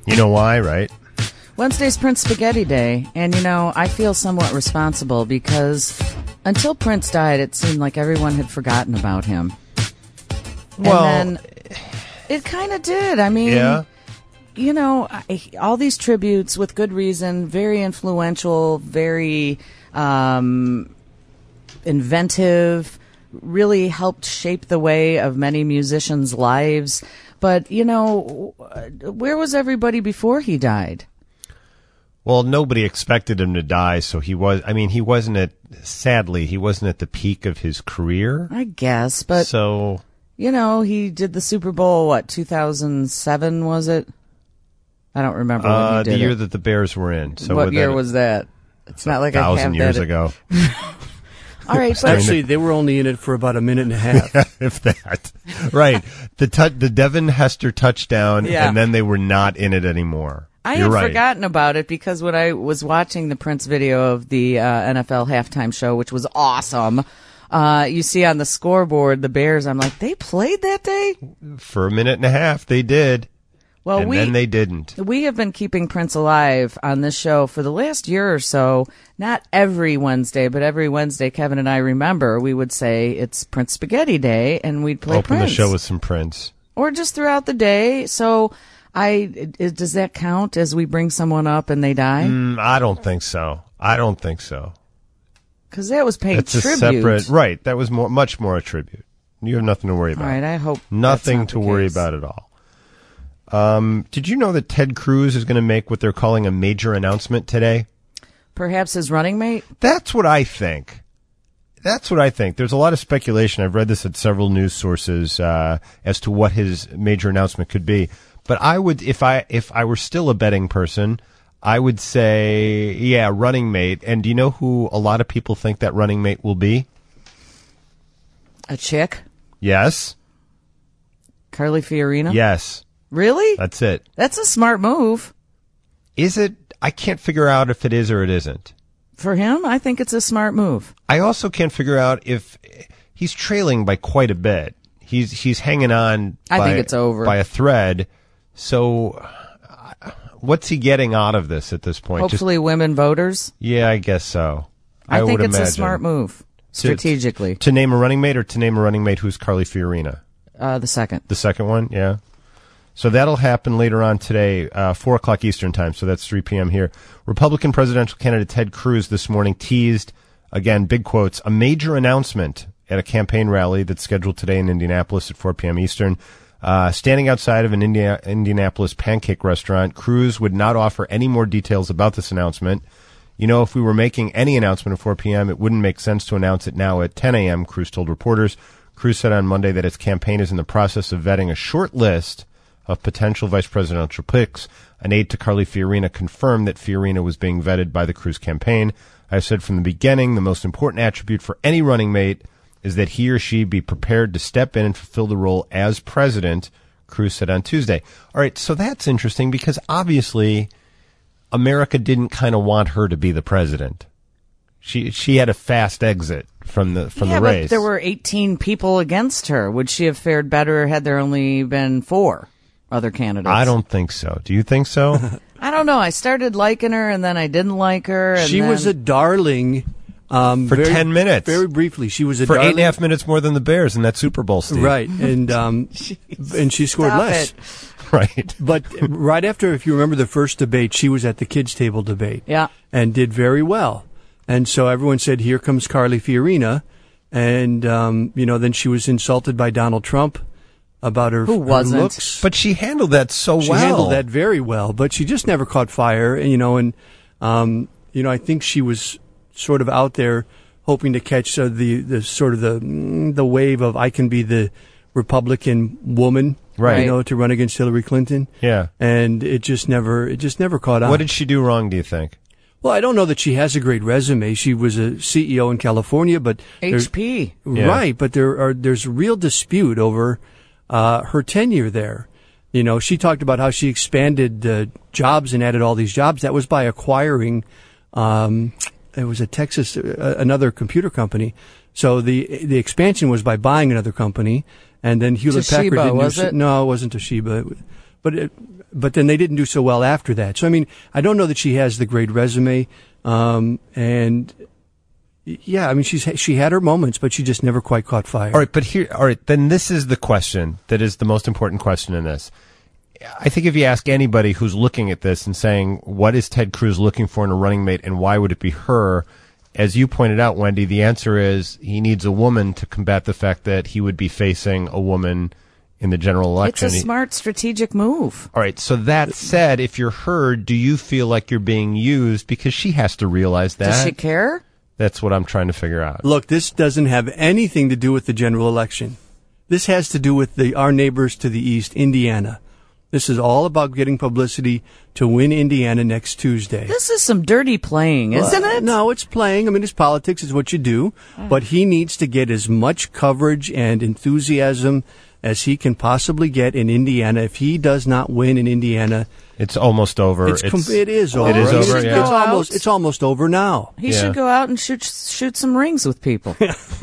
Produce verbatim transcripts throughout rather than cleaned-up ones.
You know why, right? Wednesday's Prince Spaghetti Day, and, you know, I feel somewhat responsible because until Prince died, it seemed like everyone had forgotten about him. Well, and then it kind of did. I mean, yeah. you know, I, all these tributes with good reason, very influential, very um, inventive, really helped shape the way of many musicians' lives. But, you know, where was everybody before he died? Well, nobody expected him to die, so he was, I mean, he wasn't at, sadly, he wasn't at the peak of his career. I guess, but, so, you know, he did the Super Bowl, what, two thousand seven, was it? I don't remember when uh, he did the year it. that the Bears were in. So what year that, was that? It's not like I have that. thousand years ago. All right, but Actually, they were only in it for about a minute and a half. If that. Right. The tu- the Devin Hester touchdown, Yeah. and then they were not in it anymore. I You're had right. forgotten about it because when I was watching the Prince video of the uh, N F L halftime show, which was awesome, uh, you see on the scoreboard the Bears. I'm like, they played that day? For a minute and a half, they did. Well, and we then they didn't. we have been keeping Prince alive on this show for the last year or so. Not every Wednesday, but every Wednesday, Kevin and I remember we would say it's Prince Spaghetti Day, and we'd play Open Prince. the show with some Prince. Or just throughout the day. So, I is, does that count as we bring someone up and they die? Mm, I don't think so. I don't think so. Because that was paying It's a tribute. separate, right? That was more, much more a tribute. You have nothing to worry about. All right, I hope Nothing that's to not the worry case. about at all. Um, did you know that Ted Cruz is going to make what they're calling a major announcement today? Perhaps his running mate? That's what I think. That's what I think. There's a lot of speculation. I've read this at several news sources uh, as to what his major announcement could be. But I would, if I if I were still a betting person, I would say, yeah, running mate. And do you know who a lot of people think that running mate will be? A chick? Yes. Carly Fiorina? Yes. Really? That's it. That's a smart move. Is it? I can't figure out if it is or it isn't. For him, I think it's a smart move. I also can't figure out if he's trailing by quite a bit. He's he's hanging on I by, think it's over. by a thread. So uh, what's he getting out of this at this point? Hopefully women voters. Just, yeah, I guess so. I, I think would it's imagine. a smart move, strategically. To, to name a running mate or to name a running mate who's Carly Fiorina? Uh, the second. The second one, yeah. So that'll happen later on today, uh, four o'clock Eastern time, so that's three p.m. here. Republican presidential candidate Ted Cruz this morning teased, again, big quotes, a major announcement at a campaign rally that's scheduled today in Indianapolis at four p.m. Eastern. Uh, standing outside of an India, Indianapolis pancake restaurant, Cruz would not offer any more details about this announcement. You know, if we were making any announcement at four p.m., it wouldn't make sense to announce it now at ten a.m., Cruz told reporters. Cruz said on Monday that its campaign is in the process of vetting a short list of potential vice presidential picks. An aide to Carly Fiorina confirmed that Fiorina was being vetted by the Cruz campaign. I said from the beginning, the most important attribute for any running mate is that he or she be prepared to step in and fulfill the role as president, Cruz said on Tuesday. All right, so that's interesting because obviously America didn't kind of want her to be the president. She she had a fast exit from the from yeah, the race. but there were eighteen people against her. Would she have fared better had there only been four other candidates? I don't think so. Do you think so? I don't know. I started liking her, and then I didn't like her. And She then... was a darling. Um, For very, ten minutes. Very briefly. She was a For darling. eight and a half minutes more than the Bears in that Super Bowl, Steve. Right. And, um, and she scored Stop less. it. Right. But right after, if you remember the first debate, she was at the kids' table debate. Yeah. And did very well. And so everyone said, here comes Carly Fiorina. And, um, you know, then she was insulted by Donald Trump about her, Who her wasn't? looks. But she handled that so She well. handled that very well, but she just never caught fire, you know, and, um, you know, I think she was sort of out there hoping to catch uh, the, the sort of the, mm, the wave of I can be the Republican woman, Right. you know, to run against Hillary Clinton. Yeah. And it just never, it just never caught on. What did she do wrong, do you think? Well, I don't know that she has a great resume. She was a C E O in California, but there's- H P. Yeah. right? But there are there's real dispute over uh, her tenure there. You know, she talked about how she expanded uh, jobs and added all these jobs. That was by acquiring. Um, it was a Texas uh, another computer company. So the the expansion was by buying another company, and then Hewlett Toshiba, Packard didn't was do, it? No, it wasn't Toshiba. but it, but then they didn't do so well after that. So I mean, I don't know that she has the great resume, um, and yeah, I mean, she's she had her moments, but she just never quite caught fire. All right, but here, all right, then this is the question that is the most important question in this. I think if you ask anybody who's looking at this and saying, what is Ted Cruz looking for in a running mate and why would it be her? As you pointed out, Wendy, the answer is he needs a woman to combat the fact that he would be facing a woman in the general election. It's a smart strategic move. All right, so that said, if you're her, do you feel like you're being used? Because she has to realize that. Does she care? That's what I'm trying to figure out. Look, this doesn't have anything to do with the general election. This has to do with the our neighbors to the east, Indiana. This is all about getting publicity to win Indiana next Tuesday. This is some dirty playing, isn't well, it? No, it's playing. I mean, it's politics. It's what you do. But he needs to get as much coverage and enthusiasm as he can possibly get in Indiana. If he does not win in Indiana, it's almost over. It's, it's com- it is over. It is over. It's, Yeah. it's almost. It's almost over now. He Yeah. should go out and shoot shoot some rings with people.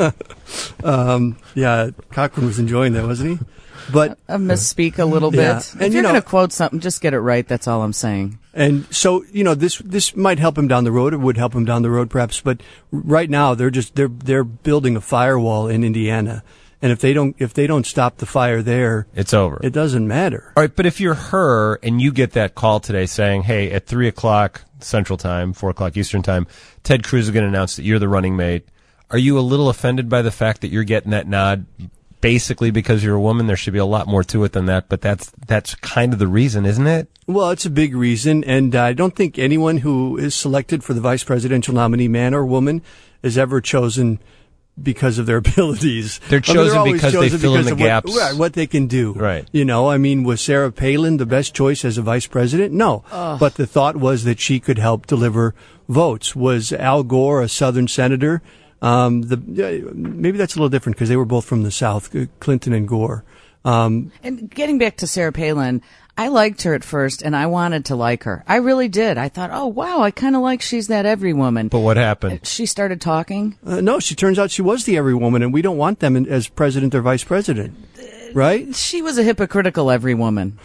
um, yeah, Cochran was enjoying that, wasn't he? But I misspeak a little bit. Yeah. If And, you're you know- going to quote something, just get it right. That's all I'm saying. And so, you know, this this might help him down the road. It would help him down the road, perhaps. But right now, they're just they're they're building a firewall in Indiana, and if they don't if they don't stop the fire there, It's over. it doesn't matter. All right, but if you're her and you get that call today saying, hey, at three o'clock Central Time, four o'clock Eastern Time, Ted Cruz is going to announce that you're the running mate, are you a little offended by the fact that you're getting that nod basically because you're a woman? There should be a lot more to it than that, but that's that's kind of the reason, isn't it? Well, it's a big reason, and I don't think anyone who is selected for the vice presidential nominee, man or woman, is ever chosen because of their abilities. They're I mean, chosen always because they chosen fill in because the of what- gaps. right, what they can do. Right. You know, I mean, was Sarah Palin the best choice as a vice president? No. But the thought was that she could help deliver votes. Was Al Gore a Southern senator? Um, the uh, maybe that's a little different because they were both from the South, uh, Clinton and Gore. Um, And getting back to Sarah Palin, I liked her at first, and I wanted to like her. I really did. I thought, oh, wow, I kind of like she's that every woman. But what happened? She started talking. uh, no, she turns out she was the every woman, and we don't want them in, as president or vice president, right? She was a hypocritical every woman.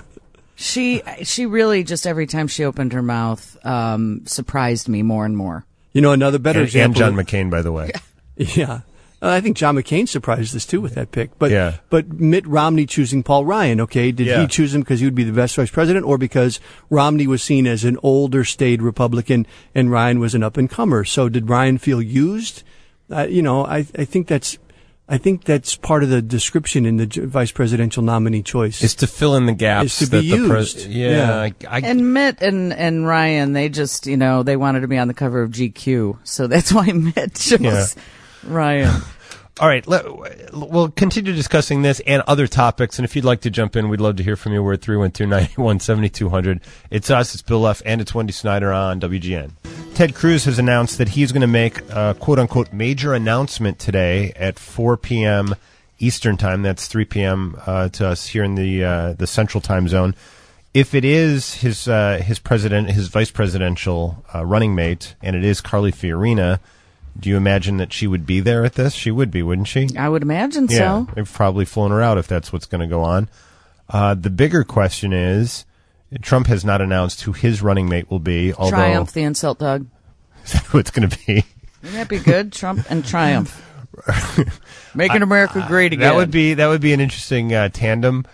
she she really just every time she opened her mouth um, surprised me more and more. You know, another better And, and example. John McCain, by the way. Yeah. Uh, I think John McCain surprised us too with that pick. But Yeah. but Mitt Romney choosing Paul Ryan, okay, did Yeah. he choose him because he would be the best vice president or because Romney was seen as an older staid Republican and Ryan was an up and comer? So did Ryan feel used? Uh, you know, I I think that's I think that's part of the description in the j- vice presidential nominee choice. Is to fill in the gaps. Is to be that the used. yeah. Yeah. I, I, And Mitt and, and Ryan, they just, you know, they wanted to be on the cover of G Q. So that's why Mitt chose Yeah. Ryan. All right, let, we'll continue discussing this and other topics. And if you'd like to jump in, we'd love to hear from you. We're at three one two, nine one, seven two zero zero. It's us, it's Bill Leff, and it's Wendy Snyder on W G N. Ted Cruz has announced that he's going to make a quote-unquote major announcement today at four p.m. Eastern Time. That's three p.m. Uh, to us here in the uh, the Central Time Zone. If it is his uh, his president, his vice presidential uh, running mate, and it is Carly Fiorina, do you imagine that she would be there at this? She would be, wouldn't she? I would imagine Yeah, so. they've probably flown her out if that's what's going to go on. Uh, the bigger question is, Trump has not announced who his running mate will be. Although, Triumph, the insult dog. is that who it's going to be? Wouldn't that be good? Trump and Triumph. Making America great again. That would be that would be an interesting uh, tandem.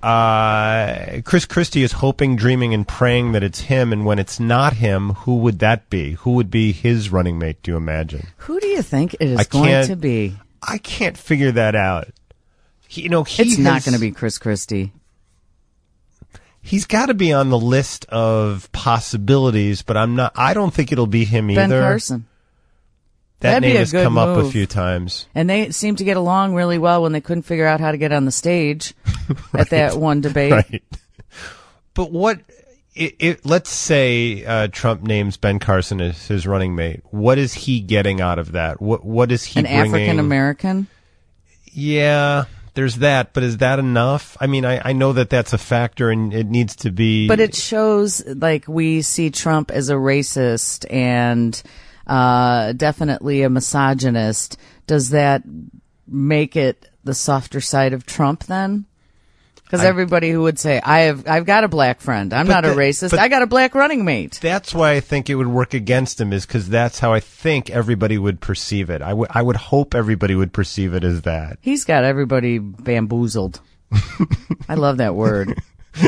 Uh, Chris Christie is hoping, dreaming, and praying that it's him. And when it's not him, who would that be? Who would be his running mate? Do you imagine? Who do you think it is I going can't- to be? I can't figure that out. He, you know, he It's not has- going to be Chris Christie. He's got to be on the list of possibilities, but I'm not. I don't think it'll be him Ben either. Carson. That That'd be name a has good come up a move. few times. And they seemed to get along really well when they couldn't figure out how to get on the stage at that one debate. Right. But what? It, it, let's say uh, Trump names Ben Carson as his running mate. What is he getting out of that? What What is he An bringing? African American. Yeah, there's that. But is that enough? I mean, I, I know that that's a factor, and it needs to be. But it shows like we see Trump as a racist and uh, definitely a misogynist. Does that make it the softer side of Trump then? Because I- everybody who would say, I have, I've got a black friend. I'm But not a the- racist. but- I got a black running mate. That's why I think it would work against him, is because that's how I think everybody would perceive it. I would I would hope everybody would perceive it as that. He's got everybody bamboozled. I love that word.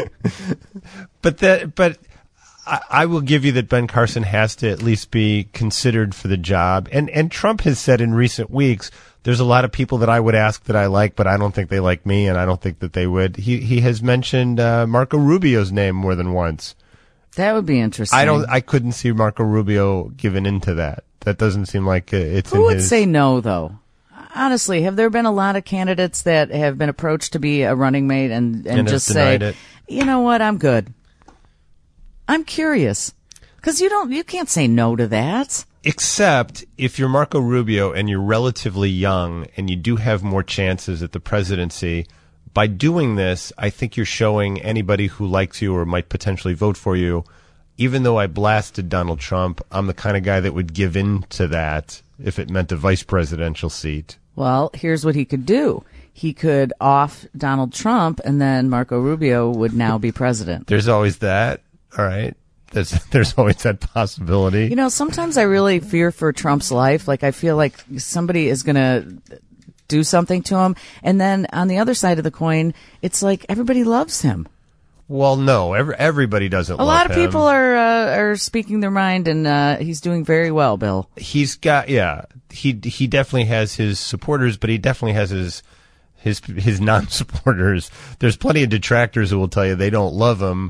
But that, but I, I will give you that Ben Carson has to at least be considered for the job. And and Trump has said in recent weeks, there's a lot of people that I would ask that I like, but I don't think they like me, and I don't think that they would. He he has mentioned uh, Marco Rubio's name more than once. That would be interesting. I don't. I couldn't see Marco Rubio giving into that. That doesn't seem like uh, it's Who in would his. say no, though? Honestly, have there been a lot of candidates that have been approached to be a running mate and, and, And have just say, denied it? you know what, I'm good? I'm curious. Because you don't, you can't say no to that. Except if you're Marco Rubio and you're relatively young and you do have more chances at the presidency, by doing this, I think you're showing anybody who likes you or might potentially vote for you, even though I blasted Donald Trump, I'm the kind of guy that would give in to that if it meant a vice presidential seat. Well, here's what he could do. He could off Donald Trump, and then Marco Rubio would now be president. There's always that. All right. There's there's always that possibility. You know, sometimes I really fear for Trump's life. Like, I feel like somebody is going to do something to him. And then on the other side of the coin, it's like everybody loves him. Well, no, every, everybody doesn't A love lot of him. people are uh, are speaking their mind, and uh, he's doing very well, Bill. He's got, yeah, he he definitely has his supporters, but he definitely has his his his non-supporters. There's plenty of detractors who will tell you they don't love him.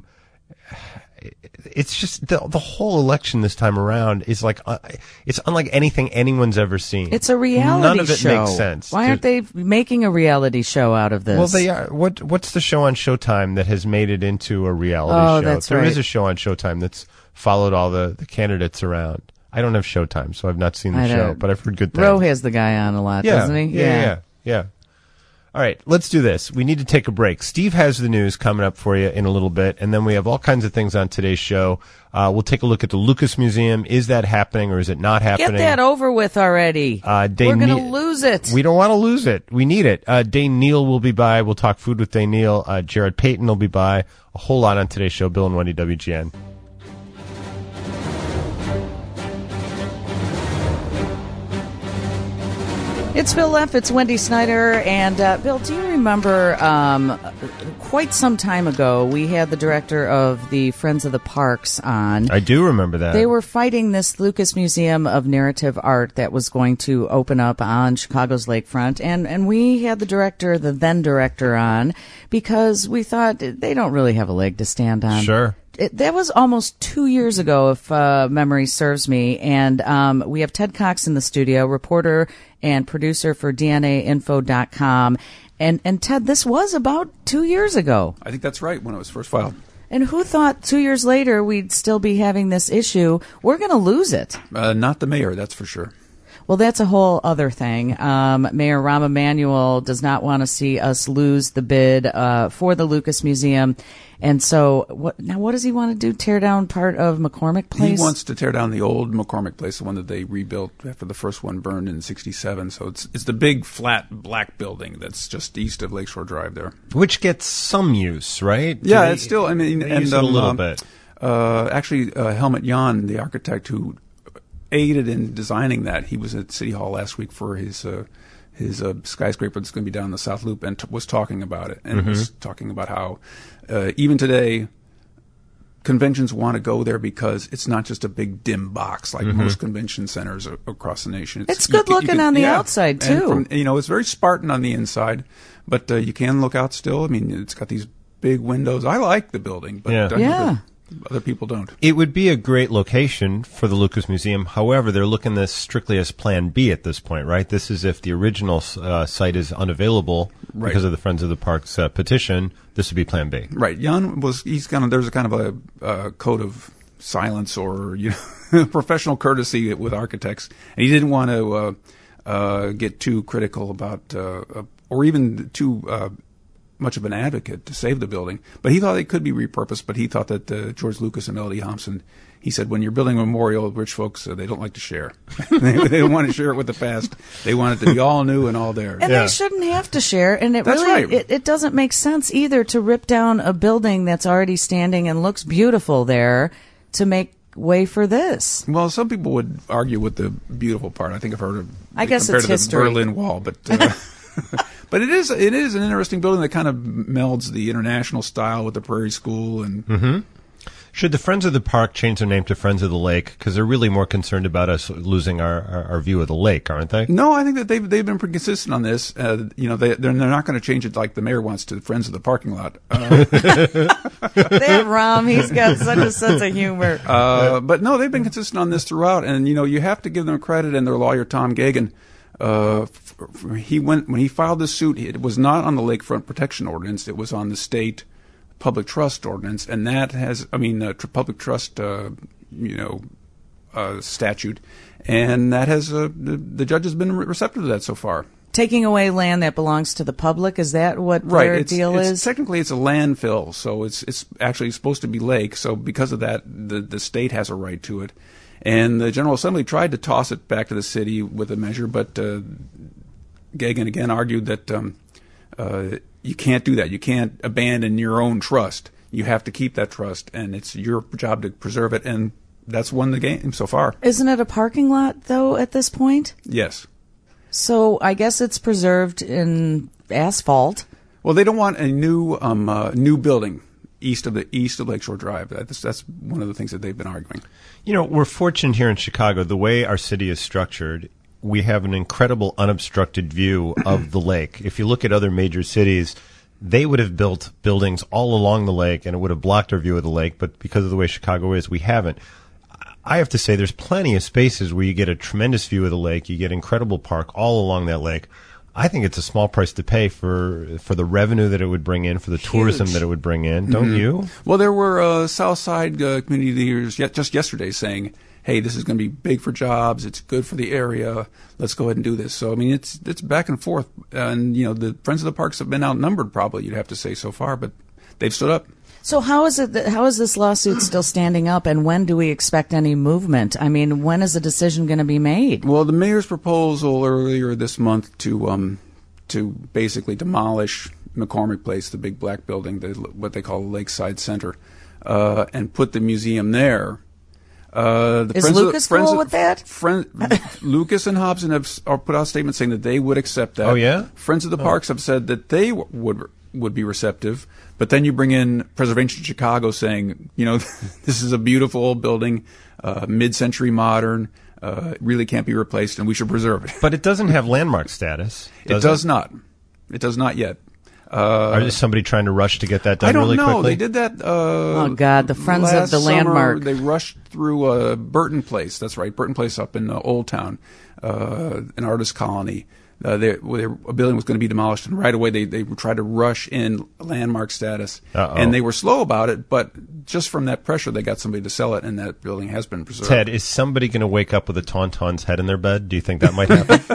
It's just the the whole election this time around is like uh, it's unlike anything anyone's ever seen. It's a reality None of it show. makes sense. Why aren't they making a reality show out of this? Well, they are. What What's the show on Showtime that has made it into a reality Oh, show? that's There right. is a show on Showtime that's followed all the, the candidates around. I don't have Showtime, so I've not seen the I show, don't- but I've heard good things. Roe has the guy on a lot, yeah, doesn't he? Yeah, yeah, yeah, yeah. All right, let's do this. We need to take a break. Steve has the news coming up for you in a little bit, and then we have all kinds of things on today's show. Uh, we'll take a look at the Lucas Museum. Is that happening or is it not happening? Get that over with already. Uh, Dane We're going Ne- to lose it. We don't want to lose it. We need it. Uh, Dane Neal will be by. We'll talk food with Dane Neal. Uh, Jared Payton will be by. A whole lot on today's show. Bill and Wendy, W G N. It's Bill Leff, it's Wendy Snyder, and uh, Bill, do you remember um, quite some time ago we had the director of the Friends of the Parks on. I do remember that. They were fighting this Lucas Museum of Narrative Art that was going to open up on Chicago's lakefront, and, and we had the director, the then director, on because we thought they don't really have a leg to stand on. Sure. It, that was almost two years ago, if uh, memory serves me. And um, we have Ted Cox in the studio, reporter and producer for D N A info dot com. And, and Ted, this was about two years ago. I think that's right, when it was first filed. And who thought two years later we'd still be having this issue? We're going to lose it. Uh, not the mayor, that's for sure. Well, that's a whole other thing. Um, Mayor Rahm Emanuel does not want to see us lose the bid uh, for the Lucas Museum. And so what, now what does he want to do? Tear down part of McCormick Place? He wants to tear down the old McCormick Place, the one that they rebuilt after the first one burned in sixty-seven. So it's it's the big, flat, black building that's just east of Lakeshore Drive there. Which gets some use, right? Do Yeah, they- it's still, I mean, they and use it a um, little um, bit. Uh, actually, uh, Helmut Jahn, the architect who aided in designing that, he was at City Hall last week for his uh, his uh, skyscraper that's going to be down the South Loop, and t- was talking about it, and Mm-hmm. was talking about how uh, even today conventions want to go there because it's not just a big dim box like Mm-hmm. most convention centers a- across the nation. It's you good can- you looking can- on the yeah. outside, And too. from- you know, it's very Spartan on the inside, but uh, you can look out still. I mean, it's got these big windows. I like the building, but Yeah. uh, Yeah. other people don't. It would be a great location for the Lucas Museum. However, they're looking this strictly as Plan B at this point, right? This is if the original uh, site is unavailable Right. because of the Friends of the Parks uh, petition. This would be Plan B. Right. Jan was, he's kind of, there's a kind of a uh, code of silence or, you know, professional courtesy with architects. And he didn't want to uh, uh, get too critical about, uh, uh, or even too uh, much of an advocate to save the building, but he thought it could be repurposed. But he thought that uh, George Lucas and Melody Thompson, he said, when you're building a memorial, rich folks, uh, they don't like to share. they, they don't want to share it with the past. They want it to be all new and all there. And Yeah. they shouldn't have to share. And it That's really, right. it, it doesn't make sense either to rip down a building that's already standing and looks beautiful there to make way for this. Well, some people would argue with the beautiful part. I think I've heard of. I guess compared it's to history. the Berlin Wall, but uh, but it is it is an interesting building that kind of melds the international style with the Prairie School and. Mm-hmm. Should the Friends of the Park change their name to Friends of the Lake? Because they're really more concerned about us losing our, our, our view of the lake, aren't they? No, I think that they've they've been pretty consistent on this. Uh, you know, they they're, they're not going to change it like the mayor wants to Friends of the Parking Lot. Uh, That Rom, he's got such a sense of humor. uh, but no, they've been consistent on this throughout, and you know, you have to give them credit. And their lawyer Tom Gagan, uh, f- f- he went when he filed this suit. It was not on the Lakefront Protection Ordinance; it was on the state public trust ordinance, and that has, I mean, uh, tr- public trust, uh, you know, uh, statute, and that has uh, the, the judge has been receptive to that so far. Taking away land that belongs to the public, is that what Right. their It's, deal it's, is? Technically, it's a landfill, so it's it's actually supposed to be lake. So because of that, the the state has a right to it, and the General Assembly tried to toss it back to the city with a measure, but uh, Gagan again argued that um, uh, you can't do that. You can't abandon your own trust. You have to keep that trust, and it's your job to preserve it. And that's won the game so far. Isn't it a parking lot, though, at this point? Yes. So I guess it's preserved in asphalt. Well, they don't want a new um, uh, new building east of the east of Lakeshore Drive. That's that's one of the things that they've been arguing. You know, we're fortunate here in Chicago. The way our city is structured, we have an incredible unobstructed view of the lake. If you look at other major cities, they would have built buildings all along the lake, and it would have blocked our view of the lake. But because of the way Chicago is, we haven't. I have to say there's plenty of spaces where you get a tremendous view of the lake. You get incredible park all along that lake. I think it's a small price to pay for for the revenue that it would bring in, for the tourism that it would bring in. Don't you? Well, there were uh, South Side uh, community leaders yet just yesterday saying, hey, this is going to be big for jobs. It's good for the area. Let's go ahead and do this. So, I mean, it's it's back and forth. And, you know, the Friends of the Parks have been outnumbered probably, you'd have to say, so far. But they've stood up. So how is it? That, how is this lawsuit still standing up, and when do we expect any movement? I mean, when is a decision going to be made? Well, the mayor's proposal earlier this month to um, to basically demolish McCormick Place, the big black building, the, what they call Lakeside Center, uh, and put the museum there. Uh, the Is Friends Lucas of, Friends cool of, with that? Friend, Lucas and Hobson have s- are put out statements saying that they would accept that. Oh, yeah? Friends of the Parks have said that they w- would would be receptive. But then you bring in Preservation Chicago saying, you know, this is a beautiful old building, uh, mid-century modern, uh, really can't be replaced, and we should preserve it. But it doesn't have landmark status. It does not. It does not yet. Uh, Or is somebody trying to rush to get that done I don't really know. quickly? They did that. Uh, Oh, God, the Friends of last the summer. Landmark. They rushed through uh, Burton Place. That's right, Burton Place up in uh, Old Town, uh, an artist colony. Uh, they, they, a building was going to be demolished, and right away they, they tried to rush in landmark status. Uh-oh. And they were slow about it, but just from that pressure, they got somebody to sell it, and that building has been preserved. Ted, is somebody going to wake up with a tauntaun's head in their bed? Do you think that might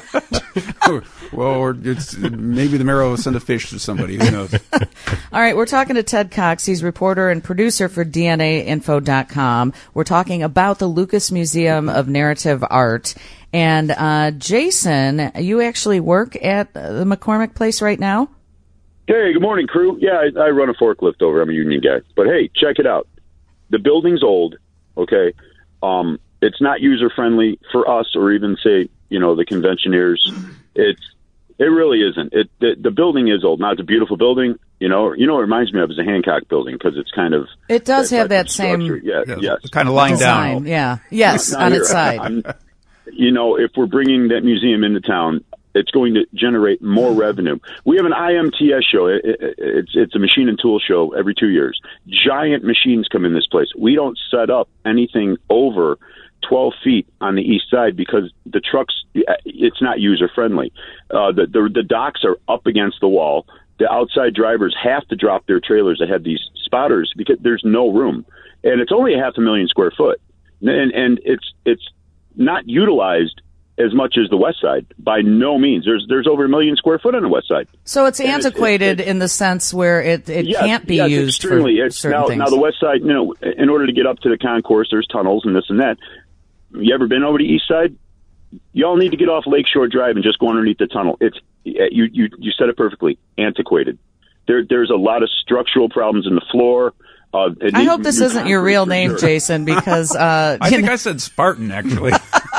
happen? Well, or it's, maybe the mayor will send a fish to somebody. Who knows? All right, we're talking to Ted Cox. He's reporter and producer for D N A info dot com. We're talking about the Lucas Museum of Narrative Art. And uh, Jason, you actually work at the McCormick Place right now? Hey, good morning, crew. Yeah, I, I run a forklift over. I'm a union guy. But hey, check it out. The building's old, okay? Um, it's not user-friendly for us or even, say, you know, the conventioneers. It's It really isn't. It the, the building is old. Now, it's a beautiful building. You know, you know what it reminds me of is a Hancock building because it's kind of... It does that have type that of same structure. Yeah, Yeah, yes. kind of lying design. down. Yeah. Yes, Now, on here, its side. I'm, you know, if we're bringing that museum into town, it's going to generate more revenue. We have an I M T S show. It, it, it's it's a machine and tool show every two years. Giant machines come in this place. We don't set up anything over twelve feet on the east side because the trucks, it's not user friendly. Uh, the, the the docks are up against the wall. The outside drivers have to drop their trailers that have these spotters because there's no room, and it's only a half a million square foot, and and it's it's not utilized as much as the West Side. By no means. There's there's over a million square foot on the West Side. So it's And antiquated it- it- in the sense where it, it Yes, can't be yes, used extremely. for It's certain now, things. now the West Side, you know, in order to get up to the concourse, there's tunnels and this and that. You ever been over to East Side? Y'all need to get off Lakeshore Drive and just go underneath the tunnel. It's you you you said it perfectly. Antiquated. There there's a lot of structural problems in the floor. Uh, it I needs hope this new isn't your concrete real for name, sure. Jason, because uh, I you think know, I said Spartan, actually.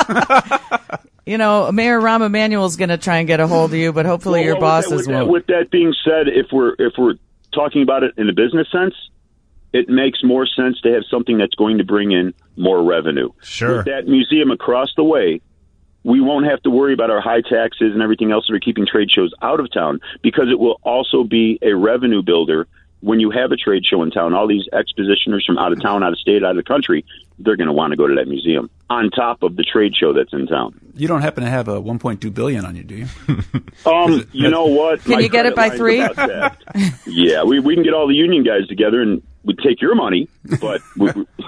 you know, Mayor Rahm Emanuel is going to try and get a hold of you, but hopefully Well, your well, with that- bosses with that, won't. With that being said, if we're if we're talking about it in the business sense, it makes more sense to have something that's going to bring in more revenue. Sure. With that museum across the way, we won't have to worry about our high taxes and everything else that are keeping trade shows out of town, because it will also be a revenue builder. When you have a trade show in town, all these expositioners from out of town, out of state, out of the country, they're going to want to go to that museum on top of the trade show that's in town. You don't happen to have a one point two billion on you, do you? Um, you know what? Can My you get it by credit three? line's about that. Yeah, we we can get all the union guys together and we take your money, but we,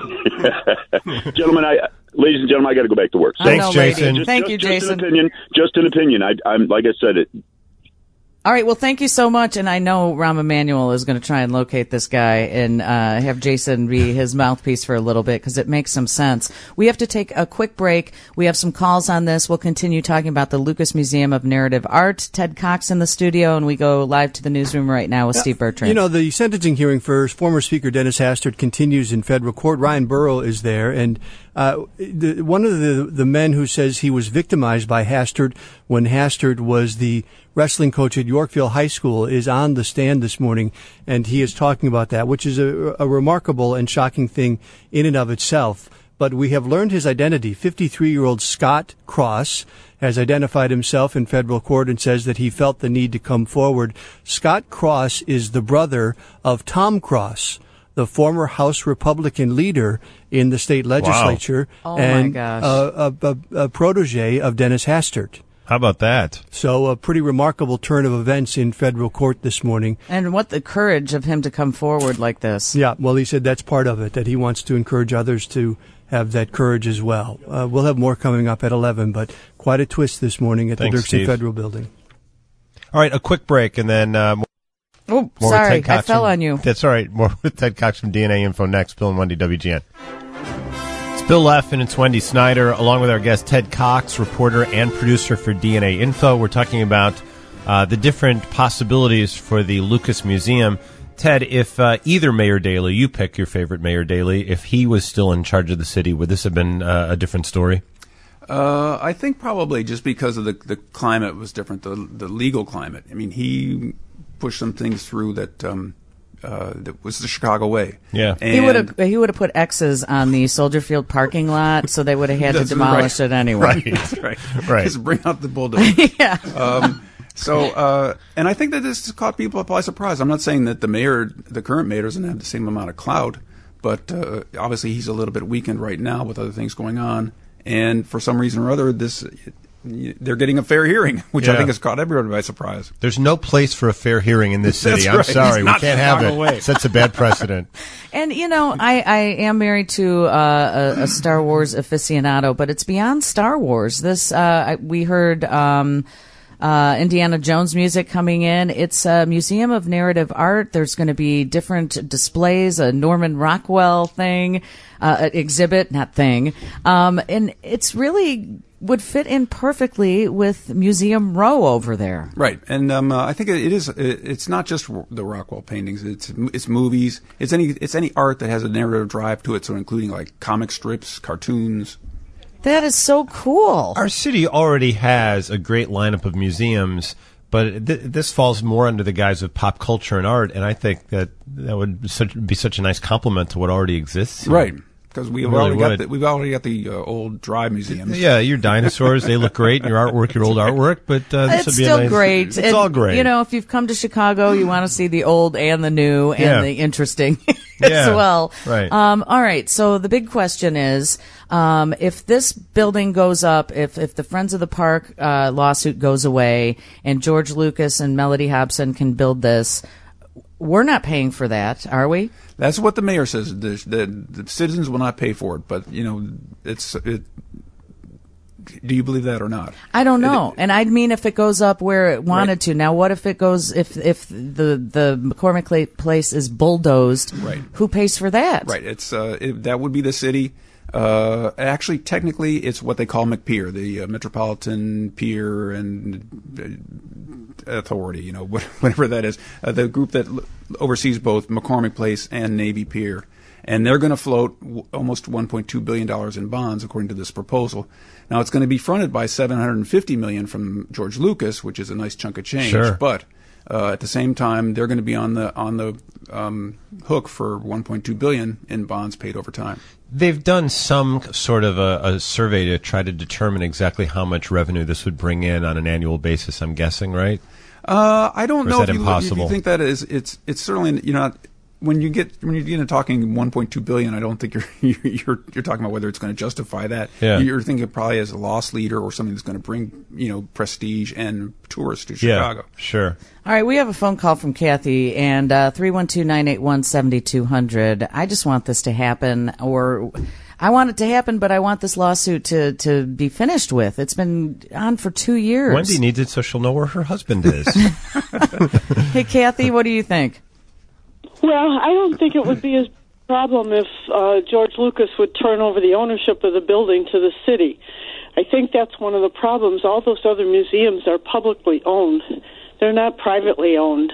gentlemen, I ladies and gentlemen, I got to go back to work. I Thanks, know, lady. Jason. Just- Thank just- you, just Jason. an opinion. Just an opinion. I, I'm like I said it. All right. Well, thank you so much. And I know Rahm Emanuel is going to try and locate this guy and uh, have Jason be his mouthpiece for a little bit, because it makes some sense. We have to take a quick break. We have some calls on this. We'll continue talking about the Lucas Museum of Narrative Art. Ted Cox in the studio, and we go live to the newsroom right now with Steve Bertrand. You know, the sentencing hearing for former Speaker Dennis Hastert continues in federal court. Ryan Burrow is there, and uh, the, one of the the men who says he was victimized by Hastert when Hastert was the wrestling coach at Yorkville High School is on the stand this morning, and he is talking about that, which is a, a remarkable and shocking thing in and of itself. But we have learned his identity. fifty-three-year-old Scott Cross has identified himself in federal court and says that he felt the need to come forward. Scott Cross is the brother of Tom Cross, the former House Republican leader in the state legislature, Oh, my and gosh. uh, a, a, a protege of Dennis Hastert. How about that? So a pretty remarkable turn of events in federal court this morning. And what the courage of him to come forward like this. Yeah, well, he said that's part of it, that he wants to encourage others to have that courage as well. Uh, we'll have more coming up at eleven, but quite a twist this morning at Thanks, the Dirksen Steve. Federal Building. All right, a quick break, and then uh, more, Oh, more with sorry. Ted Cox I fell from- on you. That's all right. More with Ted Cox from D N A Info next. Bill and Wendy, W G N. It's Bill Leff and it's Wendy Snyder, along with our guest Ted Cox, reporter and producer for D N A Info. We're talking about uh, the different possibilities for the Lucas Museum. Ted, if uh, either Mayor Daley, you pick your favorite Mayor Daley, if he was still in charge of the city, would this have been uh, a different story? Uh, I think probably just because of the the climate was different, the the legal climate. I mean, he pushed some things through that um, uh, that was the Chicago way. Yeah. and He would have he would have put X's on the Soldier Field parking lot, so they would have had to That's demolish right. it anyway. That's right. Right. Just bring out the bulldozer. Yeah. Um, so, uh, and I think that this caught people by surprise. I'm not saying that the mayor, the current mayor, doesn't have the same amount of clout, but uh, obviously he's a little bit weakened right now with other things going on. And for some reason or other, this they're getting a fair hearing, which Yeah. I think has caught everyone by surprise. There's no place for a fair hearing in this city. That's I'm right. sorry. It's We not can't that have far it. away. Sets a bad precedent. And, you know, I, I am married to uh, a, a Star Wars aficionado, but it's beyond Star Wars. This, uh, I, we heard um, uh, Indiana Jones music coming in. It's a museum of narrative art. There's going to be different displays, a Norman Rockwell thing, uh, exhibit, not thing. Um, and it's really would fit in perfectly with Museum Row over there. Right, and um, uh, I think it is. It's not just the Rockwell paintings. It's it's movies. It's any it's any art that has a narrative drive to it. So including like comic strips, cartoons. That is so cool. Our city already has a great lineup of museums, but th- this falls more under the guise of pop culture and art, and I think that that would be such, be such a nice complement to what already exists here. Right, because we've Really already got would. the, we've already got the uh, old drive museums. Yeah, your dinosaurs, they look great, and your artwork, your old artwork, but uh, this It's would be still a nice, great. It's And, all great. You know, if you've come to Chicago, you want to see the old and the new and Yeah. the interesting as Yeah, well. right. Um, all right. So the big question is, um, if this building goes up, if if the Friends of the Park uh, lawsuit goes away, and George Lucas and Melody Hobson can build this, we're not paying for that, are we? That's what the mayor says. The, the, the citizens will not pay for it, but you know, it's it. do you believe that or not? I don't know. It, and I mean if it goes up where it wanted right. to. Now, what if it goes, if if the, the McCormick Place is bulldozed, right. who pays for that? Right. It's uh, it, that would be the city. Uh, actually, technically, it's what they call McPier, the uh, Metropolitan Pier and uh, Authority, you know, whatever that is, uh, the group that l- oversees both McCormick Place and Navy Pier. And they're going to float w- almost one point two billion dollars in bonds, according to this proposal. Now, it's going to be fronted by seven hundred fifty million dollars from George Lucas, which is a nice chunk of change. Sure. But uh, at the same time, they're going to be on the on the um, hook for one point two billion dollars in bonds paid over time. They've done some sort of a, a survey to try to determine exactly how much revenue this would bring in on an annual basis, I'm guessing, right? Uh, I don't Or is know that if you, impossible? if you think that is it's it's certainly, you know, when you get when you get into talking one point two billion dollars, I don't think you're you're you're talking about whether it's going to justify that. Yeah. You're thinking probably as a loss leader or something that's going to bring, you know, prestige and tourists to Yeah, Chicago. sure. All right, we have a phone call from Kathy, and uh, three one two, nine eight one, seven two zero zero. I just want this to happen, or I want it to happen, but I want this lawsuit to, to be finished with. It's been on for two years. Wendy needs it so she'll know where her husband is. Hey, Kathy, what do you think? Well, I don't think it would be a problem if uh, George Lucas would turn over the ownership of the building to the city. I think that's one of the problems. All those other museums are publicly owned. They're not privately owned.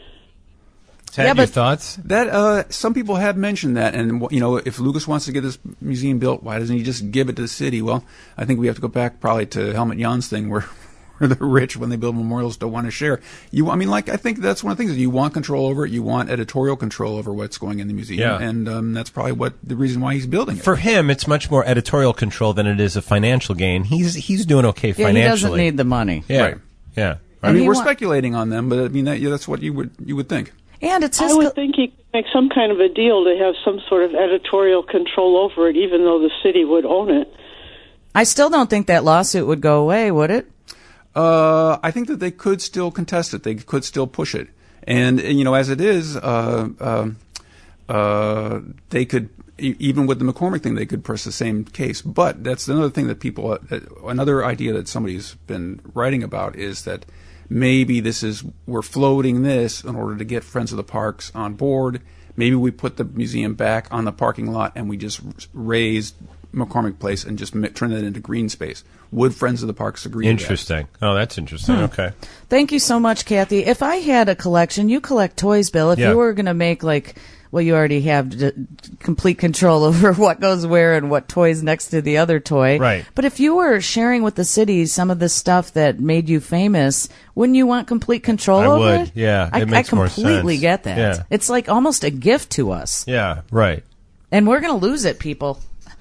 Ted, Yeah, your but- thoughts? That uh, some people have mentioned that, and you know, if Lucas wants to get this museum built, why doesn't he just give it to the city? Well, I think we have to go back probably to Helmut Jan's thing, where where the rich, when they build memorials, don't want to share. You, I mean, like I think that's one of the things. You want control over it. You want editorial control over what's going in the museum, Yeah. and um, that's probably what the reason why he's building it. For him, it's much more editorial control than it is a financial gain. He's he's doing okay Yeah, financially. he doesn't need the money. Yeah, Right. yeah. I And mean, he we're wa- speculating on them, but I mean, that, yeah, that's what you would you would think. And it's his... I would co- think he could make some kind of a deal to have some sort of editorial control over it, even though the city would own it. I still don't think that lawsuit would go away, would it? Uh, I think that they could still contest it. They could still push it. And, you know, as it is, uh, uh, uh, they could, e- even with the McCormick thing, they could press the same case. But that's another thing that people, uh, another idea that somebody's been writing about is that maybe this is, we're floating this in order to get Friends of the Parks on board. Maybe we put the museum back on the parking lot and we just raise McCormick Place and just turn it into green space. Would Friends of the Parks agree to Interesting. Oh, that's interesting. Hmm. Okay. Thank you so much, Kathy. If I had a collection, you collect toys, Bill. If Yeah. you were going to make, like, well, you already have d- complete control over what goes where and what toy's next to the other toy. Right. But if you were sharing with the city some of the stuff that made you famous, wouldn't you want complete control I over would, it? yeah. I, It makes I more completely sense. get that. Yeah. It's like almost a gift to us. Yeah, right. And we're going to lose it, people.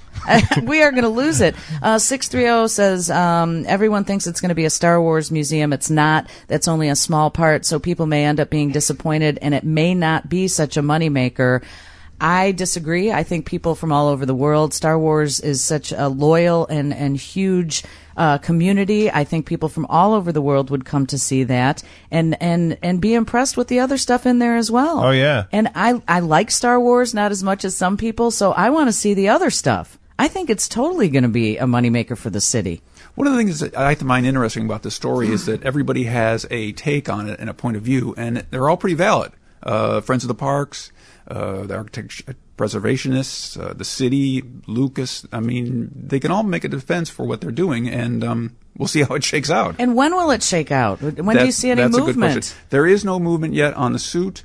We are going to lose it. Uh, six three zero says, um, everyone thinks it's going to be a Star Wars museum. It's not. That's only a small part, so people may end up being disappointed, and it may not be such a moneymaker. I disagree. I think people from all over the world, Star Wars is such a loyal and, and huge uh, community. I think people from all over the world would come to see that and, and, and be impressed with the other stuff in there as well. Oh, yeah. And I, I like Star Wars, not as much as some people, so I want to see the other stuff. I think it's totally going to be a moneymaker for the city. One of the things that I find interesting about this story is that everybody has a take on it and a point of view, and they're all pretty valid. Uh, Friends of the Parks, uh, the architect preservationists, uh, the city, Lucas. I mean, they can all make a defense for what they're doing, and um, we'll see how it shakes out. And when will it shake out? When do you That's- see any that's a good movement? question. There is no movement yet on the suit.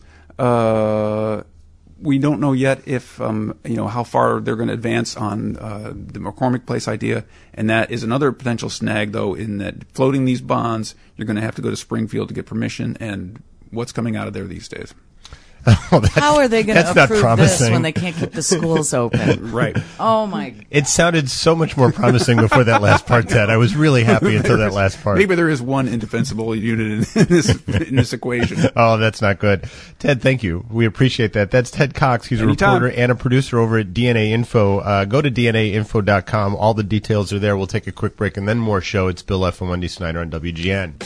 Uh, we don't know yet if um, you know how far they're going to advance on uh, the McCormick Place idea, and that is another potential snag, though, in that floating these bonds, you're going to have to go to Springfield to get permission, and what's coming out of there these days? Well, that's, How are they going to that's not approve this promising. when they can't keep the schools open? Right. Oh, my. It sounded so much more promising before that last part, Ted. I was really happy until that last part. Maybe there is one indefensible unit in this, in this equation. Oh, that's not good. Ted, thank you. We appreciate that. That's Ted Cox. He's a Anytime. reporter and a producer over at D N A Info. Uh, go to D N A info dot com. All the details are there. We'll take a quick break and then more show. It's Bill F. and Wendy Snyder on W G N.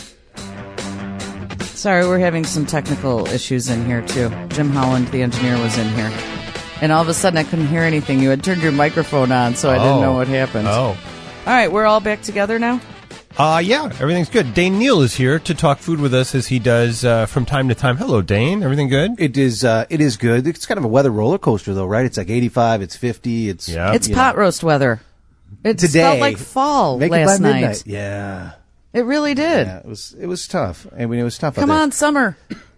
Sorry, we're having some technical issues in here, too. Jim Holland, the engineer, was in here. And all of a sudden, I couldn't hear anything. You had turned your microphone on, so I didn't Oh. know what happened. Oh. All All right, we're all back together now? Uh, yeah, everything's good. Dane Neal is here to talk food with us as he does uh, from time to time. Hello, Dane. Everything good? It is. Uh, it is good. It's kind of a weather roller coaster, though, right? It's like eighty-five. It's fifty. It's Yeah. It's you pot know. roast weather. It Today, felt like fall Make it by last midnight. night. Yeah. It really did. Yeah, it was. It was tough. I mean, it was tough. out Come there. on, summer.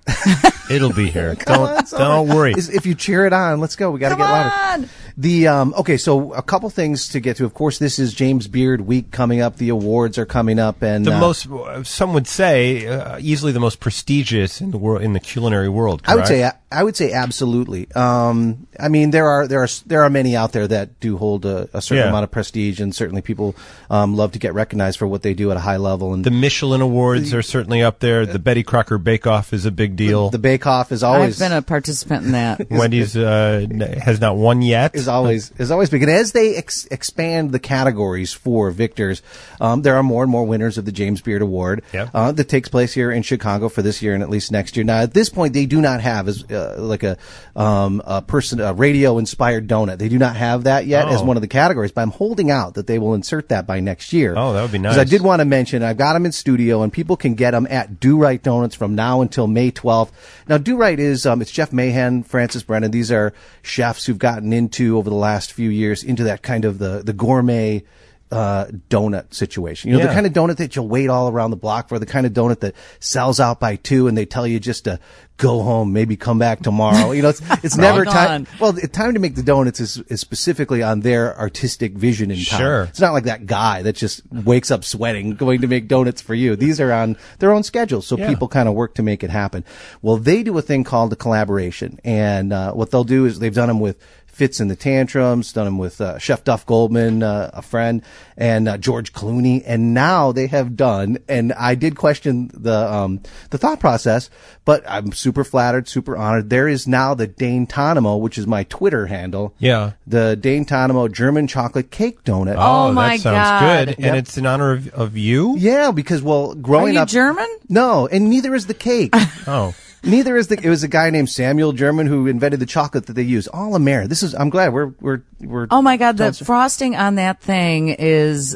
It'll be here. Come don't on, sorry. don't worry. Is- If you cheer it on, let's go. We got to Come get louder. on. The um, okay, so a couple things to get to. Of course, this is James Beard Week coming up. The awards are coming up, and The uh, most, some would say, uh, easily the most prestigious in the world, in the culinary world. I would correct? say I would say absolutely. Um, I mean, there are there are there are many out there that do hold a, a certain Yeah. amount of prestige, and certainly people um, love to get recognized for what they do at a high level. And The Michelin Awards are certainly up there. The Betty Crocker Bake Off is a big deal. the Bake Off is always I've been a participant in that. Wendy's uh, n- has not won yet. is always is always big. And as they ex- expand the categories for victors, um, there are more and more winners of the James Beard Award Yep. uh, that takes place here in Chicago for this year and at least next year. Now, at this point, they do not have as uh, like a um, a person a radio inspired donut. They do not have that yet as Oh. one of the categories. But I'm holding out that they will insert that by next year. Oh, that would be nice. Because I did want to mention I've got them in studio and people can get them at Do Right Donuts from now until May twelfth. Now, Do Right is um, it's Jeff Mahan, Francis Brennan. These are chefs who've gotten into over the last few years into that kind of the the gourmet uh, donut situation. You know, Yeah. the kind of donut that you'll wait all around the block for, the kind of donut that sells out by two and they tell you just to go home, maybe come back tomorrow. You know, it's, it's never time. Gone. Well, the time to make the donuts is, is specifically on their artistic vision in time. Sure. It's not like that guy that just wakes up sweating going to make donuts for you. These are on their own schedule. So Yeah. people kind of work to make it happen. Well, they do a thing called a collaboration. And, uh, what they'll do is they've done them with Fitz and the Tantrums, done them with uh, Chef Duff Goldman, uh, a friend, and uh, George Clooney, and now they have done. And I did question the um, the thought process, but I'm super flattered, super honored. There is now the Dane Tonimo, which is my Twitter handle. Yeah. The Dane Tonimo German chocolate cake donut. Oh, that my sounds God. good. Yep. And it's in honor of, of you? Yeah, because well, Are growing you up, German? no, and neither is the cake. Oh. Neither is the. It was a guy named Samuel German who invented the chocolate that they use. All American. This is. I'm glad we're we're we're. Oh my God, the telling- frosting on that thing is,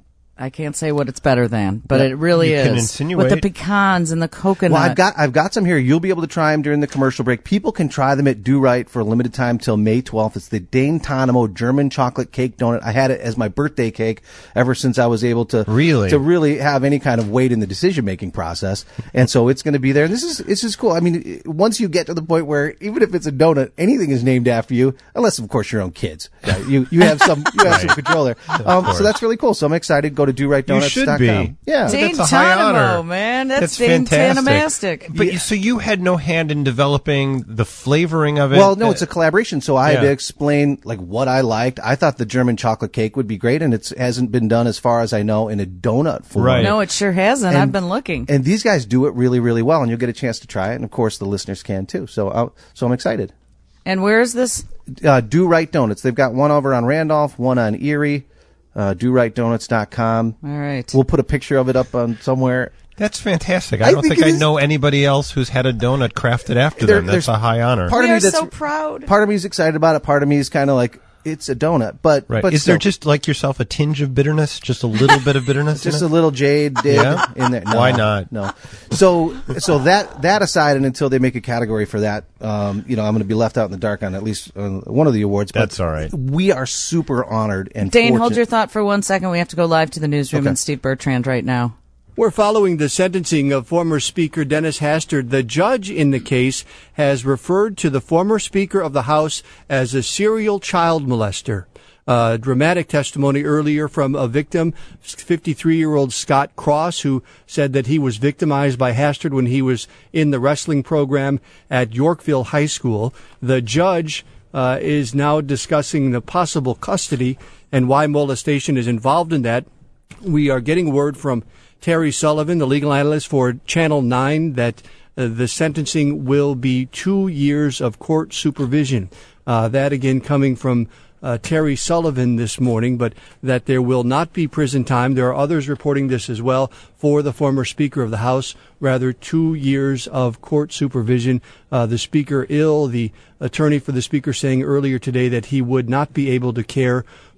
I can't say what it's better than, but Yeah, it really you is. can insinuate. With the pecans and the coconut. Well, I've got I've got some here. You'll be able to try them during the commercial break. People can try them at Do Right for a limited time till May twelfth. It's the Dane Tonimo German chocolate cake donut. I had it as my birthday cake ever since I was able to Really? to really have any kind of weight in the decision making process. And so it's going to be there. And this is it's just cool. I mean, once you get to the point where even if it's a donut, anything is named after you, unless of course your own kids. Right? You you have some you have some control there. Um, so that's really cool. So I'm excited. Go to Do Right You Donuts. should be. Yeah. Dane That's a high Tonimo, honor. man. That's, That's Dane fantastic. Tanomastic. But you, so you had no hand in developing the flavoring of it? Well, no, Uh, it's a collaboration, so I had yeah. to explain like what I liked. I thought the German chocolate cake would be great, and it hasn't been done as far as I know in a donut form. Right. No, it sure hasn't. And- I've been looking. And these guys do it really, really well, and you'll get a chance to try it, and of course the listeners can too. So, uh, so I'm excited. And where is this? Uh, Do Right Donuts. They've got one over on Randolph, one on Erie. Uh, do right donuts dot com. All right. We'll put a picture of it up on somewhere. That's fantastic. I, I don't think think, it I is- know anybody else who's had a donut crafted after There- them. That's there's a high honor. Part we of me are that's so proud. part of me is excited about it. Part of me is kind of like it's a donut, but Right. But Is still. there just like yourself a tinge of bitterness? Just a little bit of bitterness? Just in a it? little jade dig Yeah? in there. No, Why not? No. So, so that that aside, and until they make a category for that, um, you know, I'm going to be left out in the dark on at least uh, one of the awards. But That's all right. We are super honored and Dane, fortunate. hold your thought for one second. We have to go live to the newsroom Okay. and Steve Bertrand right now. We're following the sentencing of former Speaker Dennis Hastert. The judge in the case has referred to the former Speaker of the House as a serial child molester. Uh, dramatic testimony earlier from a victim, fifty-three-year-old Scott Cross, who said that he was victimized by Hastert when he was in the wrestling program at Yorkville High School. The judge uh, is now discussing the possible custody and why molestation is involved in that. We are getting word from Terry Sullivan, the legal analyst for Channel nine, that uh, the sentencing will be two years of court supervision. Uh, that again coming from uh, Terry Sullivan this morning, but that there will not be prison time. There are others reporting this as well for the former Speaker of the House, rather two years of court supervision. Uh, the Speaker ill, the attorney for the Speaker saying earlier today that he would not be able to care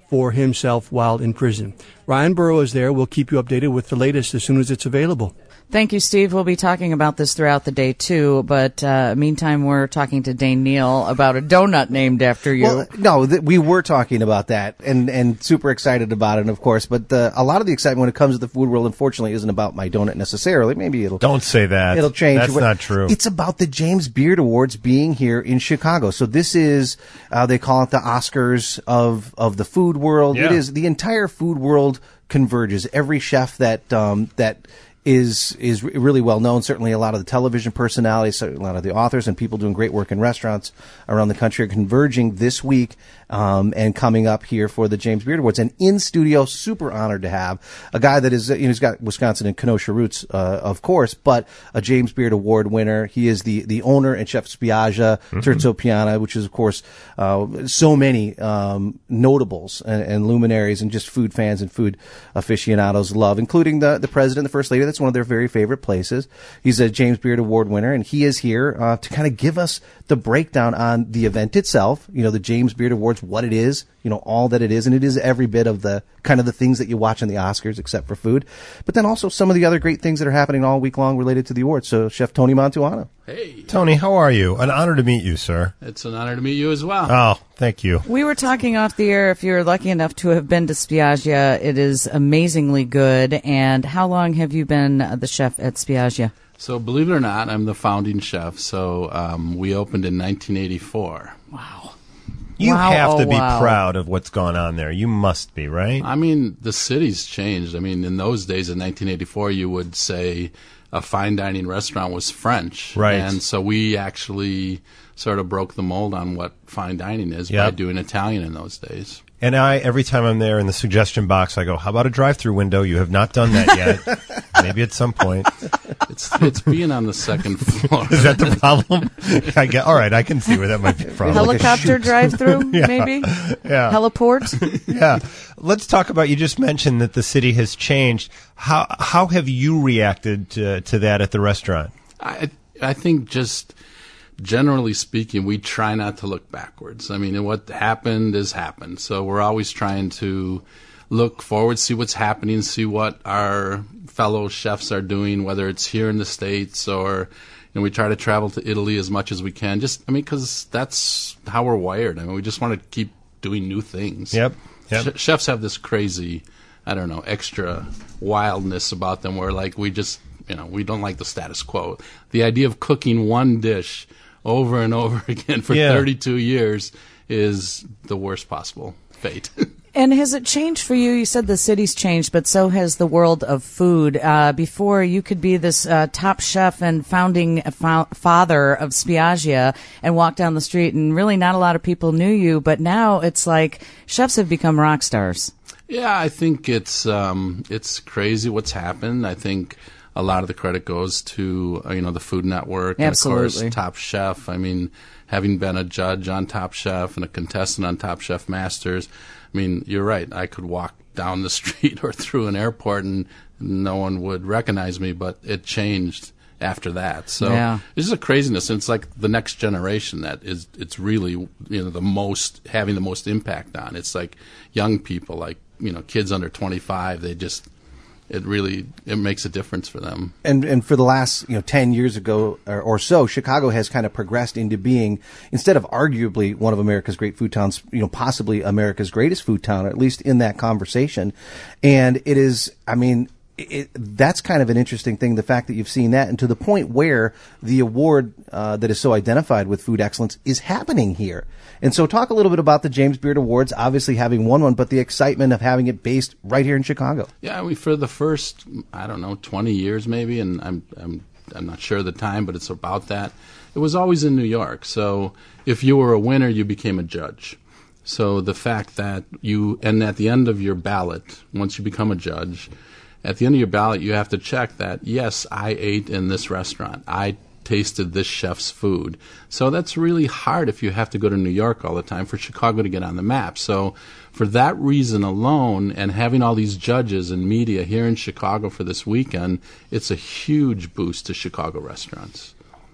for himself while in prison. Ryan Burrow is there. We'll keep you updated with the latest as soon as it's available. Thank you, Steve. We'll be talking about this throughout the day, too. But uh, meantime, we're talking to Dane Neal about a donut named after you. Well, no, th- we were talking about that and, and super excited about it, of course. But uh, a lot of the excitement when it comes to the food world, unfortunately, isn't about my donut necessarily. Maybe it'll... Don't say that. It'll change. That's But not true. It's about the James Beard Awards being here in Chicago. So this is, uh, they call it the Oscars of, of the food world. Yeah. It is, the entire food world converges. Every chef that, um, that, is is really well known. Certainly a lot of the television personalities, a lot of the authors and people doing great work in restaurants around the country are converging this week um, and coming up here for the James Beard Awards. And in studio, super honored to have a guy that is, you know, he's got Wisconsin and Kenosha roots, uh, of course, but a James Beard Award winner. He is the, the owner and chef Spiaggia, mm-hmm. Terzo Piana, which is, of course, uh, so many um, notables and, and luminaries and just food fans and food aficionados love, including the, the president, the first lady. That's one of their very favorite places. He's a James Beard Award winner, and he is here uh, to kind of give us the breakdown on the event itself, you know, the James Beard Awards, what it is, you know, all that it is, and it is every bit of the kind of the things that you watch in the Oscars, except for food, but then also some of the other great things that are happening all week long related to the awards. So, Chef Tony Mantuano. Hey. Tony, how are you? An honor to meet you, sir. It's an honor to meet you as well. Oh, thank you. We were talking off the air. If you're lucky enough to have been to Spiaggia, it is amazingly good. And how long have you been the chef at Spiaggia? So, believe it or not, I'm the founding chef. So, um, we opened in nineteen eighty-four. Wow. You wow, have oh, to be wow. proud of what's gone on there. You must be, right? I mean, the city's changed. I mean, in those days, in nineteen eighty-four, you would say a fine dining restaurant was French. Right. And so we actually sort of broke the mold on what fine dining is Yep. by doing Italian in those days. And I, every time I'm there in the suggestion box, I go, how about a drive-through window? You have not done that yet. Maybe at some point. It's it's being on the second floor. Is that the problem? I get, all right, I can see where that might be a problem. Helicopter drive-through, Yeah. maybe? Yeah. Heliport? Yeah. Let's talk about, you just mentioned that the city has changed. How how have you reacted to, to that at the restaurant? I I think just generally speaking, we try not to look backwards. I mean, what happened has happened. So we're always trying to look forward, see what's happening, see what our fellow chefs are doing, whether it's here in the States or, you know, we try to travel to Italy as much as we can. Just, I mean, because that's how we're wired. I mean, we just want to keep doing new things. Yep. Yep. Ch- chefs have this crazy, I don't know, extra wildness about them where, like, we just, you know, we don't like the status quo. The idea of cooking one dish over and over again for Yeah. thirty-two years is the worst possible fate. And has it changed for you? You said the city's changed, but so has the world of food. Uh, before, you could be this uh, top chef and founding fa- father of Spiaggia and walk down the street, and really not a lot of people knew you. But now it's like chefs have become rock stars. Yeah, I think it's um, it's crazy what's happened. I think a lot of the credit goes to uh, you know the Food Network, Absolutely. And of course Top Chef. I mean, having been a judge on Top Chef and a contestant on Top Chef Masters, I mean, you're right. I could walk down the street or through an airport and no one would recognize me, but it changed after that. So Yeah. this is a craziness. And it's like the next generation that is it's really you know the most having the most impact on. It's like young people, like you know kids under twenty-five. They just it really it makes a difference for them. And and for the last you know ten years ago or, or so, Chicago has kind of progressed into being, instead of arguably one of America's great food towns, you know, possibly America's greatest food town, at least in that conversation. And it is, I mean, it, that's kind of an interesting thing, the fact that you've seen that, and to the point where the award uh, that is so identified with food excellence is happening here. And so talk a little bit about the James Beard Awards, obviously having won one, but the excitement of having it based right here in Chicago. Yeah, I mean, for the first, I don't know, twenty years maybe, and I'm I'm I'm not sure of the time, but it's about that. It was always in New York. So if you were a winner, you became a judge. So the fact that you, and at the end of your ballot, once you become a judge, at the end of your ballot, you have to check that, yes, I ate in this restaurant. I tasted this chef's food. So that's really hard if you have to go to New York all the time for Chicago to get on the map. So for that reason alone, and having all these judges and media here in Chicago for this weekend, it's a huge boost to Chicago restaurants.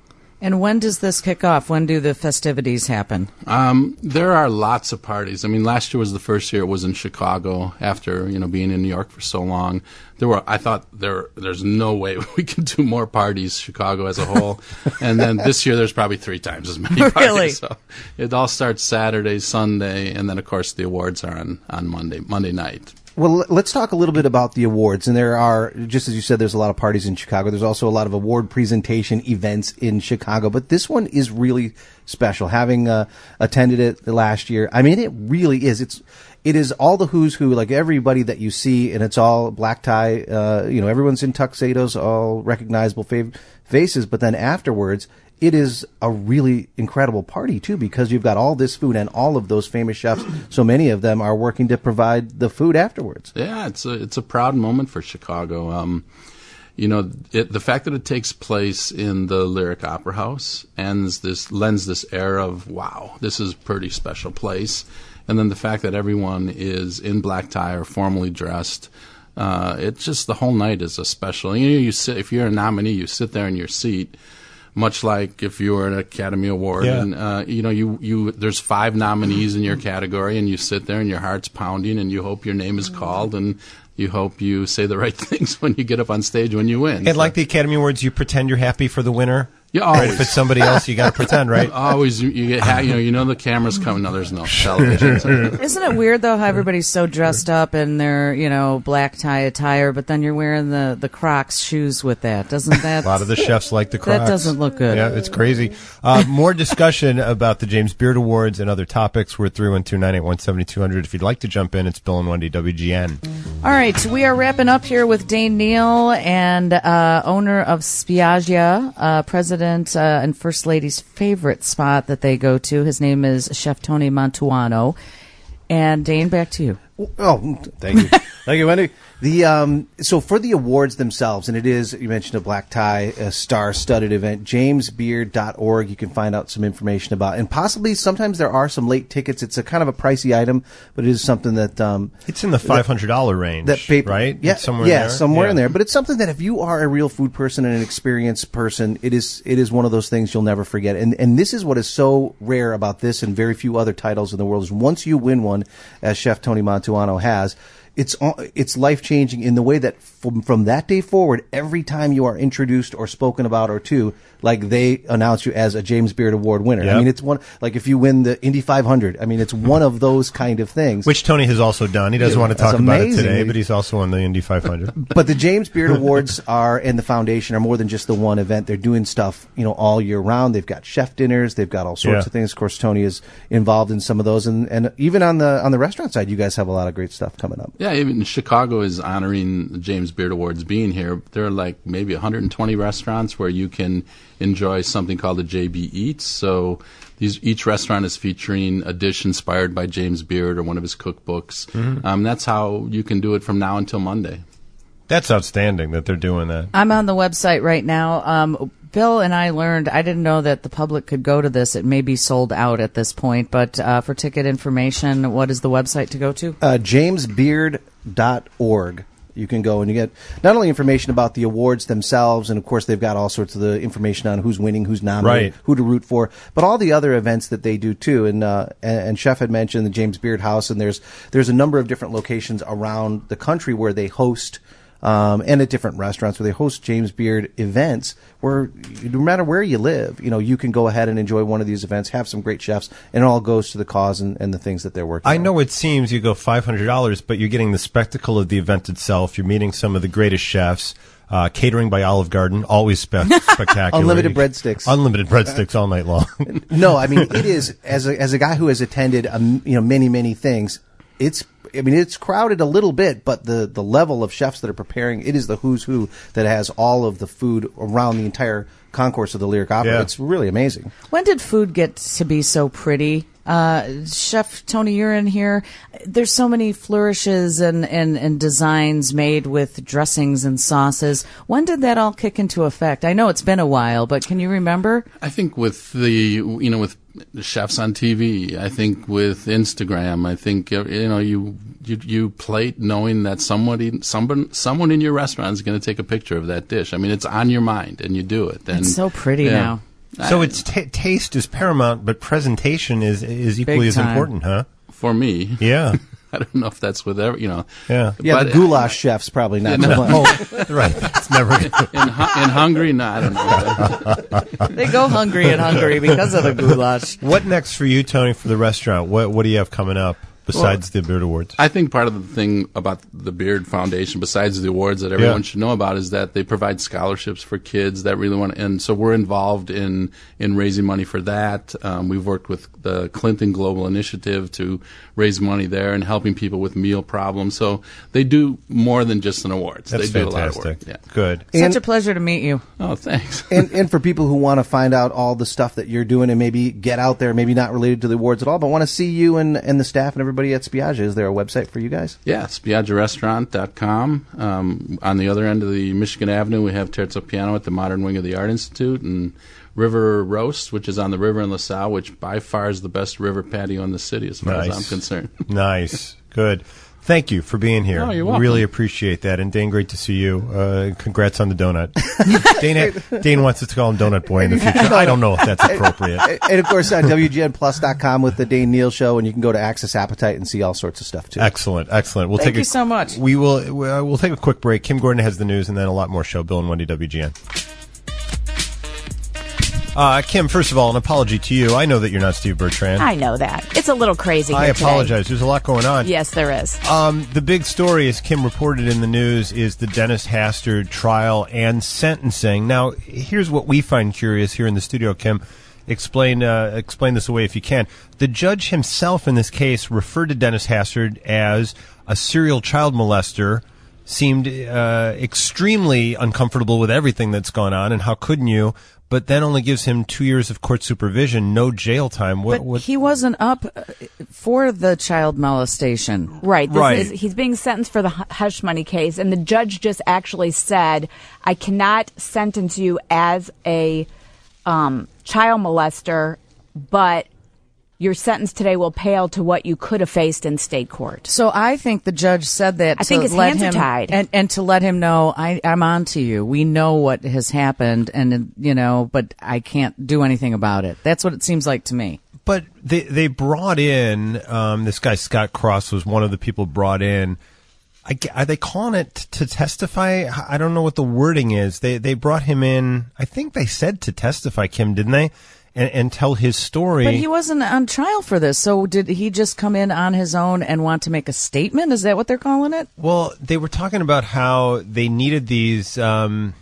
And when does this kick off? When do the festivities happen? Um, there are lots of parties. I mean, last year was the first year it was in Chicago after, you know, being in New York for so long. There were, I thought there, there's no way we can do more parties, Chicago as a whole. And then this year there's probably three times as many parties. Really? So it all starts Saturday, Sunday, and then of course the awards are on, on Monday, Monday night. Well, let's talk a little bit about the awards. And there are, just as you said, there's a lot of parties in Chicago. There's also a lot of award presentation events in Chicago. But this one is really special. Having uh, attended it last year, I mean, it really is. It's it is all the who's who, like everybody that you see, and it's all black tie. Uh, you know, everyone's in tuxedos, all recognizable fav- faces. But then afterwards, it is a really incredible party, too, because you've got all this food and all of those famous chefs. So many of them are working to provide the food afterwards. Yeah, it's a, it's a proud moment for Chicago. Um, you know, it, the fact that it takes place in the Lyric Opera House ends this, lends this air of, wow, this is a pretty special place. And then the fact that everyone is in black tie or formally dressed, uh, it's just the whole night is a special. You know, you sit, if you're a nominee, you sit there in your seat. Much like if you were an Academy Award, yeah. and uh, you know, you, you there's five nominees in your category, and you sit there and your heart's pounding, and you hope your name is called, and you hope you say the right things when you get up on stage when you win. And so. like the Academy Awards, you pretend you're happy for the winner. You always. Right? If it's somebody else, you got to pretend, right? Always, you, you get ha- you know, you know the camera's coming. No, there's no television. Isn't it weird though how everybody's so dressed up in their, you know, black tie attire, but then you're wearing the the Crocs shoes with that? Doesn't that? A lot of the chefs like the Crocs. That doesn't look good. Yeah, it's crazy. Uh, more discussion about the James Beard Awards and other topics. We're at three one two, nine eight one, seven two zero zero. If you'd like to jump in, it's Bill and Wendy, W G N. All right, we are wrapping up here with Dane Neal, and uh, owner of Spiaggia, uh, president uh, and First Lady's favorite spot that they go to. His name is Chef Tony Mantuano. And Dane, back to you. Oh, thank you. Thank you, Wendy. The um, so for the awards themselves, and it is, you mentioned a black tie, a star-studded event, james beard dot org. You can find out some information about, and possibly sometimes there are some late tickets. It's a kind of a pricey item, but it is something that um, it's in the five hundred dollars range, that paper, right? Yeah, it's somewhere yeah, in there? somewhere yeah. in there. But it's something that if you are a real food person and an experienced person, it is it is one of those things you'll never forget. And and this is what is so rare about this and very few other titles in the world is once you win one, as Chef Tony Mantuano has. It's it's life-changing in the way that from, from that day forward, every time you are introduced or spoken about or to, like they announce you as a James Beard Award winner. Yep. I mean, it's one, like if you win the Indy five hundred, I mean, it's one of those kind of things. Which Tony has also done. He doesn't Yeah, want to talk that's about it amazing. today, but he's also won the Indy five hundred. But the James Beard Awards are, and the foundation are more than just the one event. They're doing stuff, you know, all year round. They've got chef dinners. They've got all sorts Yeah. of things. Of course, Tony is involved in some of those. And, and even on the, on the restaurant side, you guys have a lot of great stuff coming up. Yeah, even Chicago is honoring the James Beard Awards being here. There are like maybe one hundred twenty restaurants where you can enjoy something called the J B Eats. So these each restaurant is featuring a dish inspired by James Beard or one of his cookbooks. Mm-hmm. Um, that's how you can do it from now until Monday. That's outstanding that they're doing that. I'm on the website right now. Um, Bill and I learned, I didn't know that the public could go to this. It may be sold out at this point, but uh, for ticket information, what is the website to go to? Uh, james beard dot org. You can go and you get not only information about the awards themselves, and of course they've got all sorts of the information on who's winning, who's nominated, Right. who to root for, but all the other events that they do too. And, uh, and and Chef had mentioned the James Beard House, and there's there's a number of different locations around the country where they host. Um, and at different restaurants where they host James Beard events where no matter where you live, you know, you can go ahead and enjoy one of these events, have some great chefs, and it all goes to the cause and, and the things that they're working I on. know it seems you go five hundred dollars, but you're getting the spectacle of the event itself. You're meeting some of the greatest chefs. Uh, catering by Olive Garden, always spe- spectacular. Unlimited breadsticks. Unlimited breadsticks all night long. No, I mean, it is, as a, as a guy who has attended, um, you know, many, many things, it's, I mean, it's crowded a little bit, but the, the level of chefs that are preparing, it is the who's who that has all of the food around the entire concourse of the Lyric Opera. Yeah. It's really amazing. When did food get to be so pretty? Uh, Chef Tony, you're in here. There's so many flourishes and, and, and designs made with dressings and sauces. When did that all kick into effect? I know it's been a while, but can you remember? I think with the, you know, with the chefs on T V, I think with Instagram, I think, you know, you, you, you plate knowing that somebody, someone, someone in your restaurant is going to take a picture of that dish. I mean, it's on your mind and you do it. And, It's so pretty yeah. now. So it's t- taste is paramount, but presentation is is equally as time. important, huh? For me. Yeah. I don't know if that's with every, you know. Yeah. Yeah, but the goulash chef's probably not Yeah, so no. much. Oh, right. It's never. in, hu- in Hungary, no, I don't know. They go hungry in Hungary because of the goulash. What next for you, Tony, for the restaurant? What What do you have coming up besides the Beard Awards? I think part of the thing about the Beard Foundation, besides the awards that everyone Yeah. should know about, is that they provide scholarships for kids that really want to. And so we're involved in in raising money for that. Um, we've worked with the Clinton Global Initiative to raise money there and helping people with meal problems. So they do more than just an awards. That's they do fantastic. a lot of work. Yeah. Good. Such And- a pleasure to meet you. Oh, thanks. and, and for people who want to find out all the stuff that you're doing and maybe get out there, maybe not related to the awards at all, but want to see you and, and the staff and everybody at Spiaggia, is there a website for you guys? Yeah, spiaggia restaurant dot com. Um, on the other end of the Michigan Avenue, we have Terzo Piano at the modern wing of the Art Institute, and River Roast, which is on the river in LaSalle, which by far is the best river patio in the city as far Nice. as I'm concerned. Nice. Good. Thank you for being here. Oh, you're welcome. Really appreciate that. And Dane, great to see you. Uh, congrats on the donut. Dane, Dane wants us to call him Donut Boy in the future. I don't know if that's appropriate. And of course, uh, W G N plus dot com with the Dane Neal Show, and you can go to Access Appetite and see all sorts of stuff too. Excellent. Excellent. We'll Thank take you a, so much. We will. We'll take a quick break. Kim Gordon has the news, and then a lot more show. Bill and Wendy, W G N. Uh, Kim, first of all, an apology to you. I know that you're not Steve Bertrand. I know that. It's a little crazy I here today. apologize. There's a lot going on. Yes, there is. Um, the big story, as Kim reported in the news, is the Dennis Hastert trial and sentencing. Now, here's what we find curious here in the studio, Kim. Explain uh, explain this away if you can. The judge himself in this case referred to Dennis Hastert as a serial child molester, seemed uh, extremely uncomfortable with everything that's gone on, and how couldn't you? But then only gives him two years of court supervision, no jail time. What, But what? he wasn't up uh, for the child molestation. Right. This Right. Is, he's being sentenced for the hu- hush money case, and the judge just actually said, I cannot sentence you as a um, child molester, but your sentence today will pale to what you could have faced in state court. So I think the judge said that I to think his let hands are him, tied. and, and to let him know I, I'm on to you. We know what has happened, and you know, but I can't do anything about it. That's what it seems like to me. But they they brought in um, this guy Scott Cross was one of the people brought in. I, g- are they calling it to testify? I don't know what the wording is. They they brought him in. I think they said to testify, Kim, didn't they? And, and tell his story. But he wasn't on trial for this. So did he just come in on his own and want to make a statement? Is that what they're calling it? Well, they were talking about how they needed these. Um,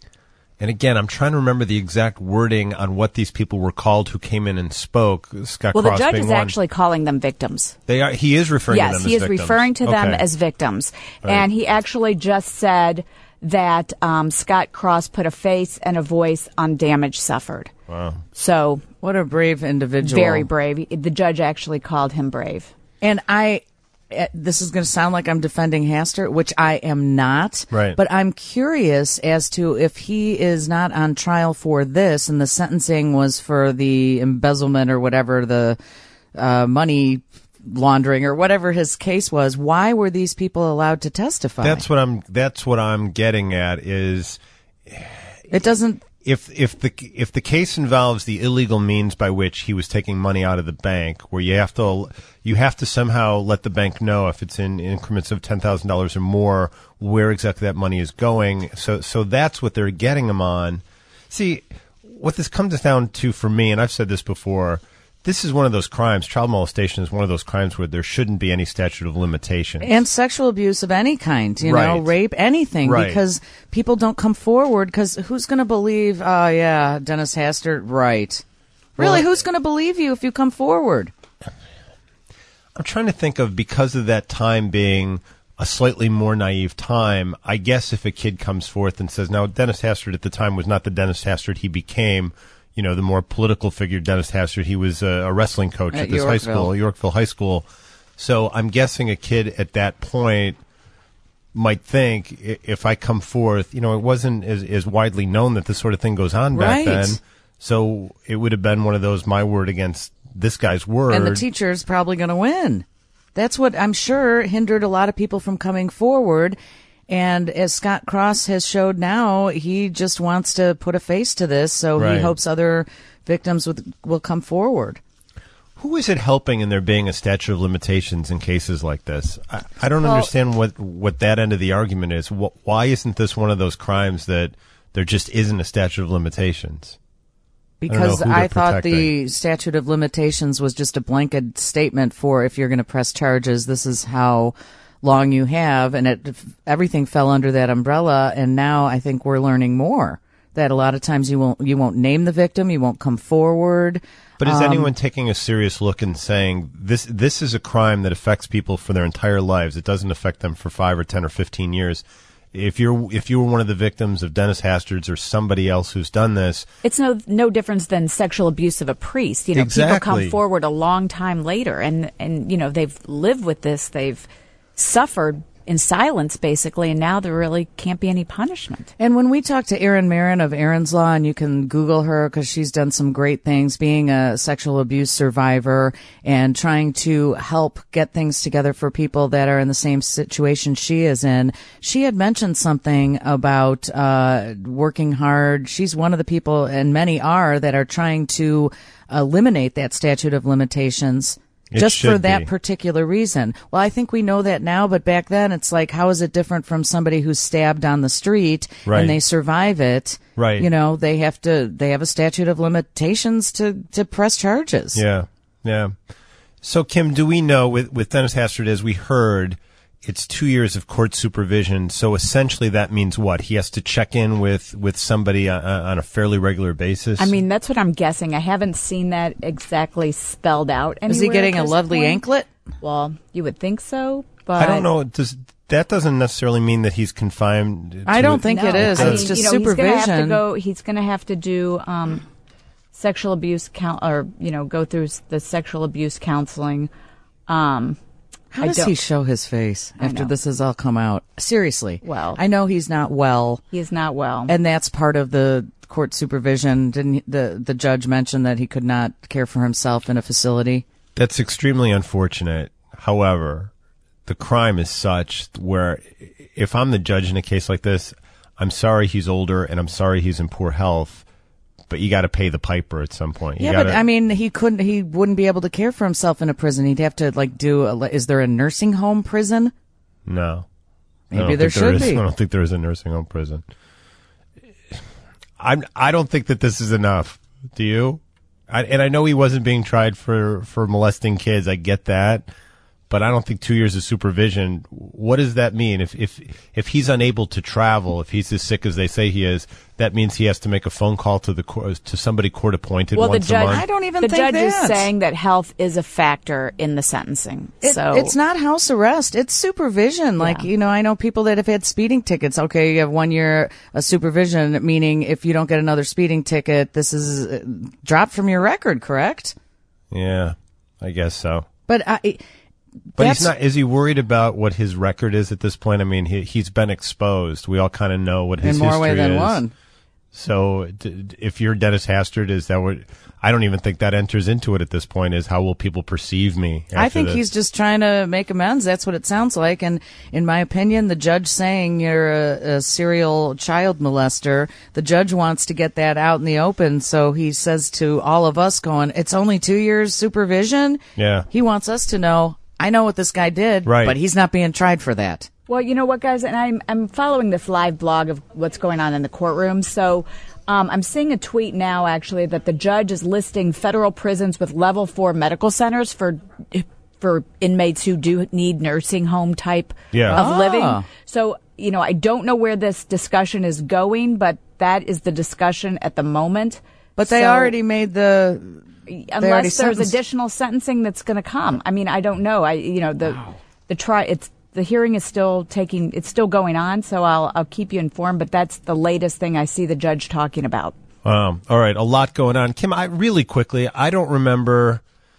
and again, I'm trying to remember the exact wording on what these people were called who came in and spoke. Scott Well, the Cross judge being is one. actually calling them victims. They are. He is referring to them Yes, as he is victims. referring to them Okay. as victims. Right. And he actually just said that um, Scott Cross put a face and a voice on damage suffered. Wow. So What a brave individual. very brave. The judge actually called him brave. And I, eh, this is going to sound like I'm defending Hastert, which I am not. Right. But I'm curious as to if he is not on trial for this and the sentencing was for the embezzlement or whatever, the uh, money laundering or whatever his case was, why were these people allowed to testify? That's what I'm. That's what I'm getting at. Is it doesn't. if if the if the case involves the illegal means by which he was taking money out of the bank, where you have to you have to somehow let the bank know if it's in increments of ten thousand dollars or more where exactly that money is going. So so that's what they're getting him on. See, what this comes down to for me, and I've said this before. This is one of those crimes. Child molestation is one of those crimes where there shouldn't be any statute of limitations. And sexual abuse of any kind, you know, Right. rape, anything, Right. because people don't come forward. Because who's going to believe? Oh, yeah, Dennis Hastert, right? Really, Well, who's going to believe you if you come forward? I'm trying to think of, because of that time being a slightly more naive time, I guess if a kid comes forth and says, now Dennis Hastert at the time was not the Dennis Hastert he became, you know, the more political figure Dennis Hastert. He was a, a wrestling coach at, At this high Yorkville. school, Yorkville High School. So I'm guessing a kid at that point might think, i- if I come forth, you know, it wasn't as, as widely known that this sort of thing goes on back Right. then. So it would have been one of those, my word against this guy's word. And the teacher's probably going to win. That's what I'm sure hindered a lot of people from coming forward. And as Scott Cross has showed now, he just wants to put a face to this, so Right. he hopes other victims with, will come forward. Who is it helping in there being a statute of limitations in cases like this? I, I don't Well- understand what, what that end of the argument is. Wh- why isn't this one of those crimes that there just isn't a statute of limitations? Because I don't know who I, they're thought protecting. the statute of limitations was just a blanket statement for if you're going to press charges, this is how long you have, and it, everything fell under that umbrella. And now I think we're learning more that a lot of times you won't you won't name the victim, you won't come forward. But is Um, anyone taking a serious look and saying this this is a crime that affects people for their entire lives? It doesn't affect them for five or ten or fifteen years. If you're if you were one of the victims of Dennis Hastert or somebody else who's done this, It's no no difference than sexual abuse of a priest. You know, people Exactly. come forward a long time later, and and you know they've lived with this, they've suffered in silence basically, and now there really can't be any punishment. And when we talk to Erin Marin of Erin's Law, and you can Google her because she's done some great things being a sexual abuse survivor and trying to help get things together for people that are in the same situation she is in. She had mentioned something about uh, working hard. She's one of the people, and many are, that are trying to eliminate that statute of limitations. It Just for should that be. particular reason. Well, I think we know that now, but back then it's like, how is it different from somebody who's stabbed on the street Right. and they survive it? Right. You know, they have to, they have a statute of limitations to, to press charges. yeah, yeah. So, Kim, do we know with with Dennis Hastert, as we heard, it's two years of court supervision. So essentially, that means what? He has to check in with with somebody on, on a fairly regular basis. I mean, that's what I'm guessing. I haven't seen that exactly spelled out anywhere. Is he getting at a this lovely point. anklet? Well, you would think so, but I don't know. Does that doesn't necessarily mean that he's confined? I to don't it? think No. it is. I It's mean, just you know, He's gonna have to supervision. go. He's going to have to do um, sexual abuse count, or you know, go through s- the sexual abuse counseling. Um, How I does don't- he show his face I after know. this has all come out? Seriously. Well. I know he's not well, He is not well. and that's part of the court supervision. Didn't he- the the judge mention that he could not care for himself in a facility? That's extremely unfortunate. However, the crime is such where if I'm the judge in a case like this, I'm sorry he's older and I'm sorry he's in poor health, but you got to pay the piper at some point. You Yeah, gotta, but I mean, he couldn't. He wouldn't be able to care for himself in a prison. He'd have to like do. A, is there a nursing home prison? no. I Maybe don't there think there should is. be. I don't think there is a nursing home prison. I'm. I don't think that this is enough. Do you? I, and I know he wasn't being tried for for molesting kids. I get that. But I don't think two years of supervision. What does that mean? If if if he's unable to travel, if he's as sick as they say he is, that means he has to make a phone call to the court, to somebody court appointed well, the once a judge. month. I don't even The think judge is that. saying that health is a factor in the sentencing. It, so it's not house arrest. It's supervision. Like, Yeah. you know, I know people that have had speeding tickets. Okay, you have one year of supervision, meaning if you don't get another speeding ticket, this is uh, dropped from your record, correct? Yeah, I guess so. But I. But That's- he's not. Is he worried about what his record is at this point? I mean, he he's been exposed. We all kind of know what his in more history way than is. one. So, d- d- if you're Dennis Hastert, is that what? I don't even think that enters into it at this point. Is how will people perceive me? I after think this? he's just trying to make amends. That's what it sounds like. And in my opinion, the judge saying you're a, a serial child molester, the judge wants to get that out in the open. So he says to all of us going, it's only two years supervision. Yeah. He wants us to know, I know what this guy did, Right. but he's not being tried for that. Well, you know what, guys, and I'm I'm following this live blog of what's going on in the courtroom. So um, I'm seeing a tweet now, actually, that the judge is listing federal prisons with level four medical centers for for inmates who do need nursing home type Yeah. of Ah. living. So, you know, I don't know where this discussion is going, but that is the discussion at the moment. But they So- already made the. already unless there's sentenced. additional sentencing that's going to come. I mean, I don't know. I you know the the try it's the hearing is still taking it's still going on, so I'll I'll keep you informed, but that's the latest thing I see the judge talking about. Um, all right, a lot going on. Kim, I really quickly, I don't remember.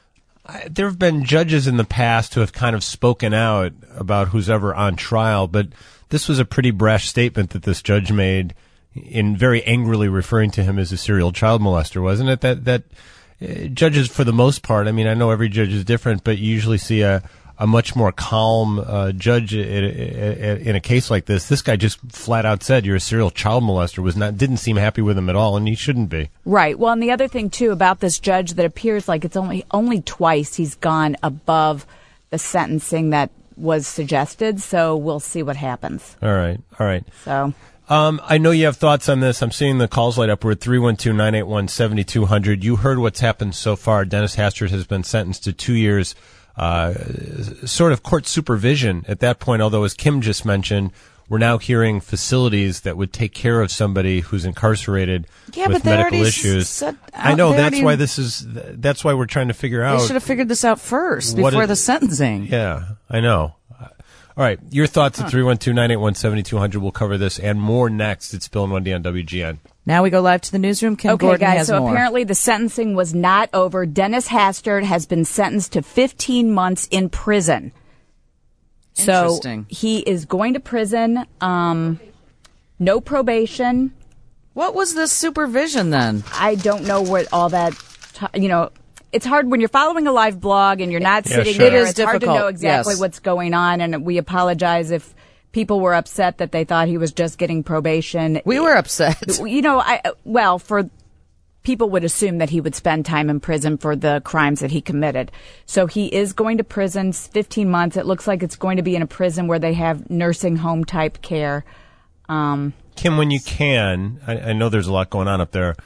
I, there have been judges in the past who have kind of spoken out about who's ever on trial, but this was a pretty brash statement that this judge made in very angrily referring to him as a serial child molester, wasn't it? That that uh, judges, for the most part, I mean, I know every judge is different, but you usually see a a much more calm uh, judge in, in, in a case like this. This guy just flat out said, "You're a serial child molester." Was not didn't seem happy with him at all, and he shouldn't be. Right. Well, and the other thing too about this judge that appears like it's only only twice he's gone above the sentencing that was suggested. So we'll see what happens. All right. All right. So. Um, I know you have thoughts on this. I'm seeing the calls light up. We're at three one two, nine eight one, seven two zero zero. You heard what's happened so far. Dennis Hastert has been sentenced to two years, uh, sort of court supervision at that point, although, as Kim just mentioned, we're now hearing facilities that would take care of somebody who's incarcerated yeah, with but they medical already issues. Said, I know, they that's already, why this is, that's why we're trying to figure out. They should have figured this out first what before it- the sentencing. Yeah, I know. All right, your thoughts at three one two, nine eight one, seven two zero zero. We'll cover this and more next. It's Bill and Wendy on W G N. Now we go live to the newsroom. Kim Okay, Gordon guys, has so more. apparently the sentencing was not over. Dennis Hastert has been sentenced to fifteen months in prison. So Interesting. he is going to prison, um, no probation. What was this supervision then? I don't know what all that, t- you know, it's hard when you're following a live blog and you're not Yeah, sitting sure. there. It is it's hard to difficult, know exactly yes. what's going on, and we apologize if people were upset that they thought he was just getting probation. We were upset. You know, I well, for people would assume that he would spend time in prison for the crimes that he committed. So he is going to prison, fifteen months. It looks like it's going to be in a prison where they have nursing home type care. Um, Kim, when you can, I, I know there's a lot going on up there.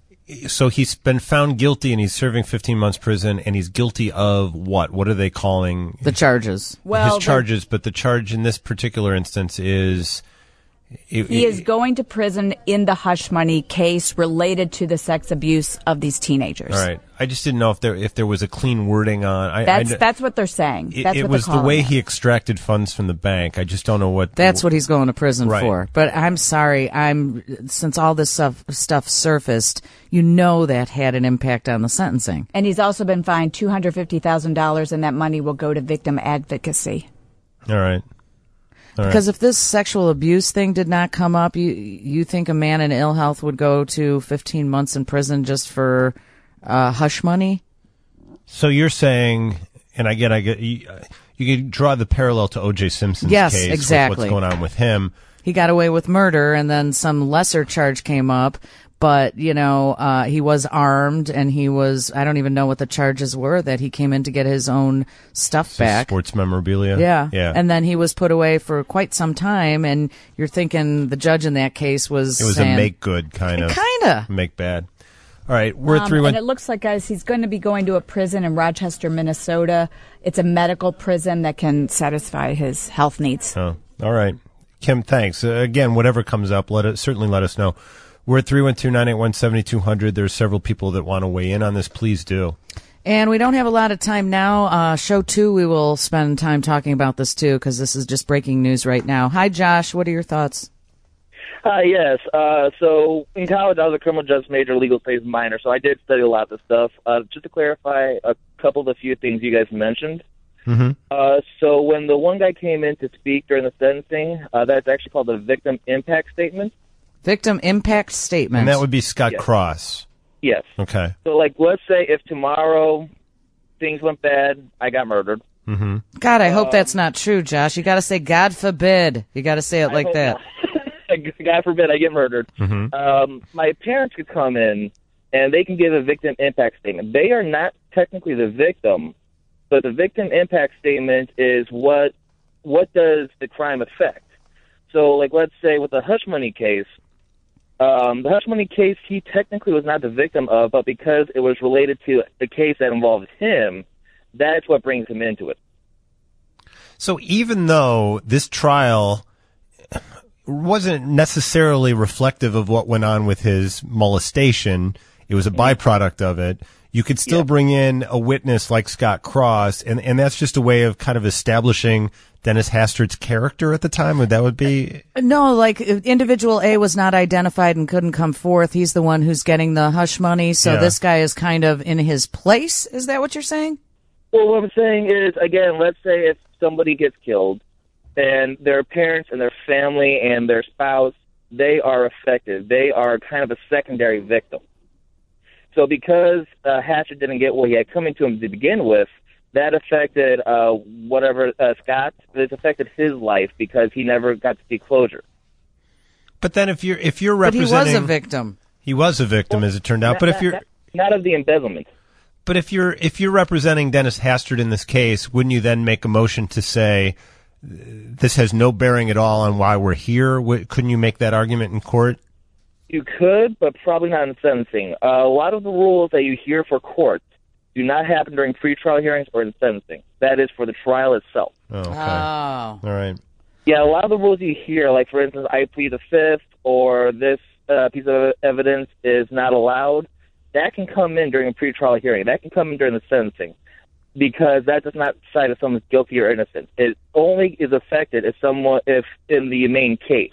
So he's been found guilty and he's serving fifteen months prison, and he's guilty of what? What are they calling The charges. well, his charges? But the charge in this particular instance is it, he it- is going to prison in the hush money case related to the sex abuse of these teenagers. all right. I just didn't know if there if there was a clean wording on. I, That's I, that's what they're saying. it, That's it what was they're the calling way it. he extracted funds from the bank. I just don't know what. That's what he's going to prison Right. for. But I'm sorry. I'm since all this stuff, stuff surfaced, you know that had an impact on the sentencing. And he's also been fined two hundred fifty thousand dollars, and that money will go to victim advocacy. All right. All right. Because if this sexual abuse thing did not come up, you you think a man in ill health would go to fifteen months in prison just for uh, hush money? So you're saying, and again, I get you, you could draw the parallel to O J Simpson's Yes, case. exactly. With what's going on with him? He got away with murder, and then some lesser charge came up. But, you know, uh, he was armed, and he was, I don't even know what the charges were, that he came in to get his own stuff So back. sports memorabilia. Yeah. yeah. And then he was put away for quite some time, and you're thinking the judge in that case was it was saying, a make good kind of Kinda. make bad. All right, we're at Um, three one. and it looks like, guys, he's going to be going to a prison in Rochester, Minnesota. It's a medical prison that can satisfy his health needs. Oh, all right, Kim. Thanks uh, again. Whatever comes up, let us certainly let us know. We're at three one two, nine eight one, seven two zero zero. There's several people that want to weigh in on this. Please do. And we don't have a lot of time now. Uh, show two, we will spend time talking about this too, because this is just breaking news right now. Hi, Josh. What are your thoughts? Uh, yes. Uh, so in college, I was a criminal justice major, legal studies minor, so I did study a lot of this stuff. Uh, just to clarify a couple of the few things you guys mentioned. Mm-hmm. Uh, so when the one guy came in to speak during the sentencing, uh, that's actually called the victim impact statement. Victim impact statement. And that would be Scott Yes. Cross. Yes. Okay. So, like, let's say if tomorrow things went bad, I got murdered. Mm-hmm. God, I hope that's not true, Josh. You got to say, God forbid. You got to say it like hope that. God forbid I get murdered. Mm-hmm. Um, my parents could come in and they can give a victim impact statement. They are not technically the victim, but the victim impact statement is what what does the crime affect. So, like, let's say with the hush money case, um, the hush money case he technically was not the victim of, but because it was related to the case that involved him, that's what brings him into it. So even though this trial wasn't necessarily reflective of what went on with his molestation, it was a byproduct of it, you could still Yeah. bring in a witness like Scott Cross, and, and that's just a way of kind of establishing Dennis Hastert's character at the time. Would that would be No, like if individual A was not identified and couldn't come forth. He's the one who's getting the hush money. So Yeah. this guy is kind of in his place. Is that what you're saying? Well, what I'm saying is, again, let's say if somebody gets killed and their parents and their family and their spouse, they are affected. They are kind of a secondary victim. So because uh, Hatcher didn't get what he had coming to him to begin with, that affected uh, whatever uh, Scott. This affected his life because he never got to see closure. But then, if you're if you're But he representing, was a victim. He was a victim, as it turned out. Not, But if not- you're not, not of the embezzlement. But if you're if you're representing Dennis Hastert in this case, wouldn't you then make a motion to say this has no bearing at all on why we're here? Wh- Couldn't you make that argument in court? You could, but probably not in sentencing. Uh, a lot of the rules that you hear for courts do not happen during pretrial hearings or in sentencing. That is for the trial itself. Oh, okay. Oh. All right. Yeah, a lot of the rules you hear, like, for instance, I plead the fifth or this uh, piece of evidence is not allowed, that can come in during a pretrial hearing. That can come in during the sentencing because that does not decide if someone's guilty or innocent. It only is affected if someone, if in the main case.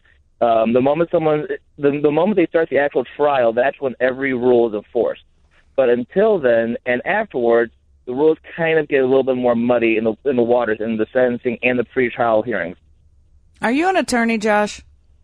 Um, the moment someone, the, the moment they start the actual trial, that's when every rule is enforced. But until then and afterwards, the rules kind of get a little bit more muddy in the in the waters in the sentencing and the pretrial hearings. Are you an attorney, Josh?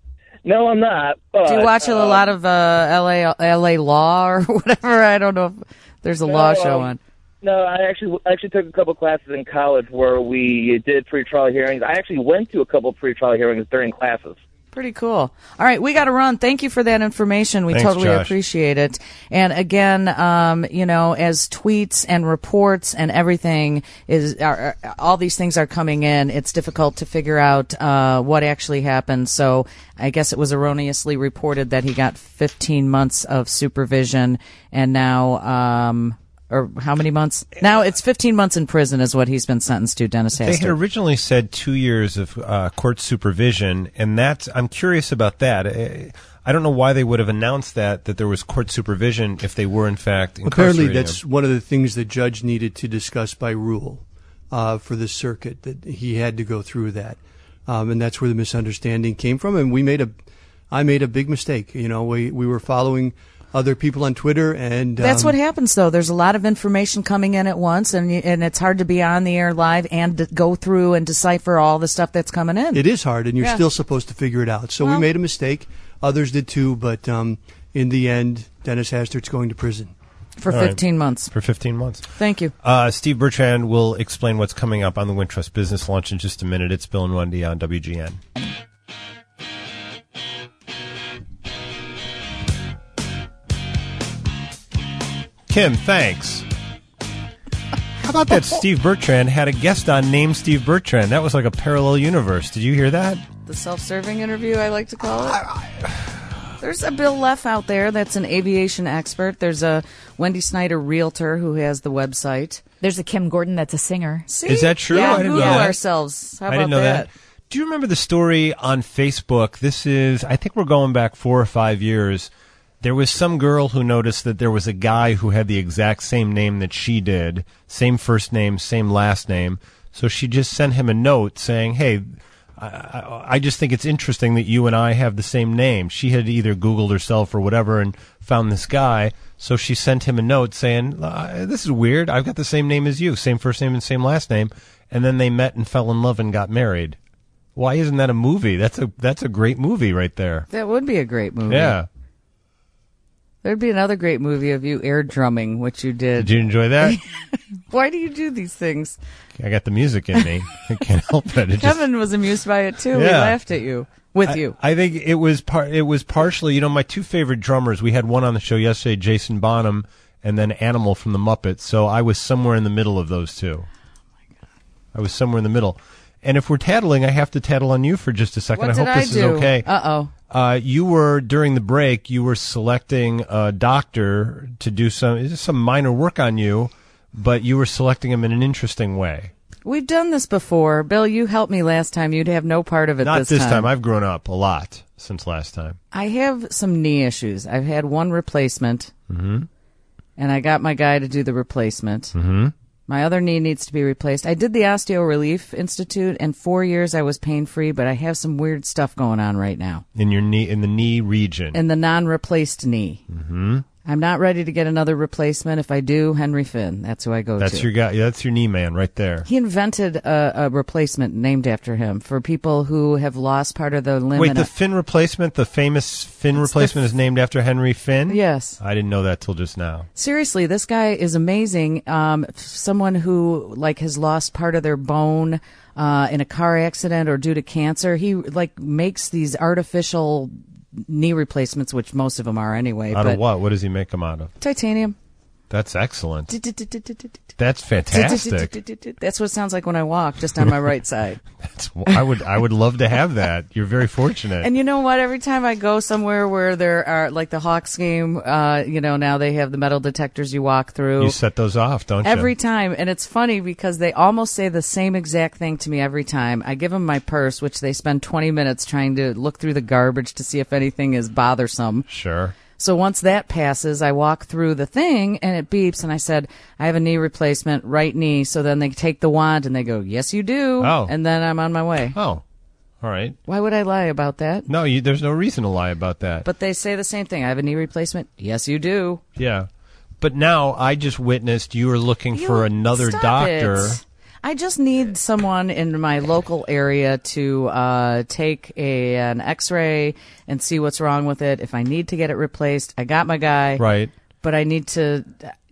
No, I'm not. But, Do you watch a um, lot of uh, L A L A Law or whatever? I don't know if there's a No, law show um, on. No, I actually actually took a couple classes in college where we did pretrial hearings. I actually went to a couple pretrial hearings during classes. Pretty cool. All right, we got to run. Thank you for that information. We Thanks, totally Josh. appreciate it. And again, um, you know, as tweets and reports and everything is, are, are, all these things are coming in. It's difficult to figure out uh, what actually happened. So I guess it was erroneously reported that he got fifteen months of supervision, and now. Um, Or how many months? Now it's fifteen months in prison is what he's been sentenced to, Dennis They had Hastert. originally said two years of uh, court supervision, and that's I'm curious about that. I, I don't know why they would have announced that that there was court supervision if they were in fact Apparently, incarcerating that's him. one of the things the judge needed to discuss by rule uh, for the circuit, that he had to go through that. Um, and that's where the misunderstanding came from. And we made a, I made a big mistake. You know, we, we were following other people on Twitter, and um, That's what happens, though. There's a lot of information coming in at once, and y- and it's hard to be on the air live and to go through and decipher all the stuff that's coming in. It is hard, and you're Yeah. still supposed to figure it out. So Well- we made a mistake. Others did too, but um, in the end, Dennis Hastert's going to prison. For All right. fifteen months. For fifteen months. Thank you. Uh, Steve Bertrand will explain what's coming up on the Wintrust Business Lunch in just a minute. It's Bill and Wendy on W G N. Kim, thanks. How about that Steve Bertrand had a guest on named Steve Bertrand? That was like a parallel universe. Did you hear that? The self-serving interview, I like to call it. There's a Bill Leff out there that's an aviation expert. There's a Wendy Snyder realtor who has the website. There's a Kim Gordon that's a singer. See? Is that true? Yeah, I didn't know Google that. ourselves. How I about didn't know that? that. Do you remember the story on Facebook? This is, I think we're going back four or five years. There was some girl who noticed that there was a guy who had the exact same name that she did, same first name, same last name. So she just sent him a note saying, hey, I, I, I just think it's interesting that you and I have the same name. She had either Googled herself or whatever and found this guy. So she sent him a note saying, uh, this is weird. I've got the same name as you, same first name and same last name. And then they met and fell in love and got married. Why isn't that a movie? That's a that's a great movie right there. That would be a great movie. Yeah. There'd be another great movie of you air drumming, which you did. Did you enjoy that? Why do you do these things? I got the music in me. I can't help it. It just- Kevin was amused by it too. We Yeah. laughed at you. With I, you. I think it was par- it was partially, you know, my two favorite drummers. We had one on the show yesterday, Jason Bonham, and then Animal from the Muppets. So I was somewhere in the middle of those two. I was somewhere in the middle. And if we're tattling, I have to tattle on you for just a second. What I did hope I this do? is okay. Uh-oh. Uh, you were, during the break, you were selecting a doctor to do some, some minor work on you, but you were selecting him in an interesting way. We've done this before. Bill, you helped me last time. You'd have no part of it Not this, this time. time. I've grown up a lot since last time. I have some knee issues. I've had one replacement, Mm-hmm. and I got my guy to do the replacement. Mm-hmm. My other knee needs to be replaced. I did the Osteo Relief Institute, and four years I was pain-free, but I have some weird stuff going on right now. In your knee, in the knee region. In the non-replaced knee. Mm-hmm. I'm not ready to get another replacement. If I do, Henry Finn. That's who I go That's to. your guy. That's your knee man right there. He invented a, a replacement named after him for people who have lost part of their limb. Wait, in the a- Finn replacement, the famous Finn It's replacement the- is named after Henry Finn? Yes. I didn't know that till just now. Seriously, this guy is amazing. Um, someone who like has lost part of their bone uh, in a car accident or due to cancer. He like makes these artificial knee replacements, which most of them are anyway. Out but of what? What does he make them out of? Titanium. That's excellent. That's fantastic. That's what it sounds like when I walk, just on my right side. That's, I would I would love to have that. You're very fortunate. And you know what? Every time I go somewhere where there are, like the Hawks game, uh, you know, now they have the metal detectors you walk through. You set those off, don't you? Every time. And it's funny because they almost say the same exact thing to me every time. I give them my purse, which they spend twenty minutes trying to look through the garbage to see if anything is bothersome. Sure. So once that passes, I walk through the thing and it beeps and I said, I have a knee replacement, right knee. So then they take the wand and they go, yes, you do. Oh. And then I'm on my way. Oh, all right. Why would I lie about that? No, you, there's no reason to lie about that. But they say the same thing. I have a knee replacement. Yes, you do. Yeah. But now I just witnessed you were looking You- for another stop doctor. it. I just need someone in my local area to uh, take a an X-ray and see what's wrong with it. If I need to get it replaced, I got my guy. Right. But I need to,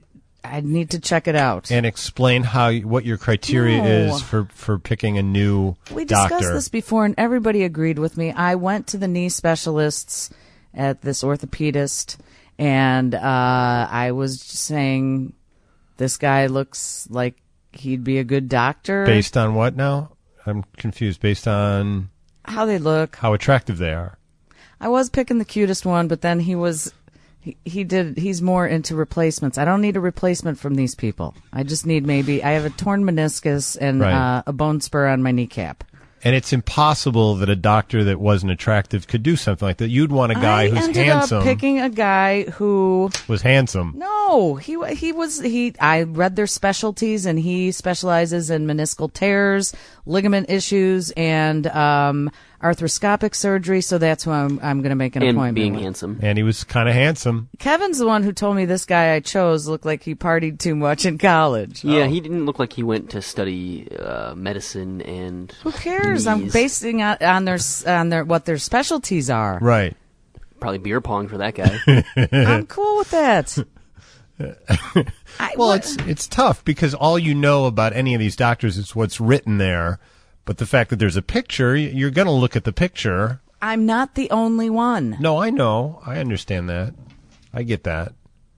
I need to check it out. And explain how you- what your criteria No. is for, for picking a new We discussed doctor. this before, and everybody agreed with me. I went to the knee specialists at this orthopedist, and uh, I was just saying, this guy looks like he'd be a good doctor. Based on what now? I'm confused. Based on How they look. how attractive they are. I was picking the cutest one, but then he was, he, he did, he's more into replacements. I don't need a replacement from these people. I just need maybe, I have a torn meniscus and Right. uh, a bone spur on my kneecap. And it's impossible that a doctor that wasn't attractive could do something like that. You'd want a guy I who's ended handsome. up picking a guy who was handsome. No, he he was he. I read their specialties, and he specializes in meniscal tears, ligament issues, and um, arthroscopic surgery. So that's who I'm I'm going to make an and appointment. being with. handsome. And he was kind of handsome. Kevin's the one who told me this guy I chose looked like he partied too much in college. Yeah, he didn't look like he went to study uh, medicine and. Who cares? I'm knees. basing on, on their on their what their specialties are. Right. Probably beer pong for that guy. I'm cool with that. I, Well, what- it's it's tough because all you know about any of these doctors is what's written there. But the fact that there's a picture, y- you're going to look at the picture. I'm not the only one. No, I know. I understand that. I get that.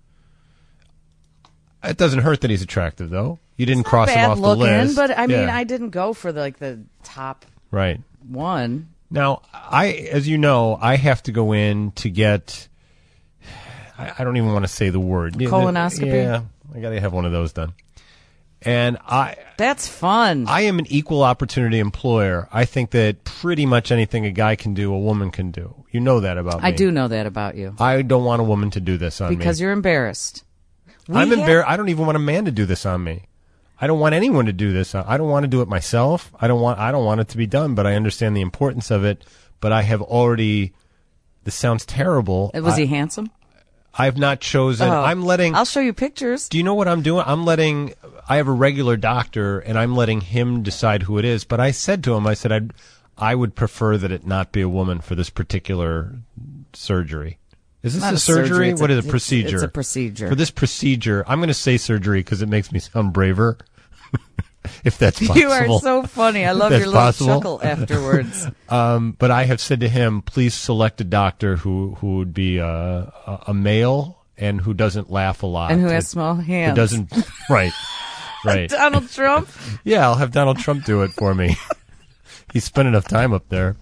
It doesn't hurt that he's attractive, though. You didn't cross him Bad off the looking, list. but I mean, Yeah. I didn't go for the, like the top Right. one. Now, I, as you know, I have to go in to get. I, I don't even want to say the word. Colonoscopy? Yeah, I got to have one of those done. And I, That's fun. I am an equal opportunity employer. I think that pretty much anything a guy can do, a woman can do. You know that about me. I do know that about you I don't want a woman to do this on me. because you're embarrassed. We I'm have- embarrassed. I don't even want a man to do this on me. I don't want anyone to do this. I don't want to do it myself. I don't want. I don't want it to be done. But I understand the importance of it. But I have already. This sounds terrible. Was I, he handsome? I've not chosen. Oh, I'm letting. I'll show you pictures. Do you know what I'm doing? I'm letting. I have a regular doctor, and I'm letting him decide who it is. But I said to him, I said, I'd, I would prefer that it not be a woman for this particular surgery. Is this Not a a surgery? surgery, it's What a- is a it's- procedure? it's a procedure. For this procedure, I'm going to say surgery because it makes me sound braver. If that's possible. You are so funny. I If love that's your little possible. chuckle afterwards. Um, but I have said to him, please select a doctor who, who would be a, a, a male and who doesn't laugh a lot. And who has Who- small hands. Who doesn't, right, right. Donald Trump? Yeah, I'll have Donald Trump do it for me. He's spent enough time up there.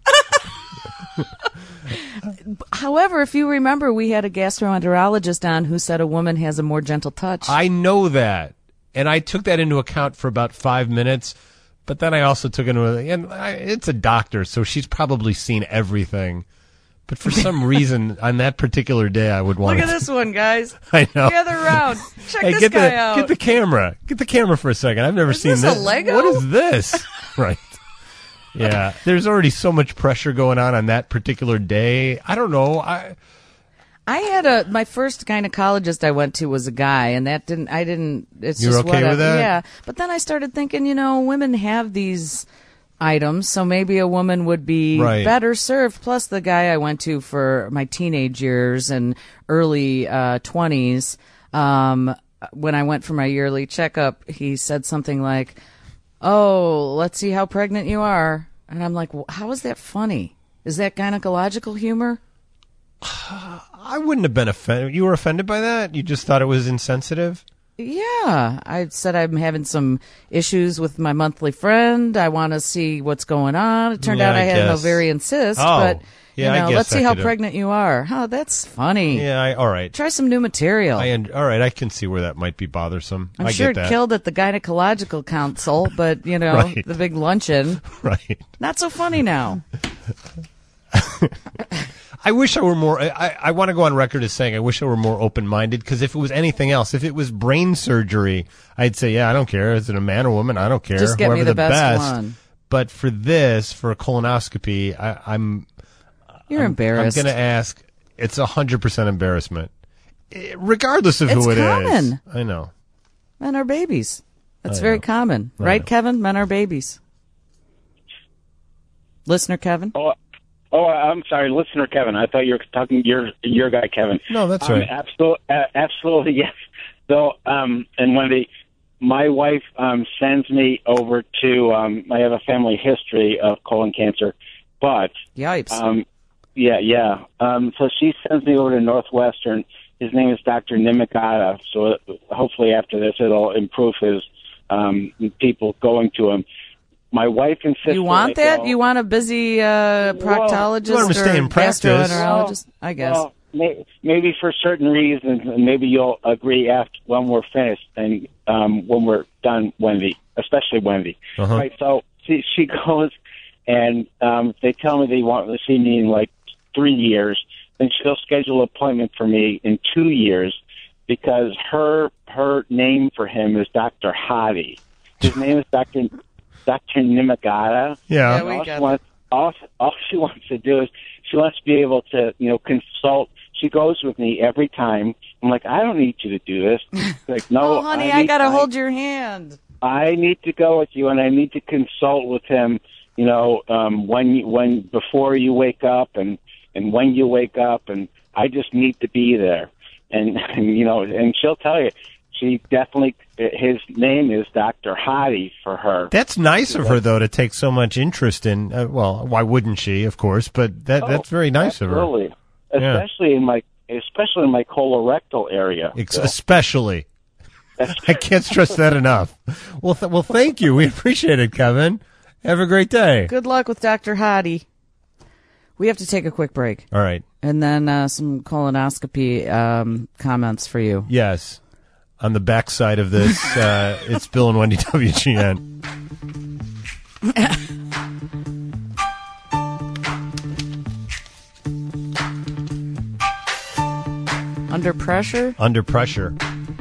However, if you remember, we had a gastroenterologist on who said a woman has a more gentle touch. I know that. And I took that into account for about five minutes. But then I also took into and I, it's a doctor, so she's probably seen everything. But for some reason, on that particular day, I would want Look to. at this one, guys. I know. Gather around. Check Hey, this get guy the out. get the camera. Get the camera for a second. I've never Is seen this a Lego? What is this? Right. Yeah. There's already so much pressure going on on that particular day. I don't know. I I had a my first gynecologist I went to was a guy, and that didn't. I didn't. It's You're just okay what with I, that? Yeah, but then I started thinking, you know, women have these items, so maybe a woman would be Right. better served. Plus, the guy I went to for my teenage years and early uh, twenties, um, when I went for my yearly checkup, he said something like, "Oh, let's see how pregnant you are," and I'm like, well, "How is that funny? Is that gynecological humor?" I wouldn't have been offended. You were offended by that? You just thought it was insensitive? Yeah, I said I'm having some issues with my monthly friend. I want to see what's going on. It turned Yeah, out I, I had an guess. ovarian cyst, Oh, but yeah, I you know, guess let's see I how could've- pregnant you are. Oh, that's funny. Yeah, I, all right. Try some new material. I, all right, I can see where that might be bothersome. I'm I sure get it that. killed at the gynecological council, but you know, Right. the big luncheon. Right. Not so funny now. I wish I were more. I, I, I want to go on record as saying I wish I were more open-minded, because if it was anything else, if it was brain surgery, I'd say, yeah, I don't care. Is it a man or woman? I don't care. Just get Whoever me the best one. But for this, for a colonoscopy, I, I'm You're I'm, embarrassed. I'm going to ask. It's a hundred percent embarrassment, Eh, regardless of It's who it is. common. I know. Men are babies. That's I very know. common, I right, know. Kevin? Men are babies. Listener Kevin? Oh, oh, I'm sorry, listener Kevin. I thought you were talking your your guy Kevin. No, that's um, right. Absolutely, uh, absolutely, yes. So, um, and Wendy, my wife um, sends me over to. Um, I have a family history of colon cancer, but Yipes. um, yeah, yeah. Um, so she sends me over to Northwestern. His name is Doctor Nimikata. So hopefully after this, it'll improve his um, people going to him. My wife insists. You want I that? go. You want a busy uh, proctologist You want him to or stay in practice. gastroenterologist? I guess. Well, may, maybe for certain reasons, and maybe you'll agree after when we're finished and um, when we're done, Wendy, especially Wendy. Uh-huh. Right. So she, she goes, and um, they tell me they want to see me in like three years. Then she'll schedule an appointment for me in two years because her her name for him is Doctor Hadi. His name is Doctor Doctor Nimagata. Yeah. Yeah, we all, got she wants, all, all she wants to do is she wants to be able to, you know, consult. She goes with me every time. I'm like, I don't need you to do this. She's like, no, Oh, honey, I, need- got to hold your hand. I need to go with you, and I need to consult with him. You know, um, when you, when before you wake up, and and when you wake up, and I just need to be there. And, and you know, and she'll tell you, she definitely. His name is Doctor Hadi for her. That's nice of her, though, to take so much interest in. Uh, well, why wouldn't she? Of course, but that Oh, that's very nice of her. Absolutely, Yeah. especially in my especially in my colorectal area. Ex- So, especially. I can't stress that enough. Well, th- well, thank you. We appreciate it, Kevin. Have a great day. Good luck with Doctor Hadi. We have to take a quick break. All right. And then uh, some colonoscopy um, comments for you. Yes. On the backside of this, uh, it's Bill and Wendy W G N. Under pressure? Under pressure.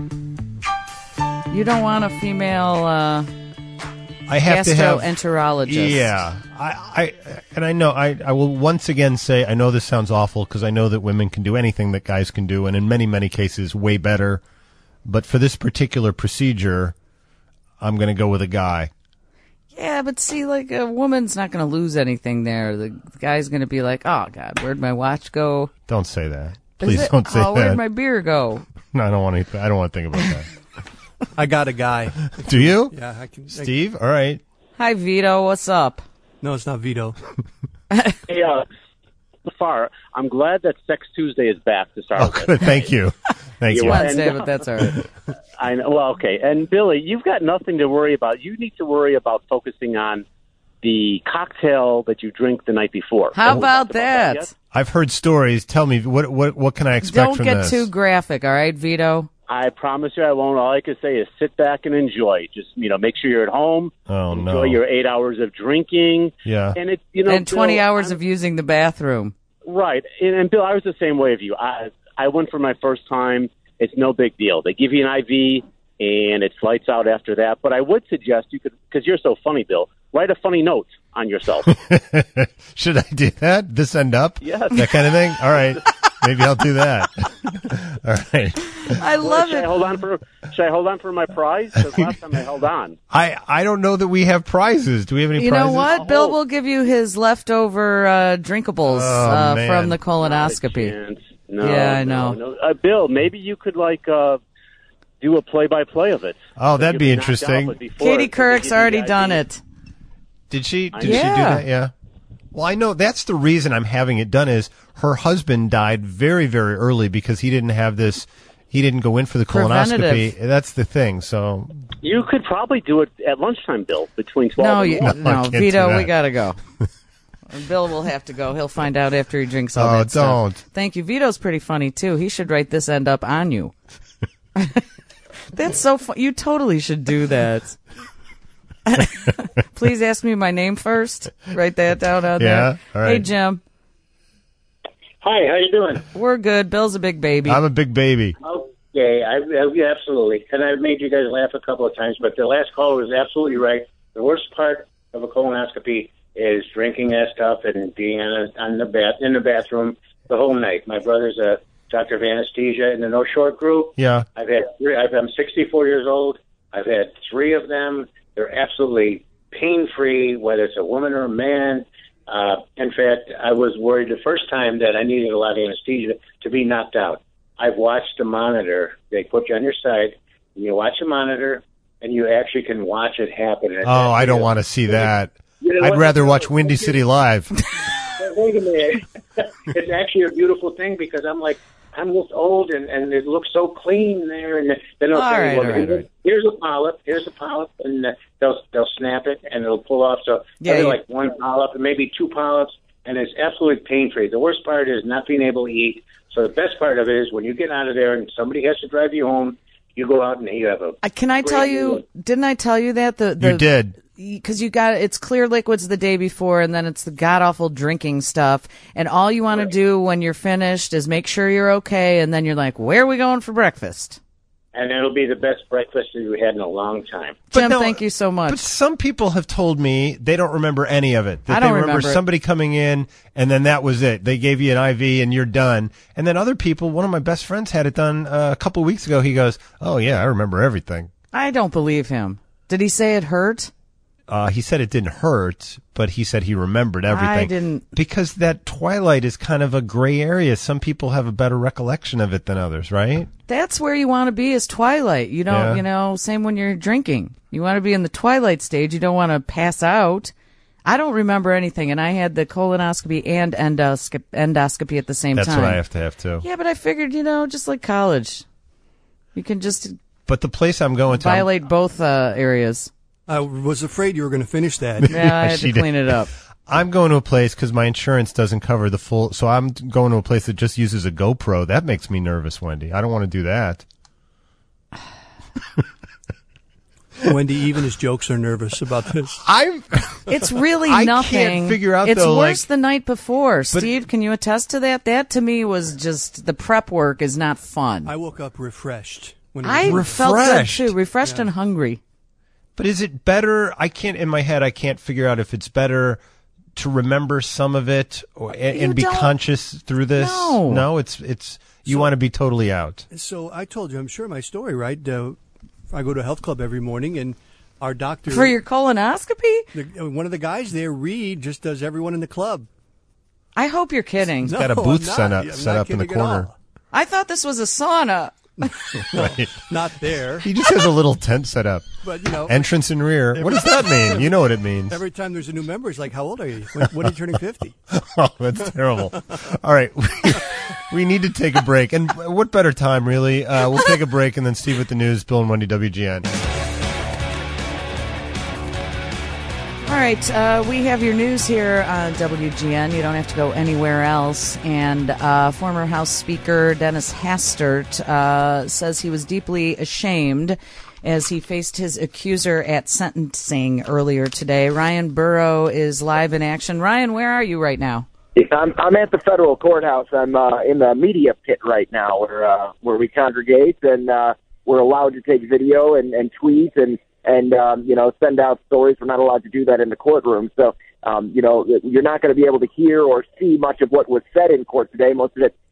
You don't want a female uh, I have to have gastroenterologist. Yeah, I, I and I know I, I will once again say I know this sounds awful because I know that women can do anything that guys can do, and in many many cases way better. But for this particular procedure, I'm going to go with a guy. Yeah, but see, like, a woman's not going to lose anything there. The, the guy's going to be like, oh, God, where'd my watch go? Don't say that. Is Please it- don't say oh, that. where'd my beer go? No, I don't want to. I don't want to think about that. I got a guy. Do you? Yeah, I can. Steve, all right. Hi, Vito. What's up? No, it's not Vito. Hey, uh, Far, I'm glad that Sex Tuesday is back to start Oh, with. good. Thank you. Thank It's you. Wednesday, but that's all right. I know. Well, okay. And Billy, you've got nothing to worry about. You need to worry about focusing on the cocktail that you drink the night before. How Have we about talked that? that? yet? I've heard stories. Tell me what what what can I expect Don't from get this? too graphic, all right, Vito? I promise you I won't. All I can say is sit back and enjoy. Just, you know, make sure you're at home. Oh, enjoy no. your eight hours of drinking. Yeah. And it, you know, and twenty Bill, hours I'm- of using the bathroom. Right. And, and Bill, I was the same way of you. I I went for my first time. It's no big deal. They give you an I V, and it's lights out after that. But I would suggest you could, because you're so funny, Bill, write a funny note on yourself. Should I do that? This end up? Yes. That kind of thing? All right. Maybe I'll do that. All right. I love should it. I hold on for should I hold on for my prize? Because last time I held on. I, I don't know that we have prizes. Do we have any You prizes? know what? Bill will give you his leftover uh, drinkables Oh, uh, man. from the Not a colonoscopy. chance. No, Yeah, I no, know. no. Uh, Bill, maybe you could like uh, do a play-by-play of it. Oh, that'd You'll be knocked out, interesting. but before Katie it, they give Couric's you the already I V. done it. Did she? Did I- she do Yeah. that? Yeah. Well, I know that's the reason I'm having it done is her husband died very, very early because he didn't have this. He didn't go in for the colonoscopy. Preventative. That's the thing. So You could probably do it at lunchtime, Bill, between twelve No, and you, one. No, I no, can't do Vito, that. we gotta go. Bill will have to go. He'll find out after he drinks all Oh, that stuff. don't. Thank you. Vito's pretty funny too. He should write this end up on you. That's so fun. You totally should do that. Please ask me my name first. Write that down on Yeah, there. all right. Hey, Jim. Hi, how you doing? We're good. Bill's a big baby. I'm a big baby. Okay, I, I, yeah, absolutely. And I've made you guys laugh a couple of times, but the last caller was absolutely right. The worst part of a colonoscopy is drinking that stuff and being on, a, on the bath in the bathroom the whole night. My brother's a doctor of anesthesia in the No Short group. Yeah. I've had three. I've, I'm sixty-four years old. I've had three of them. They're absolutely pain-free, whether it's a woman or a man. Uh, in fact, I was worried the first time that I needed a lot of anesthesia to be knocked out. I've watched the monitor. They put you on your side, and you watch the monitor, and you actually can watch it happen. And Oh, I don't want to see that. You know I'd what? rather watch Windy City Live. Wait a minute. It's actually a beautiful thing because I'm like, I'm just old and, and it looks so clean there. And then they'll All say, right, well, all right, here's, all right. here's a polyp, here's a polyp, and uh, they'll they'll snap it and it'll pull off. So Yeah, maybe you- like one polyp and maybe two polyps, and it's absolutely pain free. The worst part is not being able to eat. So the best part of it is when you get out of there and somebody has to drive you home, you go out and you have a. Uh, Can I great tell you? meal. Didn't I tell you that the, the You did. Because you got it's clear liquids the day before, and then it's the god awful drinking stuff. And all you want to do when you're finished is make sure you're okay, and then you're like, "Where are we going for breakfast?" And it'll be the best breakfast that we've had in a long time. But Jim, no, thank you so much. But some people have told me they don't remember any of it. That I don't they remember, remember it. somebody coming in and then that was it. They gave you an I V and you're done. And then other people, one of my best friends had it done uh, a couple of weeks ago. He goes, "Oh yeah, I remember everything." I don't believe him. Did he say it hurt? Uh, he said it didn't hurt, but he said he remembered everything. I didn't. Because that twilight is kind of a gray area. Some people have a better recollection of it than others, right? That's where you want to be is twilight. You don't, Yeah. you know, same when you're drinking. You want to be in the twilight stage. You don't want to pass out. I don't remember anything, and I had the colonoscopy and endoscopy, endoscopy at the same That's time. what I have to have too. Yeah, but I figured, you know, just like college, you can just But the place I'm going to, I'm- violate both uh, areas. I was afraid you were going to finish that. Yeah, I had She to clean did. it up. I'm going to a place because my insurance doesn't cover the full. So I'm going to a place that just uses a GoPro. That makes me nervous, Wendy. I don't want to do that. Wendy, even his jokes are nervous about this. I'm. It's really I nothing. can't figure out, It's though, worse like- the night before. Steve, can you attest to that? That to me was just the prep work is not fun. I woke up refreshed. When it I was felt good Refreshed. too, refreshed and hungry. But is it better? I can't in my head. I can't figure out if it's better to remember some of it or, and, You and be don't- conscious through this. No. no. It's it's you want to be totally out. So I told you, I'm sure my story, right? Uh, I go to a health club every morning, and our doctor For your colonoscopy? the, uh, one of the guys there, Reed, just does everyone in the club. I hope you're kidding. No, Got a I'm booth not. set up I'm set not up in the kidding at corner. all. I thought this was a sauna. Right. Not there, He just has a little tent set up. but you know, Entrance and rear. What does that mean? You know what it means. every time there's a new member, it's like, "How old are you? When, when are you turning fifty?" Oh, that's terrible. All right. We, we need to take a break. And what better time, really? Uh, we'll take a break and then Steve with the news, Bill and Wendy, W G N. All right, uh, we have your news here on W G N. You don't have to go anywhere else. And uh, former House Speaker Dennis Hastert uh, says he was deeply ashamed as he faced his accuser at sentencing earlier today. Ryan Burrow is live in action. Ryan, where are you right now? I'm, I'm at the federal courthouse. I'm uh, in the media pit right now, where uh, where we congregate, and uh, we're allowed to take video and, and tweet and and um, you know send out stories. We're not allowed to do that in the courtroom. So um, you know you're not going to be able to hear or see much of what was said in court today. Most of it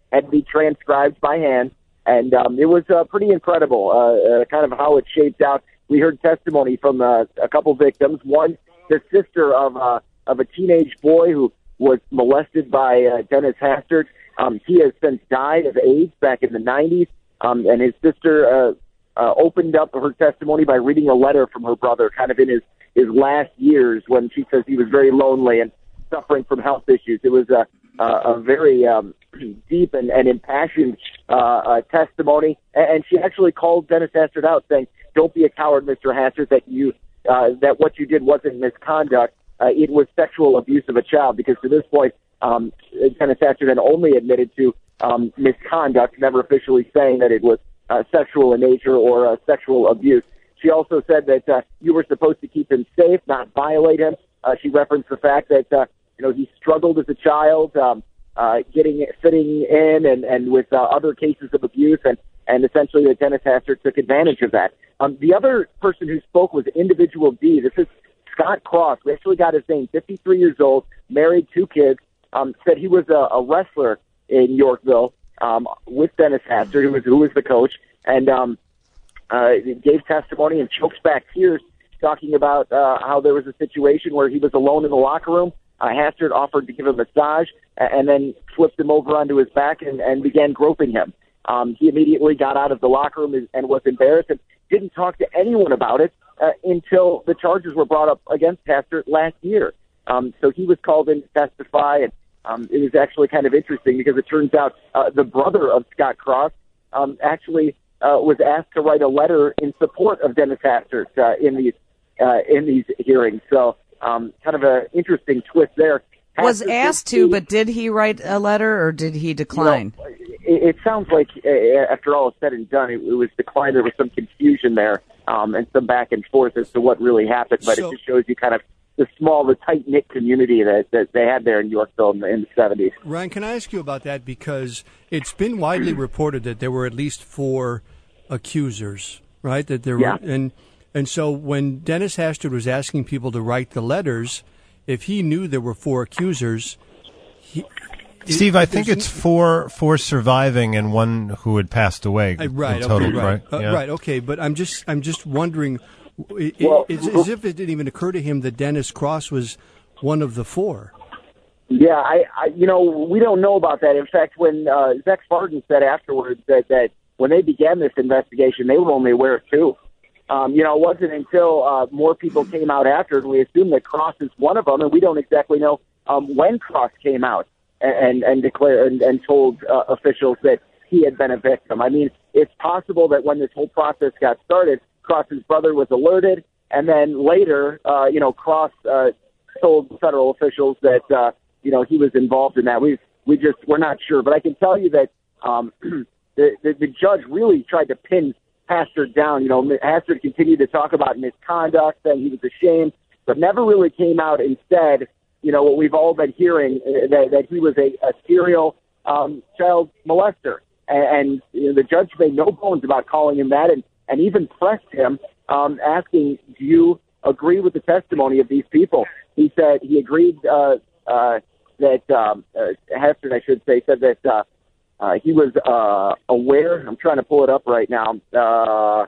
had to be transcribed by hand. And um, it was uh, pretty incredible, uh, uh, kind of how it shaped out. We heard testimony from uh, a couple victims. One, the sister of uh, of a teenage boy who was molested by uh, Dennis Hastert. Um, he has since died of AIDS back in the nineties. Um, and his sister uh, uh, opened up her testimony by reading a letter from her brother, kind of in his, his last years, when she says he was very lonely and suffering from health issues. It was a, a, a very um, deep and, and impassioned uh, uh, testimony. And she actually called Dennis Hastert out, saying, "Don't be a coward, Mister Hastert, that you uh, that what you did wasn't misconduct. Uh, it was sexual abuse of a child," because to this point, um, Dennis Hastert had only admitted to um, misconduct, never officially saying that it was uh, sexual in nature or uh, sexual abuse. She also said that uh, you were supposed to keep him safe, not violate him. Uh, she referenced the fact that uh, you know he struggled as a child, um, uh, getting fitting in, and and with uh, other cases of abuse, and and essentially that Dennis Hastert took advantage of that. Um, the other person who spoke was Individual D. This is Scott Cross. We actually got his name. fifty-three years old, married, two kids. Um, said he was a, a wrestler in Yorkville um, with Dennis Hastert, who was who was the coach, and um, uh, gave testimony and choked back tears, talking about uh, how there was a situation where he was alone in the locker room. Uh, Hastert offered to give him a massage, and then flipped him over onto his back and, and began groping him. Um, he immediately got out of the locker room and, and was embarrassed and didn't talk to anyone about it uh, until the charges were brought up against Hastert last year. Um, so he was called in to testify, and um, it was actually kind of interesting because it turns out uh, the brother of Scott Cross um, actually uh, was asked to write a letter in support of Dennis Hastert uh, in these uh, in these hearings. So um, kind of an interesting twist there. Was Hastert asked to, but did he write a letter or did he decline? You know, it, it sounds like uh, after all is said and done, it, it was declined. There was some confusion there um, and some back and forth as to what really happened. But So- it just shows you kind of the small, the tight-knit community that, that they had there in Yorkville in the, in the seventies. Ryan, can I ask you about that? Because it's been widely reported that there were at least four accusers, right? That there Yeah. were, and and so when Dennis Hastert was asking people to write the letters, if he knew there were four accusers, he, Steve, it- I think there's it's four four surviving and one who had passed away. Uh, right, in total, okay, right, right? Uh, Yeah. right, okay. But I'm just, I'm just wondering, i- i- Well- it's as if it didn't even occur to him that Dennis Cross was one of the four. Yeah, I, I, you know, we don't know about that. In fact, when uh, Zach Spartan said afterwards that, that when they began this investigation, they were only aware of two. Um, you know, it wasn't until uh, more people came out after, and we assume that Cross is one of them, and we don't exactly know um, when Cross came out and and, and declared and, and told uh, officials that he had been a victim. I mean, it's possible that when this whole process got started, Cross's brother was alerted, and then later, uh, you know, Cross uh, told federal officials that uh, you know he was involved in that. We we just we're not sure, but I can tell you that um, the, the the judge really tried to pin Hastert down. You know, Hastert continued to talk about misconduct, saying he was ashamed, but never really came out and said, you know, what we've all been hearing, uh, that, that he was a, a serial um, child molester. And, and you know, the judge made no bones about calling him that, and, and even pressed him, um, asking, do you agree with the testimony of these people? He said he agreed uh, uh, that, um, uh, Hastert, I should say, said that uh, Uh, he was uh, aware. I'm trying to pull it up right now. Uh,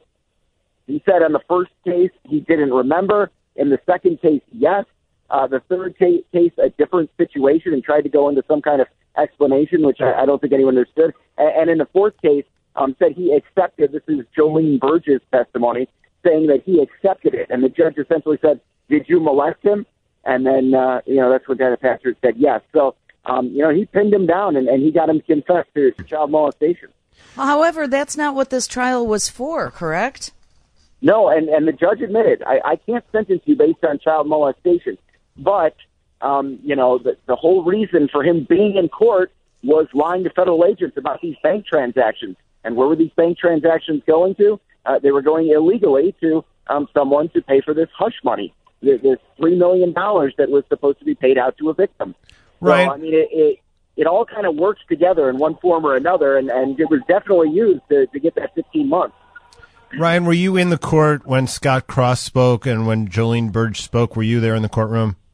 he said on the first case he didn't remember. In the second case, yes. Uh, the third case, case, a different situation, and tried to go into some kind of explanation, which I, I don't think anyone understood. And, and in the fourth case, um, said he accepted. This is Jolene Burge's testimony, saying that he accepted it. And the judge essentially said, "Did you molest him?" And then, uh, you know, that's what Dennis Hastert said, yes. So, Um, you know, he pinned him down, and, and he got him confessed to child molestation. However, that's not what this trial was for, correct? No, and, and the judge admitted, I, I can't sentence you based on child molestation. But, um, you know, the, the whole reason for him being in court was lying to federal agents about these bank transactions. And where were these bank transactions going to? Uh, they were going illegally to um, someone to pay for this hush money, this three million dollars that was supposed to be paid out to a victim. Right. So, I mean, it, it, it all kind of works together in one form or another, and, and it was definitely used to, to get that fifteen months. Ryan, were you in the court when Scott Cross spoke and when Jolene Burge spoke? Were you there in the courtroom?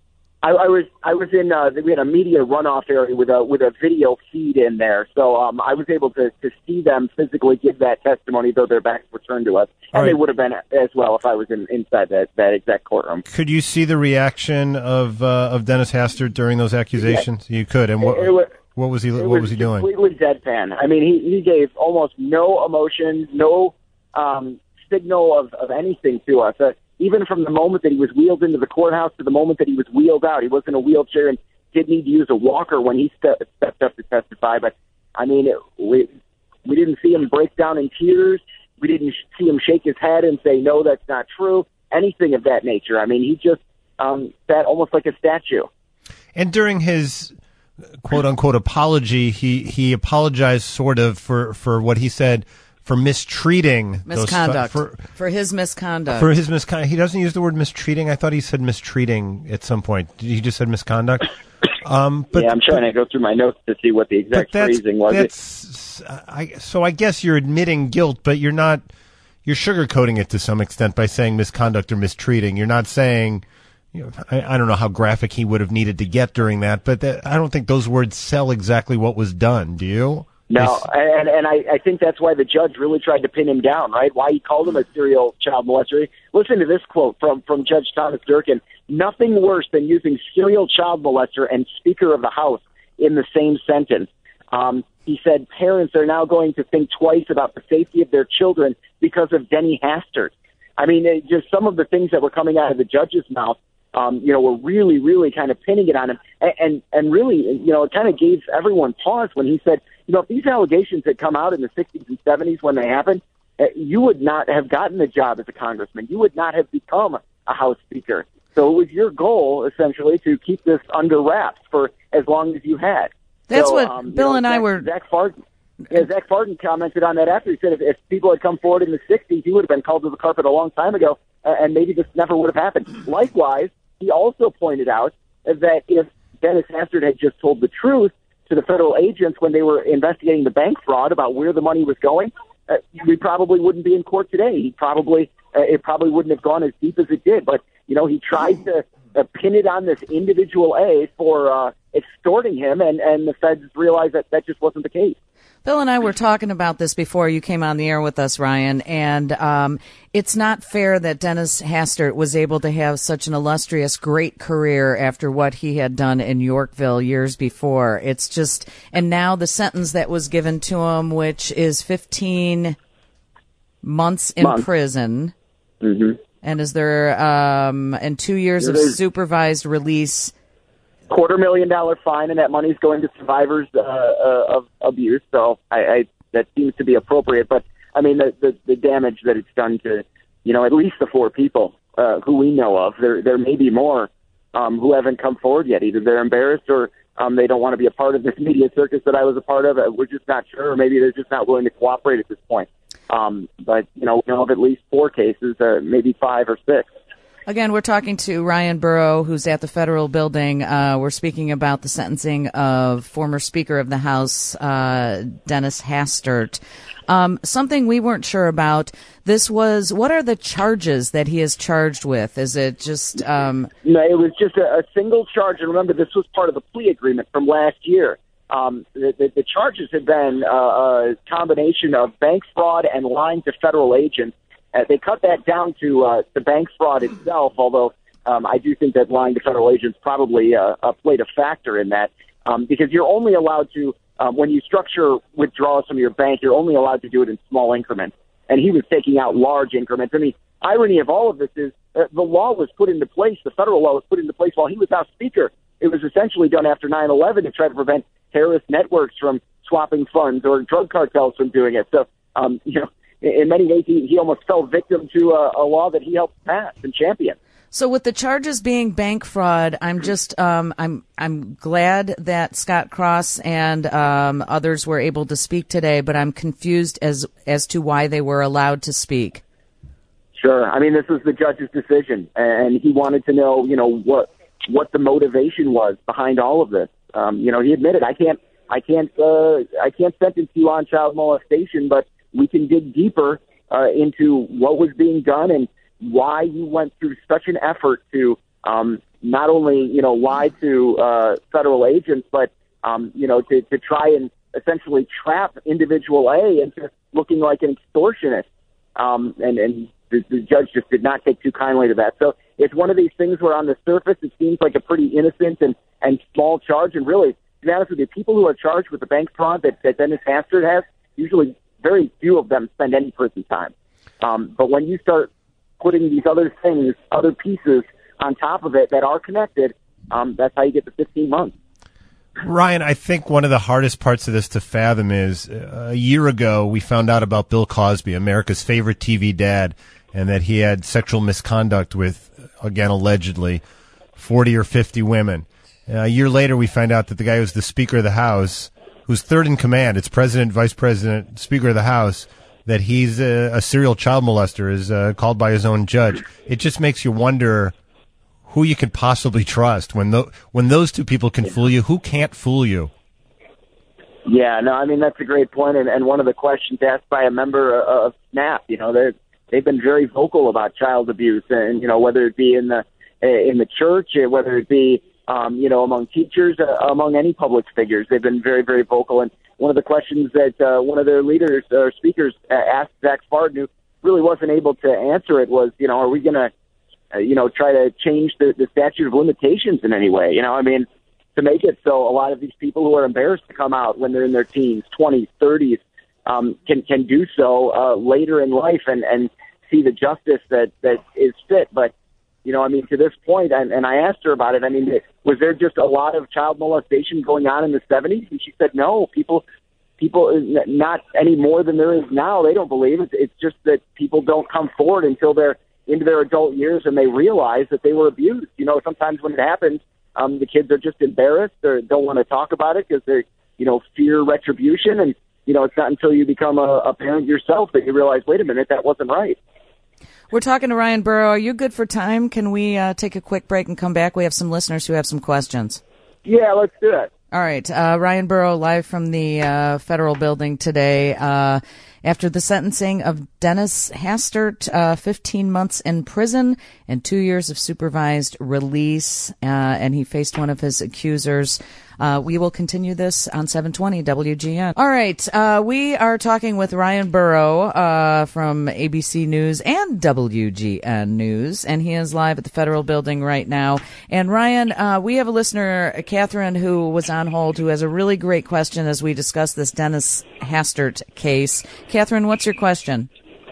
I, I was I was in uh, we had a media runoff area with a with a video feed in there, so um, I was able to, to see them physically give that testimony, though their backs were turned to us, and right. they would have been as well if I was in, inside that, that exact courtroom. Could you see the reaction of uh, of Dennis Hastert during those accusations? Yeah. You could, and what it, it was, what was he what was, was he doing? Completely deadpan. I mean, he he gave almost no emotion, no um, signal of, of anything to us. Uh, Even from the moment that he was wheeled into the courthouse to the moment that he was wheeled out, he was in a wheelchair and did need to use a walker when he ste- stepped up to testify. But, I mean, it, we, we didn't see him break down in tears. We didn't see him shake his head and say, no, that's not true, anything of that nature. I mean, he just um, sat almost like a statue. And during his quote-unquote apology, he, he apologized sort of for, for what he said for mistreating misconduct those, for, for his misconduct for his misconduct. He doesn't use the word mistreating. I thought he said mistreating at some point. He just said misconduct. Um, but yeah, I'm trying but, to go through my notes to see what the exact phrasing was. That's, I, so I guess you're admitting guilt, but you're not. You're sugarcoating it to some extent by saying misconduct or mistreating. You're not saying. You know, I, I don't know how graphic he would have needed to get during that, but that, I don't think those words sell exactly what was done. Do you? No, and and I, I think that's why the judge really tried to pin him down, right? Why he called him a serial child molester. Listen to this quote from, from Judge Thomas Durkin. Nothing worse than using serial child molester and Speaker of the House in the same sentence. Um, he said parents are now going to think twice about the safety of their children because of Denny Hastert. I mean, it, just some of the things that were coming out of the judge's mouth, um, you know, were really, really kind of pinning it on him. And, and, and really, you know, it kind of gave everyone pause when he said, you know, if these allegations had come out in the sixties and seventies when they happened, uh, you would not have gotten the job as a congressman. You would not have become a House Speaker. So it was your goal, essentially, to keep this under wraps for as long as you had. That's so, what um, Bill you know, and Zach, I were... Zach Farden, yeah, Zach Farden commented on that after. He said if, if people had come forward in the sixties, he would have been called to the carpet a long time ago, uh, and maybe this never would have happened. Likewise, he also pointed out that if Dennis Hastert had just told the truth to the federal agents when they were investigating the bank fraud about where the money was going, uh, we probably wouldn't be in court today. He probably uh, it probably wouldn't have gone as deep as it did. But you know, he tried to uh, pin it on this individual A for uh, extorting him, and and the feds realized that that just wasn't the case. Bill and I were talking about this before you came on the air with us, Ryan, and um, it's not fair that Dennis Hastert was able to have such an illustrious, great career after what he had done in Yorkville years before. It's just, and now the sentence that was given to him, which is fifteen months in Month. prison, Mm-hmm. and is there, um, and two years of supervised release. Quarter million dollar fine, and that money's going to survivors uh, uh, of abuse. So I, I that seems to be appropriate. But I mean, the, the the damage that it's done to, you know, at least the four people uh, who we know of. There there may be more um, who haven't come forward yet. Either they're embarrassed or um, they don't want to be a part of this media circus that I was a part of. We're just not sure, or maybe they're just not willing to cooperate at this point. Um, but you know, we know of at least four cases, uh, maybe five or six. Again, we're talking to Ryan Burrow, who's at the federal building. Uh, we're speaking about the sentencing of former Speaker of the House, uh, Dennis Hastert. Um, something we weren't sure about. This was, what are the charges that he is charged with? Is it just... Um... No, it was just a, a single charge. And remember, this was part of the plea agreement from last year. Um, the, the, the charges had been uh, a combination of bank fraud and lying to federal agents. Uh, they cut that down to uh, the bank fraud itself, although um, I do think that lying to federal agents probably uh, uh, played a factor in that, um, because you're only allowed to, um, when you structure withdrawals from your bank, you're only allowed to do it in small increments. And he was taking out large increments. I mean, irony of all of this is uh, the law was put into place, the federal law was put into place while he was House Speaker. It was essentially done after nine eleven to try to prevent terrorist networks from swapping funds or drug cartels from doing it. So, um, you know, in many ways, he, he almost fell victim to a, a law that he helped pass and champion. So, with the charges being bank fraud, I'm just um, I'm I'm glad that Scott Cross and um, others were able to speak today, but I'm confused as as to why they were allowed to speak. Sure, I mean, this was the judge's decision, and he wanted to know, you know, what what the motivation was behind all of this. Um, you know, he admitted, I can't I can't uh, I can't sentence you on child molestation, but we can dig deeper uh, into what was being done and why you went through such an effort to, um, not only, you know, lie to uh, federal agents, but, um, you know, to, to try and essentially trap individual A into looking like an extortionist. Um, and, and the, the judge just did not take too kindly to that. So it's one of these things where on the surface it seems like a pretty innocent and, and small charge. And really, to be honest with you, people who are charged with the bank fraud that, that Dennis Hastert has, usually very few of them spend any prison time. Um, but when you start putting these other things, other pieces on top of it that are connected, um, that's how you get the fifteen months. Ryan, I think one of the hardest parts of this to fathom is uh, a year ago we found out about Bill Cosby, America's favorite T V dad, and that he had sexual misconduct with, again, allegedly, forty or fifty women. Uh, a year later we find out that the guy who's the Speaker of the House, who's third in command, it's President, Vice President, Speaker of the House, that he's a, a serial child molester, is uh, called by his own judge. It just makes you wonder who you could possibly trust. When, th- when those two people can fool you, who can't fool you? Yeah, no, I mean, that's a great point, and, and one of the questions asked by a member of SNAP, you know, they're, they've been very vocal about child abuse, and, you know, whether it be in the in the church, whether it be, um, you know, among teachers, uh, among any public figures, they've been very, very vocal. And one of the questions that uh, one of their leaders or speakers uh, asked Zach Spartan, who really wasn't able to answer it, was, you know, are we going to, uh, you know, try to change the, the statute of limitations in any way? You know, I mean, to make it so a lot of these people who are embarrassed to come out when they're in their teens, twenties, thirties, um, can can do so uh, later in life and, and see the justice that, that is fit. But, you know, I mean, to this point, and, and I asked her about it, I mean, was there just a lot of child molestation going on in the seventies? And she said, no, people, people, not any more than there is now. They don't believe it. It's just that people don't come forward until they're into their adult years and they realize that they were abused. You know, sometimes when it happens, um, the kids are just embarrassed or don't want to talk about it because they, you know, fear retribution. And, you know, it's not until you become a, a parent yourself that you realize, wait a minute, that wasn't right. We're talking to Ryan Burrow. Are you good for time? Can we uh, take a quick break and come back? We have some listeners who have some questions. Yeah, let's do it. All right. Uh, Ryan Burrow live from the uh, federal building today. Uh, after the sentencing of Dennis Hastert, uh, fifteen months in prison and two years of supervised release, uh, and he faced one of his accusers. Uh, we will continue this on seven twenty W G N. All right. Uh, we are talking with Ryan Burrow uh, from A B C News and W G N News, and he is live at the federal building right now. And Ryan, uh, we have a listener, Catherine, who was on hold, who has a really great question as we discuss this Dennis Hastert case. Catherine, what's your question?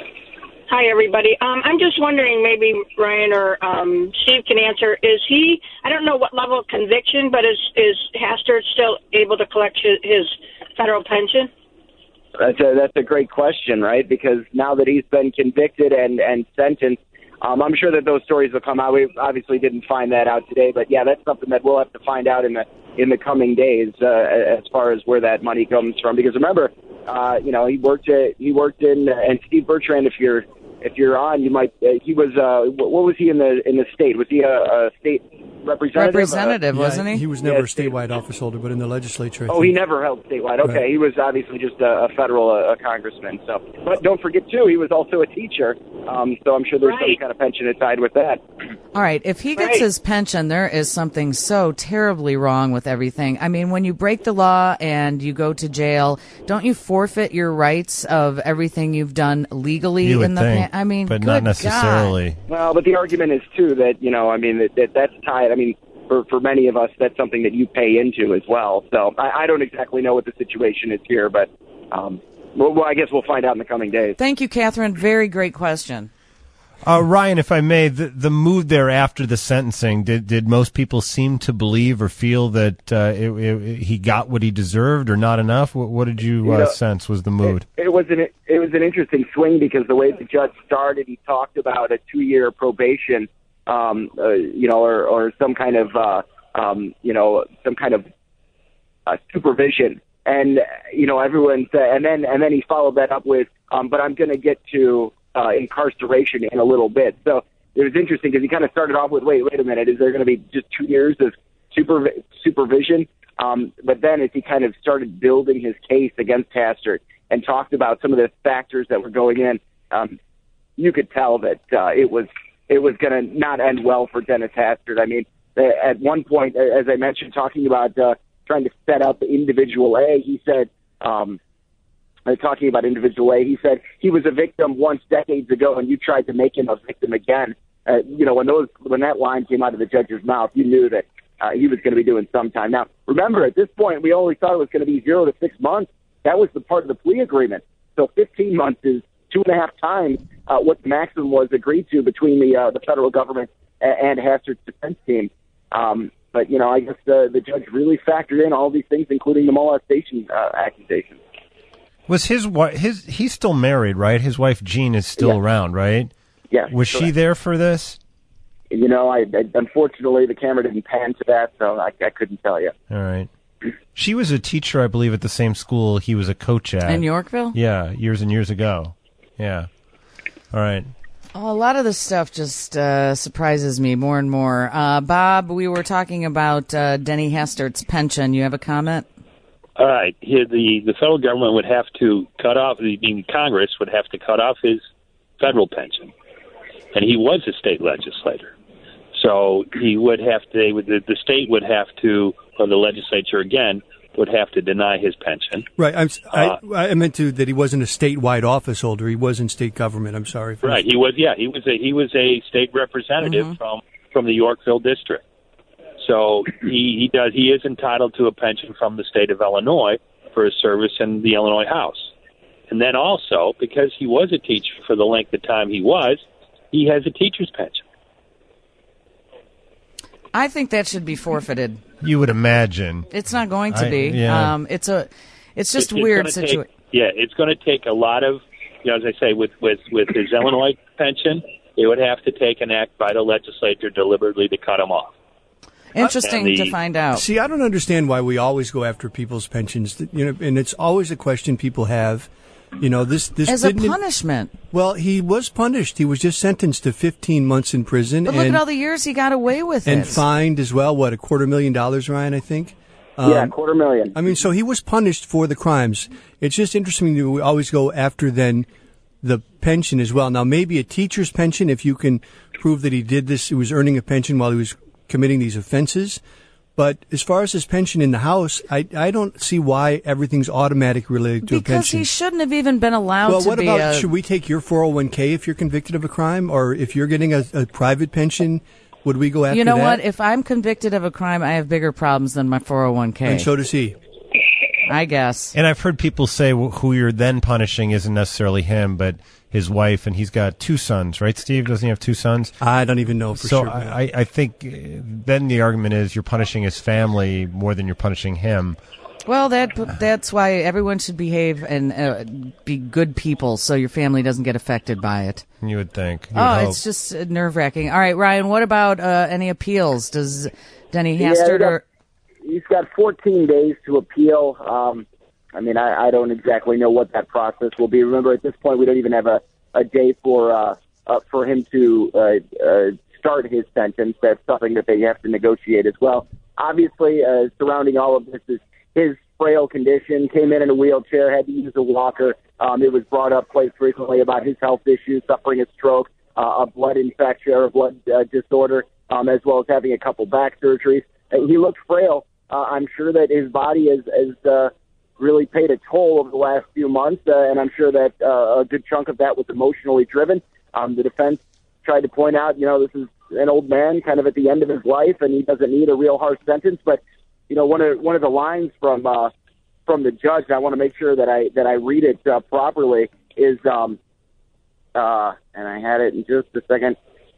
Hi, everybody. Um, I'm just wondering, maybe Ryan or um, Steve can answer. Is he, I don't know what level of conviction, but is, is Hastert still able to collect his, his federal pension? That's a, that's a great question, right? Because now that he's been convicted and, and sentenced, um, I'm sure that those stories will come out. We obviously didn't find that out today, but yeah, that's something that we'll have to find out in the in the coming days uh, as far as where that money comes from. Because remember, uh, you know, he worked at, he worked in, uh, and Steve Bertrand, if you're if you're on, you might. Uh, he was. Uh, what, what was he in the in the state? Was he a, a state representative? Representative, uh, wasn't yeah, he? He was never yeah, a statewide office holder, but in the legislature. I oh, think. he never held statewide. Okay, Right. He was obviously just a, a federal uh, a congressman. So, but don't forget too, he was also a teacher. Um, so I'm sure there's Right. some kind of pension tied with that. All right. If he gets Right. his pension, there is something so terribly wrong with everything. I mean, when you break the law and you go to jail, don't you forfeit your rights of everything you've done legally You would in the think, pa- I mean, but good not necessarily. God. Well, but the argument is too that you know, I mean, that, that that's tied. I mean, for for many of us, that's something that you pay into as well. So I, I don't exactly know what the situation is here, but um, well, well, I guess we'll find out in the coming days. Thank you, Catherine. Very great question. Uh, Ryan, if I may, the, the mood there after the sentencing, did did most people seem to believe or feel that uh, it, it, he got what he deserved or not enough? What, what did you, You uh, know, sense was the mood? It, it was an it was an interesting swing because the way the judge started, he talked about a two year probation, um, uh, you know, or or some kind of uh, um, you know some kind of uh, supervision, and you know everyone said, and then and then he followed that up with, um, but I'm going to get to uh, incarceration in a little bit. So it was interesting because he kind of started off with, wait, wait a minute, is there going to be just two years of super, supervision? Um, but then as he kind of started building his case against Hastert and talked about some of the factors that were going in, um, you could tell that uh, it was it was going to not end well for Dennis Hastert. I mean, at one point, as I mentioned, talking about uh, trying to set up individual A, he said, um, uh, talking about individual A, he said he was a victim once decades ago, and you tried to make him a victim again. Uh, you know, when those when that line came out of the judge's mouth, you knew that uh, he was going to be doing some time. Now, remember, at this point, we only thought it was going to be zero to six months. That was the part of the plea agreement. So fifteen months is two and a half times uh, what the maximum was agreed to between the uh, the federal government and, and Hastert's defense team. Um, but, you know, I guess the, the judge really factored in all these things, including the molestation uh, accusations. Was his wife, his, he's still married, right? His wife, Jean, is still Yeah. around, right? Yeah. Was she correct. there for this? You know, I, I unfortunately, the camera didn't pan to that, so I, I couldn't tell you. All right. She was a teacher, I believe, at the same school he was a coach at. In Yorkville? Yeah, years and years ago. Yeah. All right. Oh, a lot of this stuff just uh, surprises me more and more. Uh, Bob, we were talking about uh, Denny Hastert's pension. You have a comment? All right. Here, the, the federal government would have to cut off, the, the Congress would have to cut off his federal pension. And he was a state legislator. So he would have to, they would, the, the state would have to, or the legislature again, would have to deny his pension. Right. I'm, Uh, I, I meant to that he wasn't a statewide office holder. He was in state government. I'm sorry. For Right. He was, yeah, he was a, he was a state representative Mhm. from, from the Yorkville district. So he, he does, he is entitled to a pension from the state of Illinois for his service in the Illinois House. And then also, because he was a teacher for the length of time he was, he has a teacher's pension. I think that should be forfeited. You would imagine. It's not going to I- be. yeah. Um, it's a, it's just It's- it's weird gonna situation. take- Yeah, it's going to take a lot of, you know, as I say, with, with, with his Illinois pension, it would have to take an act by the legislature deliberately to cut him off. Interesting And the- to find out. See, I don't understand why we always go after people's pensions. You know, and it's always a question people have. You know, this this As a didn't- punishment. Well, he was punished. He was just sentenced to fifteen months in prison, But look and at all the years he got away with and it. fined as well. What, a quarter million dollars, Ryan? I think. Yeah, quarter million. I mean, so he was punished for the crimes. It's just interesting that we always go after then the pension as well. Now, maybe a teacher's pension, if you can prove that he did this, he was earning a pension while he was committing these offenses. But as far as his pension in the House, I, I don't see why everything's automatic related to a because pension. he shouldn't have even been allowed well, to what be about, a... should we take your four oh one k if you're convicted of a crime? Or if you're getting a, a private pension, would we go after that? You know what? If I'm convicted of a crime, I have bigger problems than my four oh one k. And so does he. I guess. And I've heard people say wh- who you're then punishing isn't necessarily him, but his wife, and he's got two sons, right, Steve? Doesn't he have two sons? I don't even know for so sure. I, I think uh, then the argument is you're punishing his family more than you're punishing him. Well, that that's why everyone should behave and uh, be good people so your family doesn't get affected by it. You would think. You would Oh, hope. it's just nerve-wracking. All right, Ryan, what about uh, any appeals? Does Denny Yeah, Hastert he or... got, he's got fourteen days to appeal. Um, I mean, I, I don't exactly know what that process will be. Remember, at this point, we don't even have a, a day for uh, uh, for him to uh, uh, start his sentence. That's something that they have to negotiate as well. Obviously, uh, surrounding all of this is his frail condition. Came in in a wheelchair, had to use a walker. Um, it was brought up quite frequently about his health issues, suffering a stroke, uh, a blood infection or a blood uh, disorder, um, as well as having a couple back surgeries. Uh, he looked frail. Uh, I'm sure that his body is, is uh, really paid a toll over the last few months, uh, and I'm sure that uh, a good chunk of that was emotionally driven. Um, the defense tried to point out, you know, this is an old man kind of at the end of his life, and he doesn't need a real harsh sentence. But, you know, one of one of the lines from uh, from the judge, and I want to make sure that I that I read it uh, properly, is, um, uh, and I had it in just a second.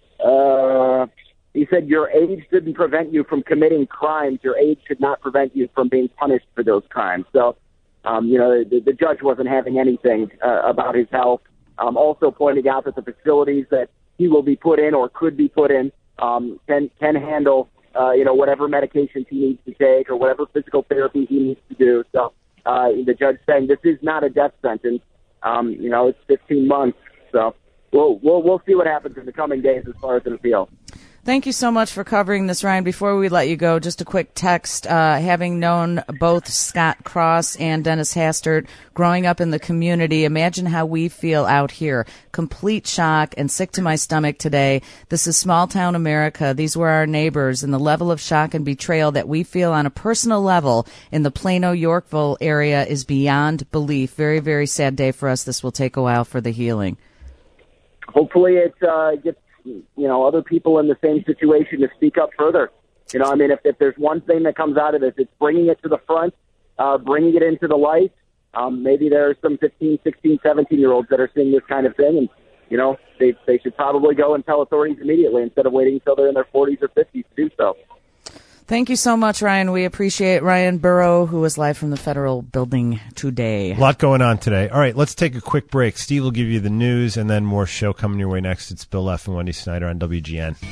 Uh, he said, "Your age didn't prevent you from committing crimes. Your age should not prevent you from being punished for those crimes." So, um, you know, the, the judge wasn't having anything uh, about his health. Um, also pointing out that the facilities that he will be put in or could be put in um, can can handle, uh, you know, whatever medications he needs to take or whatever physical therapy he needs to do. So uh, the judge saying this is not a death sentence. Um, you know, it's fifteen months. So we'll we'll we'll see what happens in the coming days as far as an appeal. Thank you so much for covering this, Ryan. Before we let you go, just a quick text. Uh, having known both Scott Cross and Dennis Hastert growing up in the community, imagine how we feel out here. Complete shock and sick to my stomach today. This is small town America. These were our neighbors, and the level of shock and betrayal that we feel on a personal level in the Plano, Yorkville area is beyond belief. Very, very sad day for us. This will take a while for the healing. Hopefully it uh, gets, you know, other people in the same situation to speak up further. You know, I mean, if, if there's one thing that comes out of this, it's bringing it to the front, uh, bringing it into the light. Um, maybe there are some fifteen, sixteen, seventeen-year-olds that are seeing this kind of thing, and, you know, they, they should probably go and tell authorities immediately instead of waiting until they're in their forties or fifties to do so. Thank you so much, Ryan. We appreciate Ryan Burrow, who was live from the Federal Building today. A lot going on today. All right, let's take a quick break. Steve will give you the news, and then more show coming your way next. It's Bill Leff and Wendy Snyder on W G N.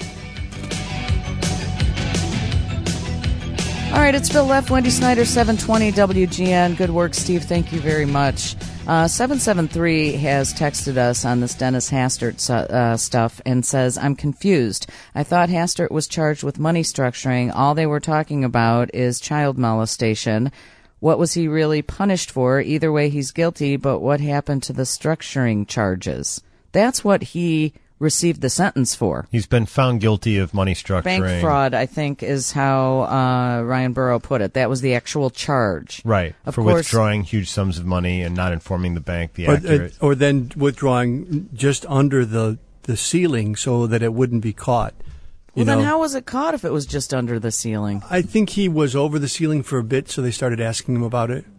All right, it's Bill Leff, Wendy Snyder, seven twenty W G N. Good work, Steve. Thank you very much. Uh, seven seven three has texted us on this Dennis Hastert uh, stuff and says, I'm confused. I thought Hastert was charged with money structuring. All they were talking about is child molestation. What was he really punished for? Either way, he's guilty, but what happened to the structuring charges? That's what he received the sentence for. He's been found guilty of money structuring. Bank fraud, I think, is how uh, Ryan Burrow put it. That was the actual charge. Right, of for course, withdrawing huge sums of money and not informing the bank the or, accurate. Or then withdrawing just under the, the ceiling so that it wouldn't be caught. You well, then know? how was it caught if it was just under the ceiling? I think he was over the ceiling for a bit, so they started asking him about it.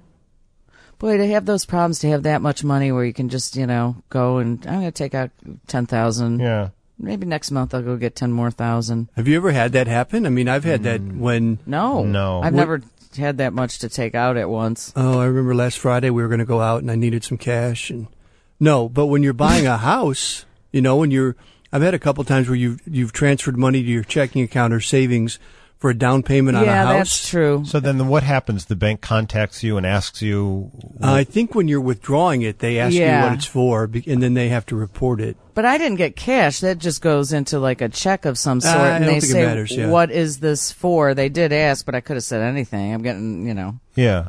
Boy, to have those problems, to have that much money where you can just, you know, go and I'm going to take out ten thousand. Yeah. Maybe next month I'll go get ten more thousand. Have you ever had that happen? I mean, I've had that when. No. No. I've What- never had that much to take out at once. Oh, I remember last Friday we were going to go out and I needed some cash. And no, but when you're buying a house, you know, when you're, I've had a couple times where you've you've transferred money to your checking account or savings for a down payment on a Yeah, house. that's true. So then what happens? The bank contacts you and asks you... Uh, I think when you're withdrawing it, they ask Yeah. you what it's for, be- and then they have to report it. But I didn't get cash. That just goes into like a check of some sort. Uh, I and don't they think it say, matters, yeah. what is this for? They did ask, but I could have said anything. I'm getting, you know. Yeah.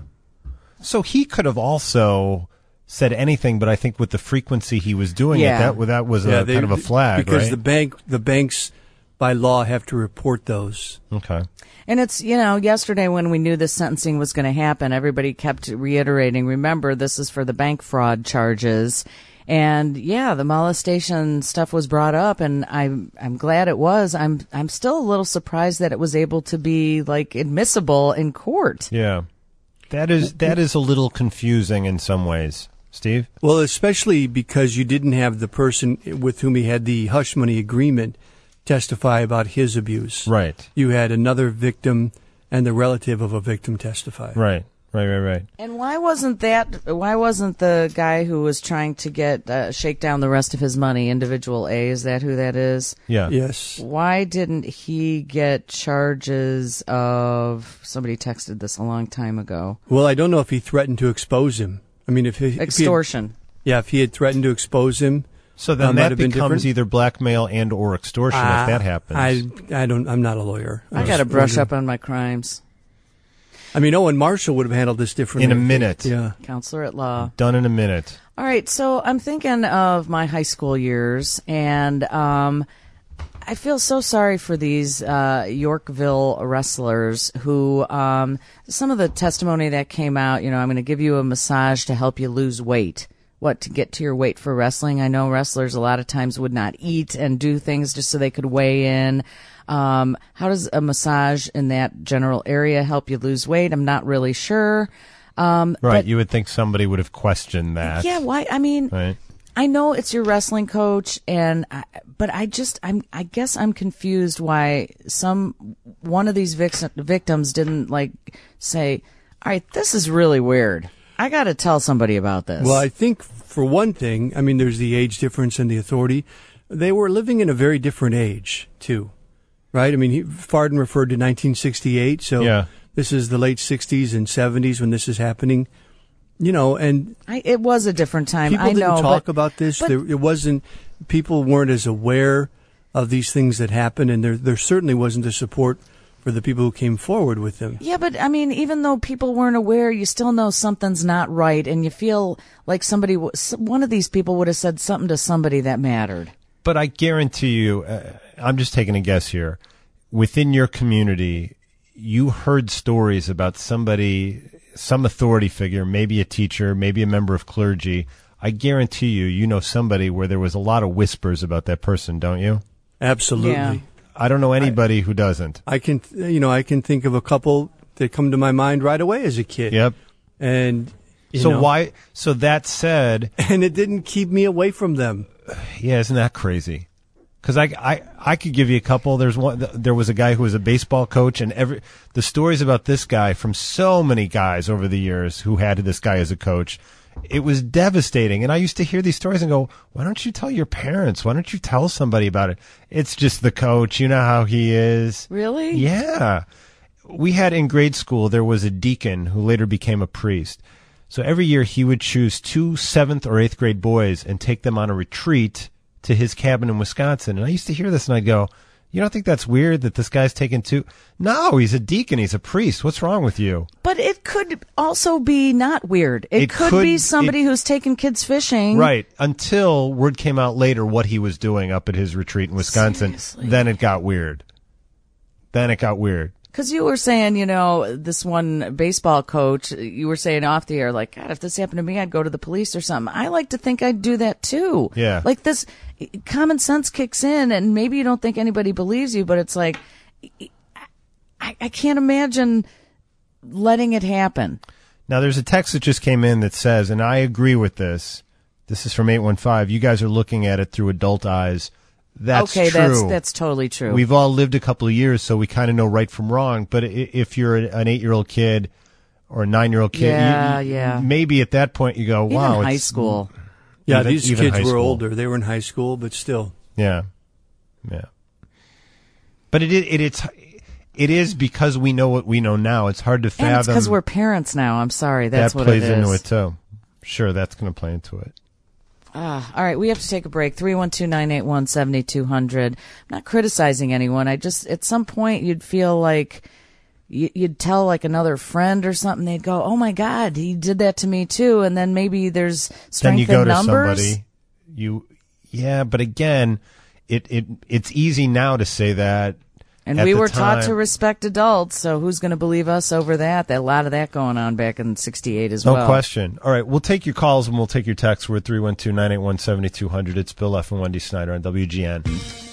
So he could have also said anything, but I think with the frequency he was doing Yeah. it, that, that was Yeah, a they- kind of a flag, because right? the bank, the banks by law have to report those. Okay. And it's, you know, yesterday when we knew this sentencing was going to happen, everybody kept reiterating, remember, this is for the bank fraud charges. And yeah, the molestation stuff was brought up, and I'm I'm glad it was. I'm I'm still a little surprised that it was able to be like admissible in court. Yeah. That is that is a little confusing in some ways. Steve? Well, especially because you didn't have the person with whom he had the hush money agreement testify about his abuse. Right. You had another victim and the relative of a victim testify. Right. Right, right, right. And why wasn't that? Why wasn't the guy who was trying to get uh, shake down the rest of his money, Individual A? Is that who that is? Yeah. Yes. Why didn't he get charges of? Somebody texted this a long time ago. Well, I don't know if he threatened to expose him. I mean, if he, if he had- Extortion. yeah, if he had threatened to expose him. So uh, then might that have been becomes different. either blackmail and or extortion Uh, if that happens. I I don't. I'm not a lawyer. I got to brush up on my crimes. I mean, Owen Marshall would have handled this differently. In a minute. Yeah. Counselor at law. Done in a minute. All right, so I'm thinking of my high school years, and um, I feel so sorry for these uh, Yorkville wrestlers who, um, some of the testimony that came out, you know, I'm going to give you a massage to help you lose weight. What, to get to your weight for wrestling? I know wrestlers a lot of times would not eat and do things just so they could weigh in. Um, how does a massage in that general area help you lose weight? I'm not really sure. Um, Right. but- You would think somebody would have questioned that. yeah, why? I mean, Right. I know it's your wrestling coach, and I, but I just I'm I guess I'm confused why some one of these vic- victims didn't like say, all right, this is really weird. I got to tell somebody about this. Well, I think for one thing, I mean, there's the age difference and the authority. They were living in a very different age, too. Right? I mean, he, Farden referred to nineteen sixty-eight, so Yeah. this is the late sixties and seventies when this is happening. You know, and I, it was a different time. people I know, didn't talk but, about this. but- There, it wasn't. People weren't as aware of these things that happen, and there there certainly wasn't the support for the people who came forward with them. Yeah, but I mean, even though people weren't aware, you still know something's not right, and you feel like somebody, one of these people would have said something to somebody that mattered. But I guarantee you, uh, I'm just taking a guess here, within your community, you heard stories about somebody, some authority figure, maybe a teacher, maybe a member of clergy. I guarantee you, you know somebody where there was a lot of whispers about that person, don't you? Absolutely. Yeah. I don't know anybody I, who doesn't. I can, you know, I can think of a couple that come to my mind right away as a kid. Yep. And you so know, why? So that said, and it didn't keep me away from them. Yeah, isn't that crazy? Because I, I, I could give you a couple. There's one. There was a guy who was a baseball coach, and every the stories about this guy from so many guys over the years who had this guy as a coach. It was devastating. And I used to hear these stories and go, why don't you tell your parents? Why don't you tell somebody about it? It's just the coach. You know how he is. Really? Yeah. We had in grade school, there was a deacon who later became a priest. So every year he would choose two seventh or eighth grade boys and take them on a retreat to his cabin in Wisconsin. And I used to hear this and I'd go, you don't think that's weird that this guy's taking two? No, he's a deacon. He's a priest. What's wrong with you? But it could also be not weird. It, It could, could- be somebody it- who's taking kids fishing. Right. Until word came out later what he was doing up at his retreat in Wisconsin. Seriously? Then it got weird. Then it got weird. Because you were saying, you know, this one baseball coach, you were saying off the air, like, God, if this happened to me, I'd go to the police or something. I like to think I'd do that too. Yeah. Like this, common sense kicks in, and maybe you don't think anybody believes you, but it's like, I, I can't imagine letting it happen. Now, there's a text that just came in that says, and I agree with this. This is from eight one five. You guys are looking at it through adult eyes. That's okay, true. that's that's totally true. We've all lived a couple of years, so we kind of know right from wrong. But i- if you're an eight-year-old kid or a nine-year-old kid, Yeah, you, you- yeah. maybe at that point you go, Even wow. high it's- school. Yeah, even- these even kids high were school. older. They were in high school, but still. Yeah, yeah. But it, it it's it is because we know what we know now. It's hard to And fathom. it's because we're parents now. I'm sorry. That's that what plays it is. into it too. Sure, that's going to play into it. Ah, all right, we have to take a break. three one two, nine eight one, seven two zero zero. I'm not criticizing anyone. I just, at some point, you'd feel like you- you'd tell like another friend or something. They'd go, oh my God, he did that to me too. And then maybe there's strength Then you go in to numbers. somebody. You, yeah, but again, it, it it's easy now to say that. And At we the were taught to time- respect adults, so who's going to believe us over that? There a lot of that going on back in sixty-eight as No well. question. All right, we'll take your calls and we'll take your texts. We're at three one two, nine eight one, seven two zero zero. It's Bill F. and Wendy Snyder on W G N.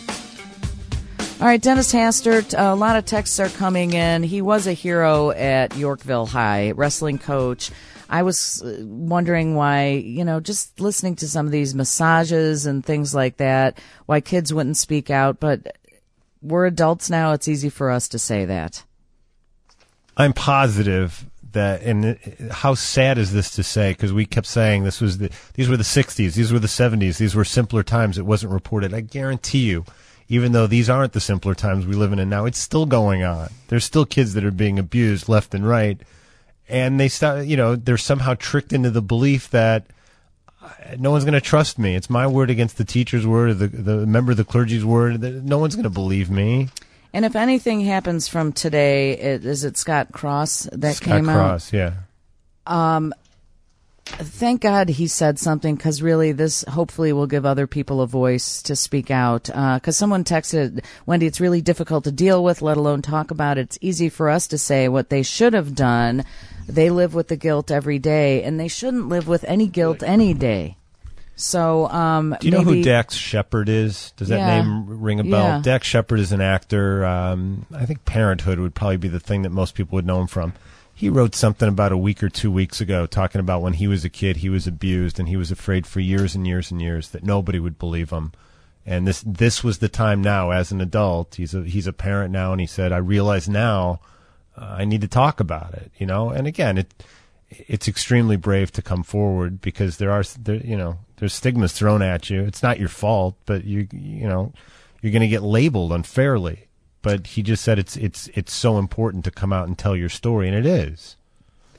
All right, Dennis Hastert, a lot of texts are coming in. He was a hero at Yorkville High, wrestling coach. I was uh, wondering why, you know, just listening to some of these massages and things like that, why kids wouldn't speak out. But we're adults now. It's easy for us to say that. I'm positive that, and it- how sad is this to say? Because we kept saying this was the, these were the sixties, these were the seventies, these were simpler times. It wasn't reported. I guarantee you, even though these aren't the simpler times we live in now, it's still going on. There's still kids that are being abused left and right, and they start, you know, they're somehow tricked into the belief that uh, no one's going to trust me. It's my word against the teacher's word, or the the member of the clergy's word. No one's going to believe me. And if anything happens from today, it, is it Scott Cross that Scott came Cross, yeah. out? Um, thank God he said something, because really this hopefully will give other people a voice to speak out. Because uh, someone texted, Wendy, it's really difficult to deal with, let alone talk about it. It's easy for us to say what they should have done. They live with the guilt every day, and they shouldn't live with any guilt any day. So, um, Do you know maybe, who Dax Shepard is? Does that Yeah. name ring a bell? Yeah. Dax Shepard is an actor. Um, I think Parenthood would probably be the thing that most people would know him from. He wrote something about a week or two weeks ago talking about when he was a kid, he was abused, and he was afraid for years and years and years that nobody would believe him. And this this was the time now as an adult. He's a he's a parent now, and he said, I realize now uh, I need to talk about it, you know? And again, it it's extremely brave to come forward, because there are, there, you know, there's stigmas thrown at you. It's not your fault, but you, you know, you're going to get labeled unfairly. But he just said it's, it's, it's so important to come out and tell your story, and it is.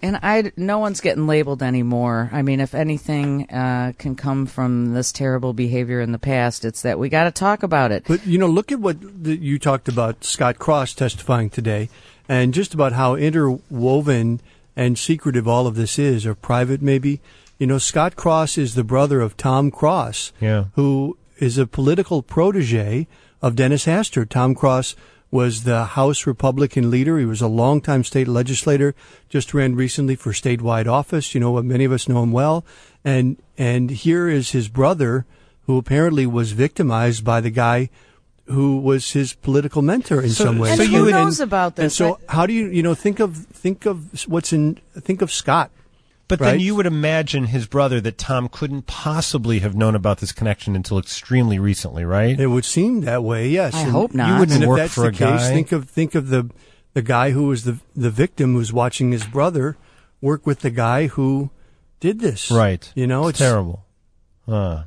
And I, no one's getting labeled anymore. I mean, if anything uh, can come from this terrible behavior in the past, it's that we got to talk about it. But, you know, look at what the, you talked about Scott Cross testifying today, and just about how interwoven and secretive all of this is, or private maybe. You know, Scott Cross is the brother of Tom Cross, yeah. who is a political protege of Dennis Hastert. Tom Cross was the House Republican leader. He was a longtime state legislator, just ran recently for statewide office. You know, many of us know him well. And and here is his brother, who apparently was victimized by the guy who was his political mentor in so, some way. And so who you, knows and, about this? And so how do you, you know, think of think of what's in, think of Scott. But right? then you would imagine his brother that Tom couldn't possibly have known about this connection until extremely recently, right? It would seem that way, yes. I and hope not. You wouldn't and work if that's for the a case, guy. think of think of the the guy who was the the victim who's watching his brother work with the guy who did this. Right. You know, it's, it's terrible. Huh.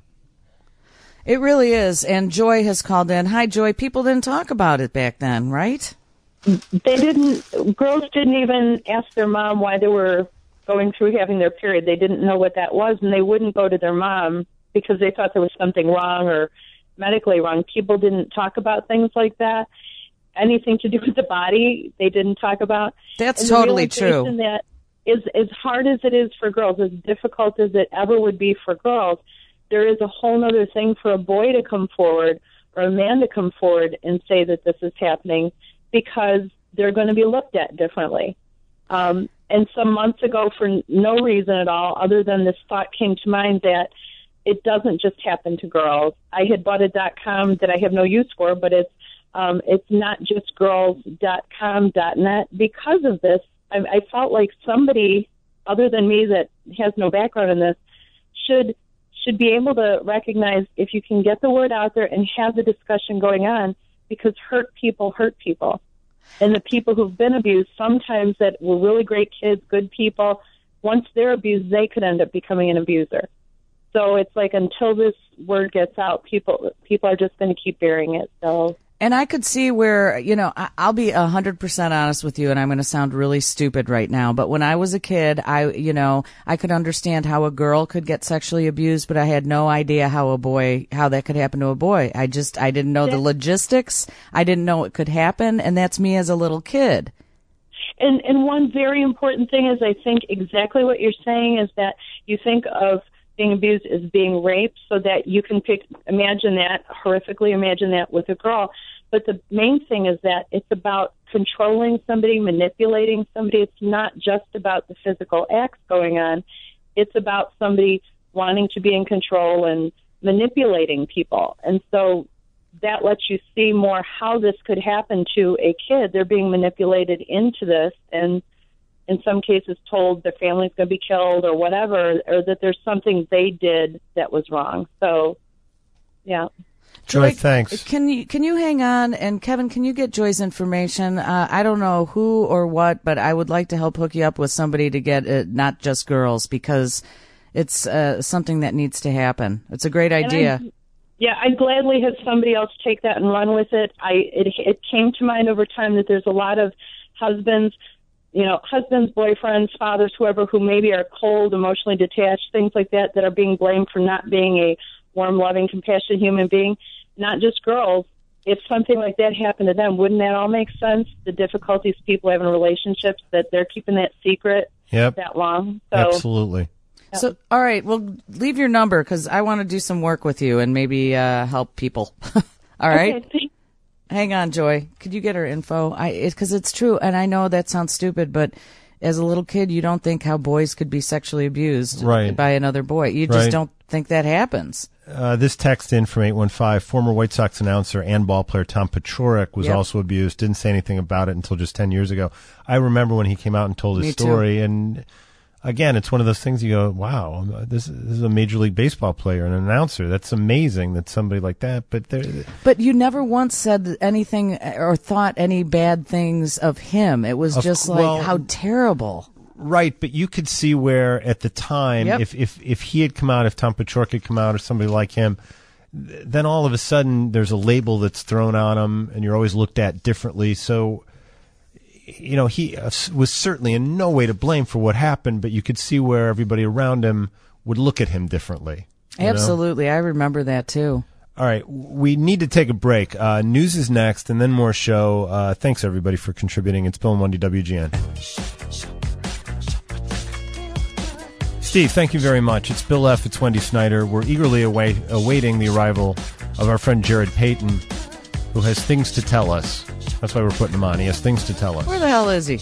It really is. And Joy has called in. Hi, Joy. People didn't talk about it back then, right? They didn't. Girls didn't even ask their mom why they were going through having their period. They didn't know what that was, and they wouldn't go to their mom because they thought there was something wrong or medically wrong. People didn't talk about things like that. Anything to do with the body, they didn't talk about. That's and totally the realization true. That is as hard as it is for girls, as difficult as it ever would be for girls, there is a whole other thing for a boy to come forward or a man to come forward and say that this is happening, because they're going to be looked at differently. Um, and some months ago, for no reason at all, other than this thought came to mind that it doesn't just happen to girls. I had bought a .com that I have no use for, but it's um, it's not just girls dot com dot net. Because of this, I, I felt like somebody other than me that has no background in this should should be able to recognize if you can get the word out there and have the discussion going on, because hurt people hurt people. And the people who've been abused, sometimes that were really great kids, good people, once they're abused, they could end up becoming an abuser. So it's like until this word gets out, people people are just going to keep bearing it. So. And I could see where, you know, I- I'll be one hundred percent honest with you, and I'm going to sound really stupid right now, but when I was a kid, I, you know, I could understand how a girl could get sexually abused, but I had no idea how a boy, how that could happen to a boy. I just, I didn't know the logistics. I didn't know it could happen, and that's me as a little kid. And and one very important thing is, I think exactly what you're saying is that you think of being abused as being raped, so that you can pick, imagine that, horrifically imagine that with a girl. But the main thing is that it's about controlling somebody, manipulating somebody. It's not just about the physical acts going on. It's about somebody wanting to be in control and manipulating people. And so that lets you see more how this could happen to a kid. They're being manipulated into this, and in some cases told their family's going to be killed or whatever, or that there's something they did that was wrong. So, yeah. Joy, thanks. Can you can you hang on? And Kevin, can you get Joy's information? Uh, I don't know who or what, but I would like to help hook you up with somebody to get it, not just girls, because it's uh, something that needs to happen. It's a great idea. I, yeah, I'd gladly have somebody else take that and run with it. I it, it came to mind over time that there's a lot of husbands, you know, husbands, boyfriends, fathers, whoever, who maybe are cold, emotionally detached, things like that, that are being blamed for not being a warm, loving, compassionate human being, not just girls. If something like that happened to them, wouldn't that all make sense? The difficulties people have in relationships, that they're keeping that secret Yep. that long. So, Absolutely. So, all right, well, leave your number, because I want to do some work with you and maybe uh, help people. All right? Okay. Hang on, Joy. Could you get her info? I Because it, it's true, and I know that sounds stupid, but as a little kid, you don't think how boys could be sexually abused Right. by another boy. You just Right. don't think that happens. Uh, this text in from eight one five, former White Sox announcer and ball player Tom Paciorek was Yep. also abused. Didn't say anything about it until just ten years ago. I remember when he came out and told his Me too. story. And again, it's one of those things you go, wow, this, this is a Major League Baseball player and an announcer. That's amazing that somebody like that. But there, But you never once said anything or thought any bad things of him. It was Of just cou- like, well, how terrible. Right, but you could see where at the time, Yep. if, if if he had come out, if Tom Paciorek had come out, or somebody like him, th- then all of a sudden there's a label that's thrown on him, and you're always looked at differently. So, you know, he uh, was certainly in no way to blame for what happened, but you could see where everybody around him would look at him differently. you know? Absolutely. I remember that too. All right, we need to take a break. Uh, news is next, and then more show. Uh, thanks, everybody, for contributing. It's Bill and Wendy, W G N. Steve, thank you very much. It's Bill F. It's Wendy Snyder. We're eagerly await, awaiting the arrival of our friend Jared Payton, who has things to tell us. That's why we're putting him on. He has things to tell us. Where the hell is he?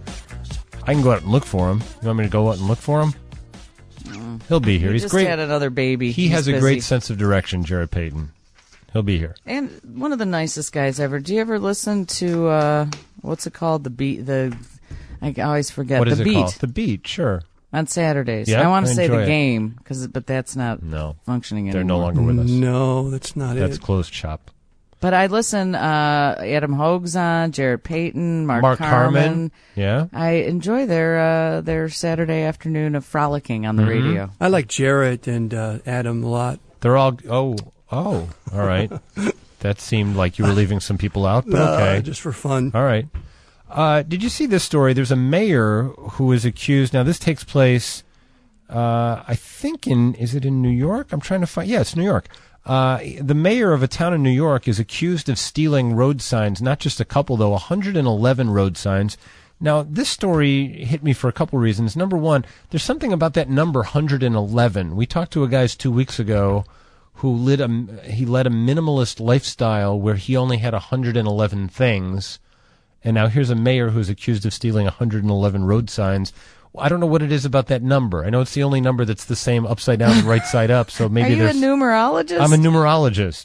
I can go out and look for him. You want me to go out and look for him? He'll be here. He He's just great. had another baby. He He's has a busy. great sense of direction, Jared Payton. He'll be here. And one of the nicest guys ever. Do you ever listen to, uh, what's it called? The Beat, the, I always forget. What is the it Beat. called? The Beat, sure. On Saturdays. Yep, I want to I say enjoy the it. game, cause, but that's not no. functioning They're anymore. no longer with us. No, that's not That's it. closed shop. But I listen, uh, Adam Hogue's on, Jared Payton, Mark, Mark Carman. Carman. Yeah. I enjoy their, uh, their Saturday afternoon of frolicking on the Mhm. radio. I like Jarrett and uh, Adam a lot. They're all, oh, oh, all right. That seemed like you were leaving some people out, but No, okay. just for fun. All right. Uh, did you see this story? There's a mayor who is accused. Now, this takes place, uh, I think in, is it in New York? I'm trying to find, yeah, it's New York. Uh, the mayor of a town in New York is accused of stealing road signs, not just a couple, though, one hundred eleven road signs. Now, this story hit me for a couple reasons. Number one, there's something about that number one hundred eleven. We talked to a guy two weeks ago who led a, he led a minimalist lifestyle where he only had one hundred eleven things. And now here's a mayor who's accused of stealing one hundred eleven road signs. I don't know what it is about that number. I know it's the only number that's the same upside down and right side up. So maybe Are you a there's. numerologist? I'm a numerologist.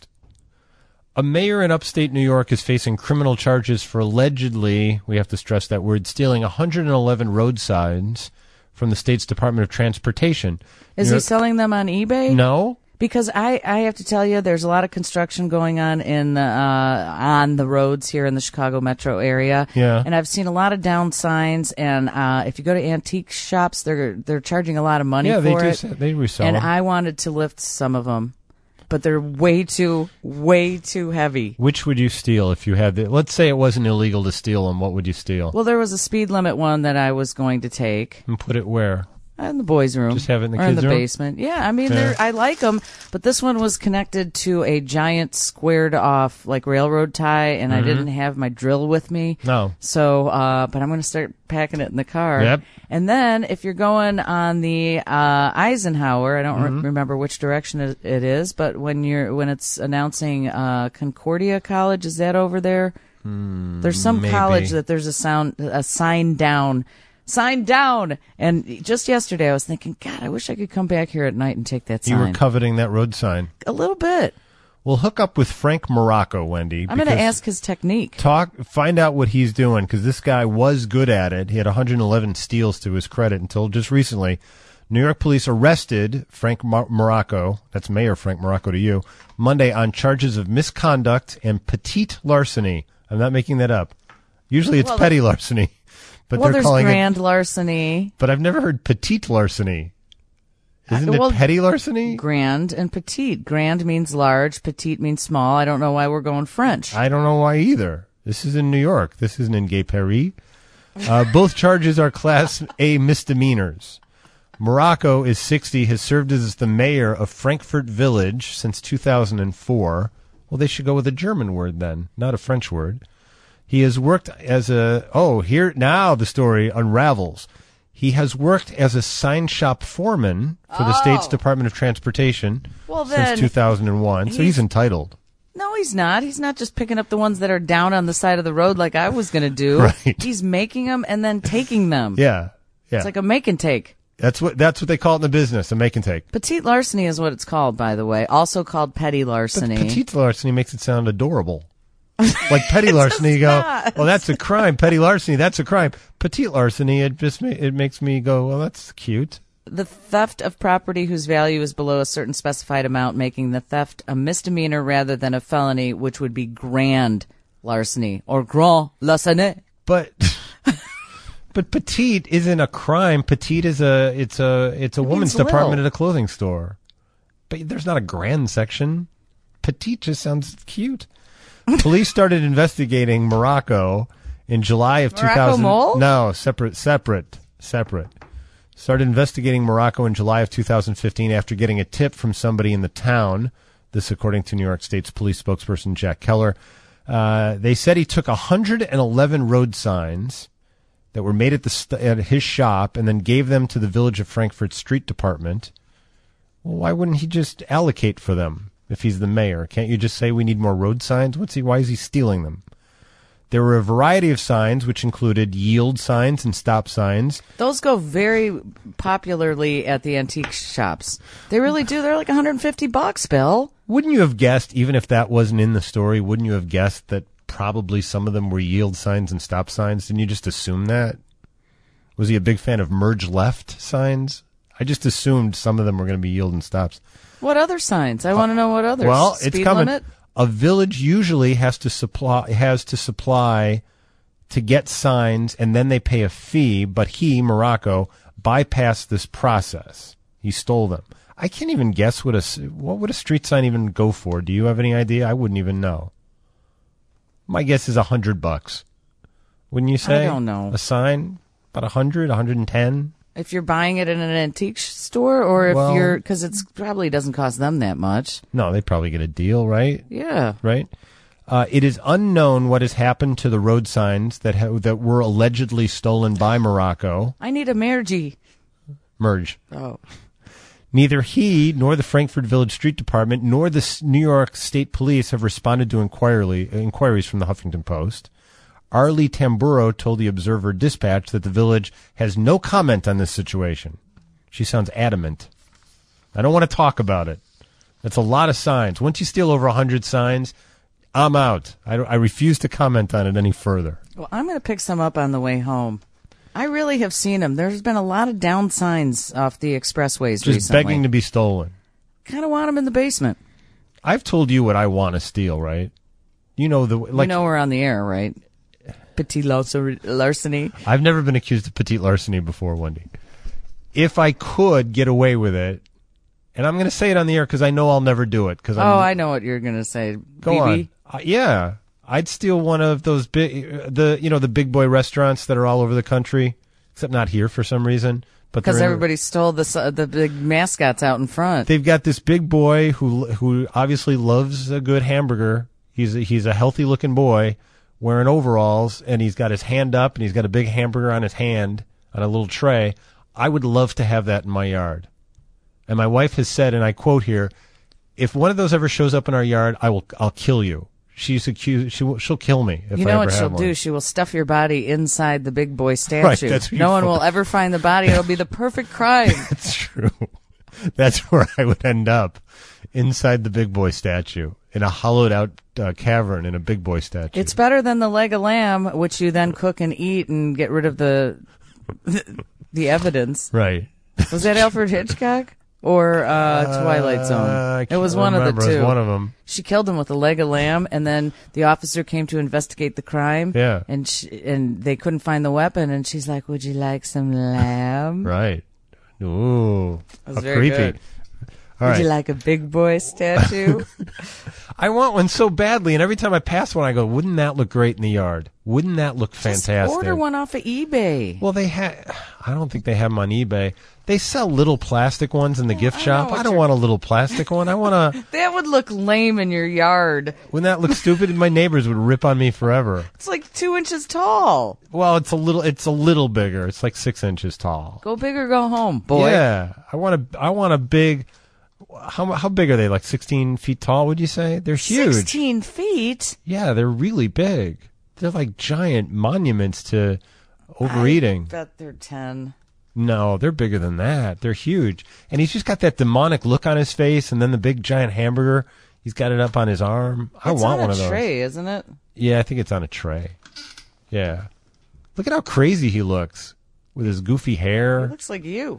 A mayor in upstate New York is facing criminal charges for allegedly, we have to stress that word, stealing one hundred eleven road signs from the state's Department of Transportation. Is New he York- selling them on eBay? No. Because I, I have to tell you, there's a lot of construction going on in uh, on the roads here in the Chicago metro area. Yeah. And I've seen a lot of down signs. And uh, if you go to antique shops, they're they're charging a lot of money Yeah, for they do it. se- they resell And them. I wanted to lift some of them, but they're way too way too heavy. Which would you steal if you had the, let's say it wasn't illegal to steal them, what would you steal? Well, there was a speed limit one that I was going to take. And put it where? In the boys' room. Just have it in the or in kids' the room? basement. Yeah, I mean, Yeah. they're I like them, but this one was connected to a giant squared off like railroad tie, and I Mhm. didn't have my drill with me. No. So, uh, but I'm going to start packing it in the car. Yep. And then if you're going on the uh, Eisenhower, I don't re- Mhm. remember which direction it, it is, but when you're when it's announcing uh, Concordia College, is that over there? Hmm, There's some maybe. college that there's a sound a sign down. Sign down. And just yesterday I was thinking, God, I wish I could come back here at night and take that You sign. were coveting that road sign. A little bit. We'll hook up with Frank Morocco, Wendy. I'm going to because ask his technique. Talk, find out what he's doing, because this guy was good at it. He had one hundred eleven steals to his credit until just recently. New York police arrested Frank Mar- Morocco, that's Mayor Frank Morocco to you, Monday on charges of misconduct and petite larceny. I'm not making that up. Usually it's Well, petty larceny, but well, they're there's calling grand it. larceny. But I've never heard petite larceny. Isn't Uh, well, it petty larceny? Grand and petite. Grand means large, petite means small. I don't know why we're going French. I don't know why either. This is in New York. This isn't in Gay Paris. Uh, both charges are Class A misdemeanors. Morocco is sixty, has served as the mayor of Frankfurt Village since two thousand four. Well, they should go with a German word then, not a French word. He has worked as a, oh, here, now the story unravels. He has worked as a sign shop foreman for the Oh. state's Department of Transportation Well, then, since two thousand one, so he's- he's entitled. No, he's not. He's not just picking up the ones that are down on the side of the road like I was going to do. Right. He's making them and then taking them. Yeah, yeah. It's like a make and take. That's what that's what they call it in the business, a make and take. Petite larceny is what it's called, by the way. Also called petty larceny. But petite larceny makes it sound adorable. Like petty larceny, you go, not. well, that's a crime. Petty larceny, that's a crime. Petite larceny, it just ma- it makes me go, well, that's cute. The theft of property whose value is below a certain specified amount, making the theft a misdemeanor rather than a felony, which would be grand larceny or grand larceny. But but petite isn't a crime. Petite is a it's a it's a It woman's means department little. at a clothing store. But there's not a grand section. Petite just sounds cute. Police started investigating Morocco In July of Morocco two thousand, Mole? no, separate, separate, separate. Started investigating Morocco in July of two thousand fifteen after getting a tip from somebody in the town. This, according to New York State's police spokesperson Jack Keller. Uh, they said he took one hundred eleven road signs that were made at the st- at his shop and then gave them to the Village of Frankfurt Street Department. Well, why wouldn't he just allocate for them if he's the mayor? Can't you just say we need more road signs? What's he? Why is he stealing them? There were a variety of signs, which included yield signs and stop signs. Those go very popularly at the antique shops. They really do. They're like one hundred fifty bucks, Bill. Wouldn't you have guessed, even if that wasn't in the story, wouldn't you have guessed that probably some of them were yield signs and stop signs? Didn't you just assume that? Was he a big fan of merge left signs? I just assumed some of them were going to be yield and stops. What other signs? I want to know what others. Well, Speed it's coming. limit? A village usually has to supply has to supply to get signs, and then they pay a fee. But he, Morocco, bypassed this process. He stole them. I can't even guess what a what would a street sign even go for. Do you have any idea? I wouldn't even know. My guess is a hundred bucks. Wouldn't you say? I don't know. A sign about a hundred, a hundred and ten. If you're buying it in an antique store, or if Well- you're, because it's probably doesn't cost them that much. No, they probably get a deal, right? Yeah. Right? Uh, it is unknown what has happened to the road signs that ha- that were allegedly stolen by Morocco. I need a Mergy. Merge. Oh. Neither he nor the Frankfurt Village Street Department nor the S- New York State Police have responded to inquiry, inquiries from the Huffington Post. Arlie Tamburo told the Observer Dispatch that the village has no comment on this situation. She sounds adamant. I don't want to talk about it. That's a lot of signs. Once you steal over one hundred signs, I'm out. I, I refuse to comment on it any further. Well, I'm going to pick some up on the way home. I really have seen them. There's been a lot of down signs off the expressways Just recently. begging to be stolen. Kind of want them in the basement. I've told you what I want to steal, right? You know the like. you know we're on the air, right? Petit larcer- larceny. I've never been accused of petite larceny before, Wendy. If I could get away with it, and I'm going to say it on the air because I know I'll never do it. Cause I'm, Oh, I know what you're going to say. Go B B? on. Uh, yeah, I'd steal one of those big, the you know the big boy restaurants that are all over the country, except not here for some reason. But Because they're in- everybody stole the s- the big mascots out in front. They've got this big boy who who obviously loves a good hamburger. He's a, he's a healthy looking boy wearing overalls, and he's got his hand up, and he's got a big hamburger on his hand on a little tray. I would love to have that in my yard. And my wife has said, and I quote here, "If one of those ever shows up in our yard, I will I'll kill you." She's accused. She will, she'll kill me if you I know ever what she'll have one. do? She will stuff your body inside the big boy statue. Right, that's what you no one thought. will ever find the body. It'll be the perfect crime. That's true. That's where I would end up, inside the big boy statue, in a hollowed out uh, cavern in a big boy statue. It's better than the leg of lamb, which you then cook and eat and get rid of the the evidence. Right. Was that Alfred Hitchcock or uh, Twilight Zone? Uh, I it was can't one remember. of the It two. was one of 'em. She killed him with a leg of lamb, and then the officer came to investigate the crime. Yeah. and she, and they couldn't find the weapon, and she's like, "Would you like some lamb?" Right. Ooh. That was how very creepy. good. All Would right. you like a big boy statue? I want one so badly, and every time I pass one, I go, "Wouldn't that look great in the yard? Wouldn't that look fantastic?" Order one off of eBay. Well, they have. I don't think they have them on eBay. They sell little plastic ones in the gift I know shop. what I don't you're- want a little plastic one. I want a. That would look lame in your yard. Wouldn't that look stupid? My neighbors would rip on me forever. It's like two inches tall. Well, it's a little. It's a little bigger. It's like six inches tall. Go big or go home, boy. Yeah, I want a. I want a big. How how big are they? Like sixteen feet tall? Would you say they're huge? Sixteen feet. Yeah, they're really big. They're like giant monuments to overeating. I bet they're ten. No, they're bigger than that. They're huge. And he's just got that demonic look on his face, and then the big giant hamburger. He's got it up on his arm. I It's want on one a of those. tray, isn't it? Yeah, I think it's on a tray. Yeah. Look at how crazy he looks with his goofy It hair. looks like you.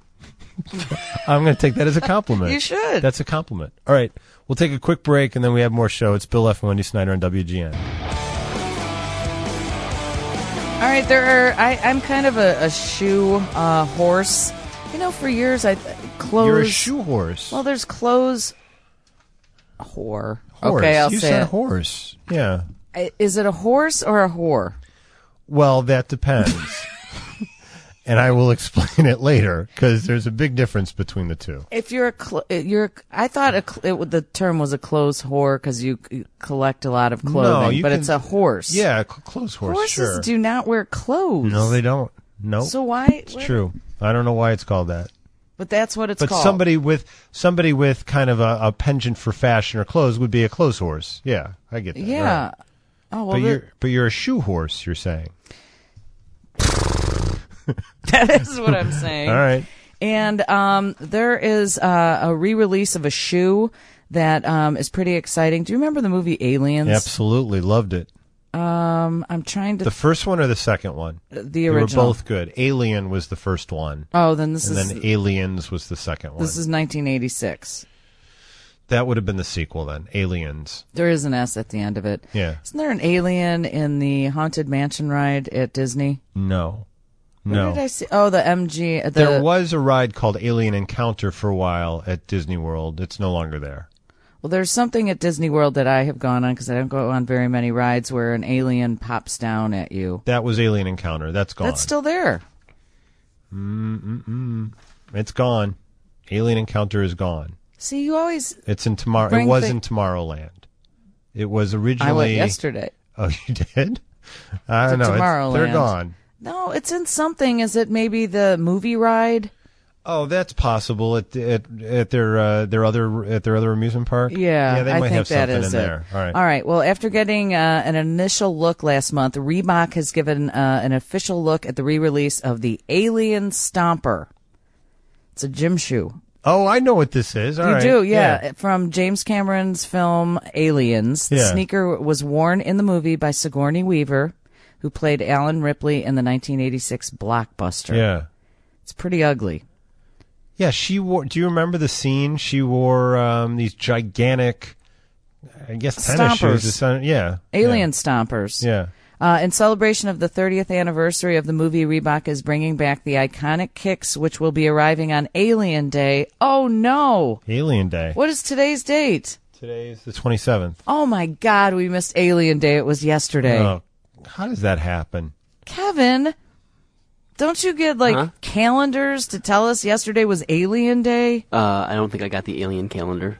I'm going to take that as a compliment. You should. That's a compliment. All right. We'll take a quick break, and then we have more show. It's Bill F. and Wendy Snyder on W G N. All right, there are. I, I'm kind of a, a shoe uh, horse. You know, for years I clothes. You're a shoe horse. Well, there's clothes. Whore. Horse. Okay, I'll you say said it. horse. Yeah. I- Is it a horse or a whore? Well, that depends. And I will explain it later because there's a big difference between the two. If you're a, cl- you're, I thought a cl- it, the term was a clothes whore because you, you collect a lot of clothing, No, you but can- it's a horse. Yeah, a cl- clothes horse. Horses sure. do not wear clothes. No, they don't. Nope. So why? It's what- true. I don't know why it's called that. But that's what it's but called. somebody with somebody with kind of a, a penchant for fashion or clothes would be a clothes horse. Yeah, I get that. Yeah. right. Oh well. but the- you're but you're a shoe horse. You're saying. That is what I'm saying. All right. And um, there is uh, a re-release of a shoe that um, is pretty exciting. Do you remember the movie Aliens? Absolutely loved it. Um, I'm trying to. The first one or the second one? The They original. were both good. Alien was the first one. Oh, then this and is. then Aliens was the second one. This is nineteen eighty-six. That would have been the sequel then. Aliens. There is an S at the end of it. Yeah. Isn't there an alien in the Haunted Mansion ride at Disney? No. Where No. did I see? Oh, the M G. The, There was a ride called Alien Encounter for a while at Disney World. It's no longer there. Well, there's something at Disney World that I have gone on because I don't go on very many rides where an alien pops down at you. That was Alien Encounter. That's gone. That's still there. Mm-mm-mm. It's gone. Alien Encounter is gone. See, you always. It's in tomorrow. It Bring was thi- in Tomorrowland. It was originally. I went yesterday. Oh, you did? I don't To know. It's- Tomorrowland. They're gone. No, it's in something. Is it maybe the movie ride? Oh, that's possible at at at their uh, their other at their other amusement park. Yeah, yeah, they I might think have that something is in it. there. All right. All right. Well, after getting uh, an initial look last month, Reebok has given uh, an official look at the re-release of the Alien Stomper. It's a gym shoe. Oh, I know what this is. All you right. do, yeah. From James Cameron's film Aliens. The Yeah. sneaker was worn in the movie by Sigourney Weaver, who played Alan Ripley in the nineteen eighty-six blockbuster. Yeah. It's pretty ugly. Yeah, she wore. Do you remember the scene? She wore um, these gigantic, I guess, tennis Stompers. shoes. It's, uh, Yeah. Alien Stompers. Yeah. Uh, in celebration of the thirtieth anniversary of the movie, Reebok is bringing back the iconic kicks, which will be arriving on Alien Day. Oh, no. Alien Day. What is today's date? Today's the twenty-seventh. Oh, my God. We missed Alien Day. It was yesterday. Oh, how does that happen? Kevin, don't you get, like, Huh? calendars to tell us yesterday was Alien Day? Uh, I don't think I got the alien calendar.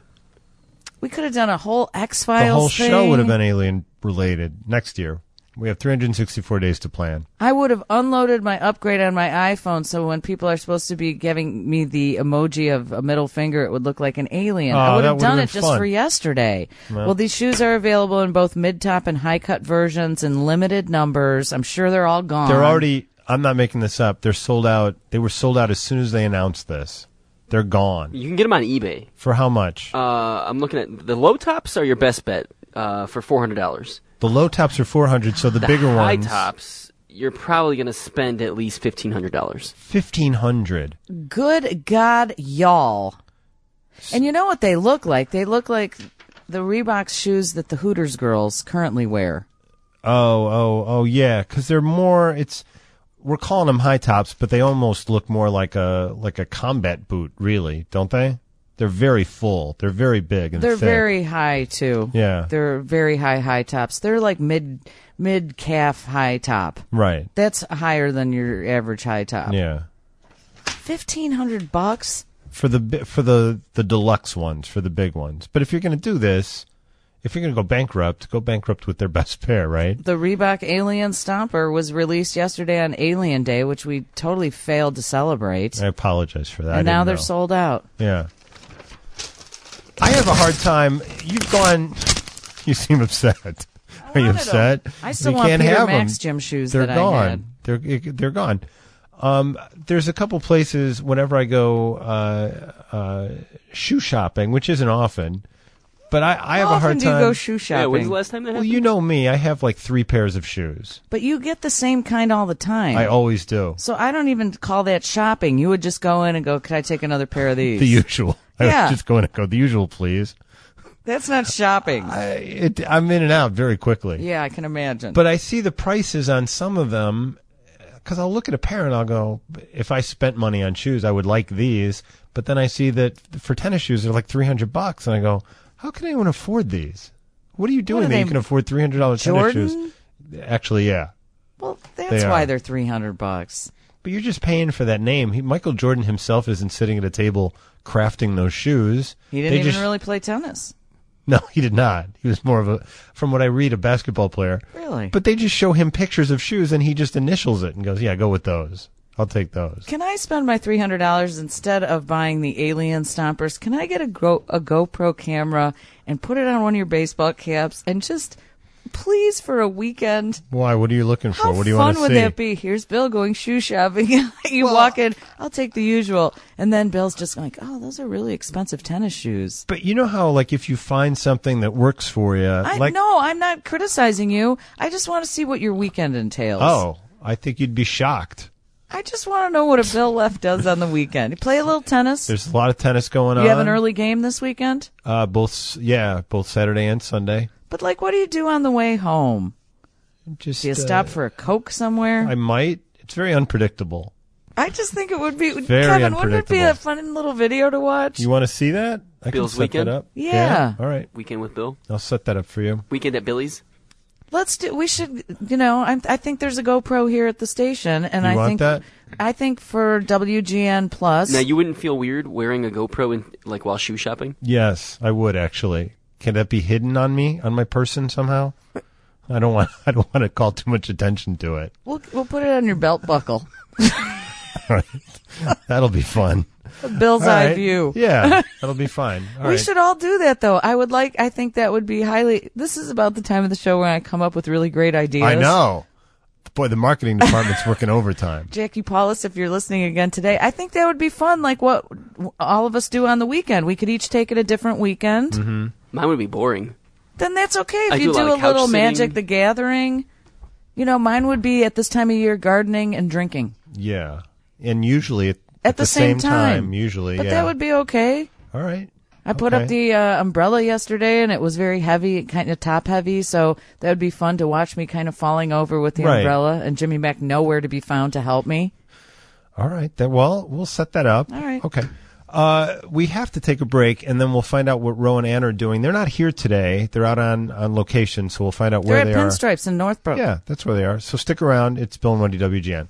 We could have done a whole X-Files The whole thing. show would have been alien related next year. We have three hundred sixty-four days to plan. I would have unloaded my upgrade on my iPhone, so when people are supposed to be giving me the emoji of a middle finger, it would look like an alien. Oh, I would that have would've done been it just fun. for yesterday. Well. Well, these shoes are available in both mid-top and high-cut versions in limited numbers. I'm sure they're all gone. They're already, I'm not making this up, they're sold out. They were sold out as soon as they announced this. They're gone. You can get them on eBay. For how much? Uh, I'm looking at the low tops are your best bet uh, for four hundred dollars. The low tops are four hundred, so the, The bigger high ones. tops, you're probably going to spend at least fifteen hundred dollars. fifteen hundred. Good God, y'all. And you know what they look like? They look like the Reebok shoes that the Hooters girls currently wear. Oh, oh, oh, yeah, because they're more. It's we're calling them high tops, but they almost look more like a like a combat boot, really, don't they? They're very full. They're very big and They're thick. very high too. Yeah. They're very high high tops. They're like mid mid calf high top. Right. That's higher than your average high top. Yeah. Fifteen hundred bucks. For the bi- for the the deluxe ones, for the big ones. But if you're going to do this, if you're going to go bankrupt, go bankrupt with their best pair, right? The Reebok Alien Stomper was released yesterday on Alien Day, which we totally failed to celebrate. I apologize for that. I and now didn't they're know. sold out. Yeah. I have a hard time. You've gone. You seem upset. Are you wanted upset? them. I still you want can't Peter have Max them. gym shoes They're that I gone. had. They're they're gone. Um, there's a couple places whenever I go uh, uh, shoe shopping, which isn't often, but I, I have How a hard often do you time. go shoe shopping? Yeah, when's the last time that Well, happened? you know me. I have like three pairs of shoes. But you get the same kind all the time. I always do. So I don't even call that shopping. You would just go in and go, "Can I take another pair of these?" The usual. I Yeah. was just going to go the usual, please. That's not shopping. I, it, I'm in and out very quickly. Yeah, I can imagine. But I see the prices on some of them because I'll look at a pair and I'll go, if I spent money on shoes, I would like these. But then I see that for tennis shoes, they're like three hundred bucks. And I go, how can anyone afford these? What are you doing are that they, you can afford three hundred dollars tennis Jordan? shoes? Actually, yeah. Well, That's They why are. they're three hundred bucks. But you're just paying for that name. He, Michael Jordan himself isn't sitting at a table crafting those shoes. He didn't They even just- really play tennis. No, he did not. He was more of a, from what I read, a basketball player. Really? But they just show him pictures of shoes, and he just initials it and goes, yeah, go with those. I'll take those. Can I spend my three hundred dollars instead of buying the Alien Stompers? Can I get a, Go, a GoPro camera and put it on one of your baseball caps and just, please, for a weekend? Why? What are you looking for? How what do you fun want to would see? that be? Here's Bill going shoe shopping. You walk in, I'll take the usual. And then Bill's just like, oh, those are really expensive tennis shoes. But you know how, like, if you find something that works for you, I, like, no, I'm not criticizing you. I just want to see what your weekend entails. oh, I think you'd be shocked. I just want to know what a Bill Leff does on the weekend. You play a little tennis? There's a lot of tennis going on. You have an early game this weekend? Uh, both, yeah, both Saturday and Sunday. But, like, what do you do on the way home? Just do you uh, stop for a Coke somewhere? I might. It's very unpredictable. I just think it would be, Very Kevin, wouldn't it be a unpredictable. fun little video to watch? You want to see that? I Bill's can set weekend? that up. Yeah. All right. Weekend with Bill. I'll set that up for you. Weekend at Billy's. Let's do. We should. You know, I, I think there's a GoPro here at the station, and You I want think that? I think for W G N Plus. Now, you wouldn't feel weird wearing a GoPro in, like while shoe shopping? Yes, I would actually. Can that be hidden on me, on my person somehow? I don't want. I don't want to call too much attention to it. We'll we'll put it on your belt buckle. All right. That'll be fun. Bill's All eye right. view. Yeah, that'll be fine. All we right. should all do that, though. I would like. I think that would be highly. This is about the time of the show where I come up with really great ideas. I know. Boy, the marketing department's working overtime. Jackie Paulus, if you're listening again today, I think that would be fun. Like what all of us do on the weekend. We could each take it a different weekend. Mm-hmm. Mine would be boring. Then that's okay. If I you do a do lot a of couch little sitting. Magic the Gathering, you know, mine would be at this time of year gardening and drinking Yeah, and usually at, at, the, same, time. Usually, but yeah. that would be okay. All right. I put Okay. up the uh, umbrella yesterday, and it was very heavy, kind of top heavy. So that would be fun to watch me kind of falling over with the Right. umbrella, and Jimmy Mack nowhere to be found to help me. All right. Then, well, we'll set that up. All right. Okay. Uh, we have to take a break, and then we'll find out what Ro and Ann are doing. They're not here today. They're out on, on location, so we'll find out They're where at they are. Pinstripes in Northbrook. Yeah, that's where they are. So stick around. It's Bill and Wendy W G N.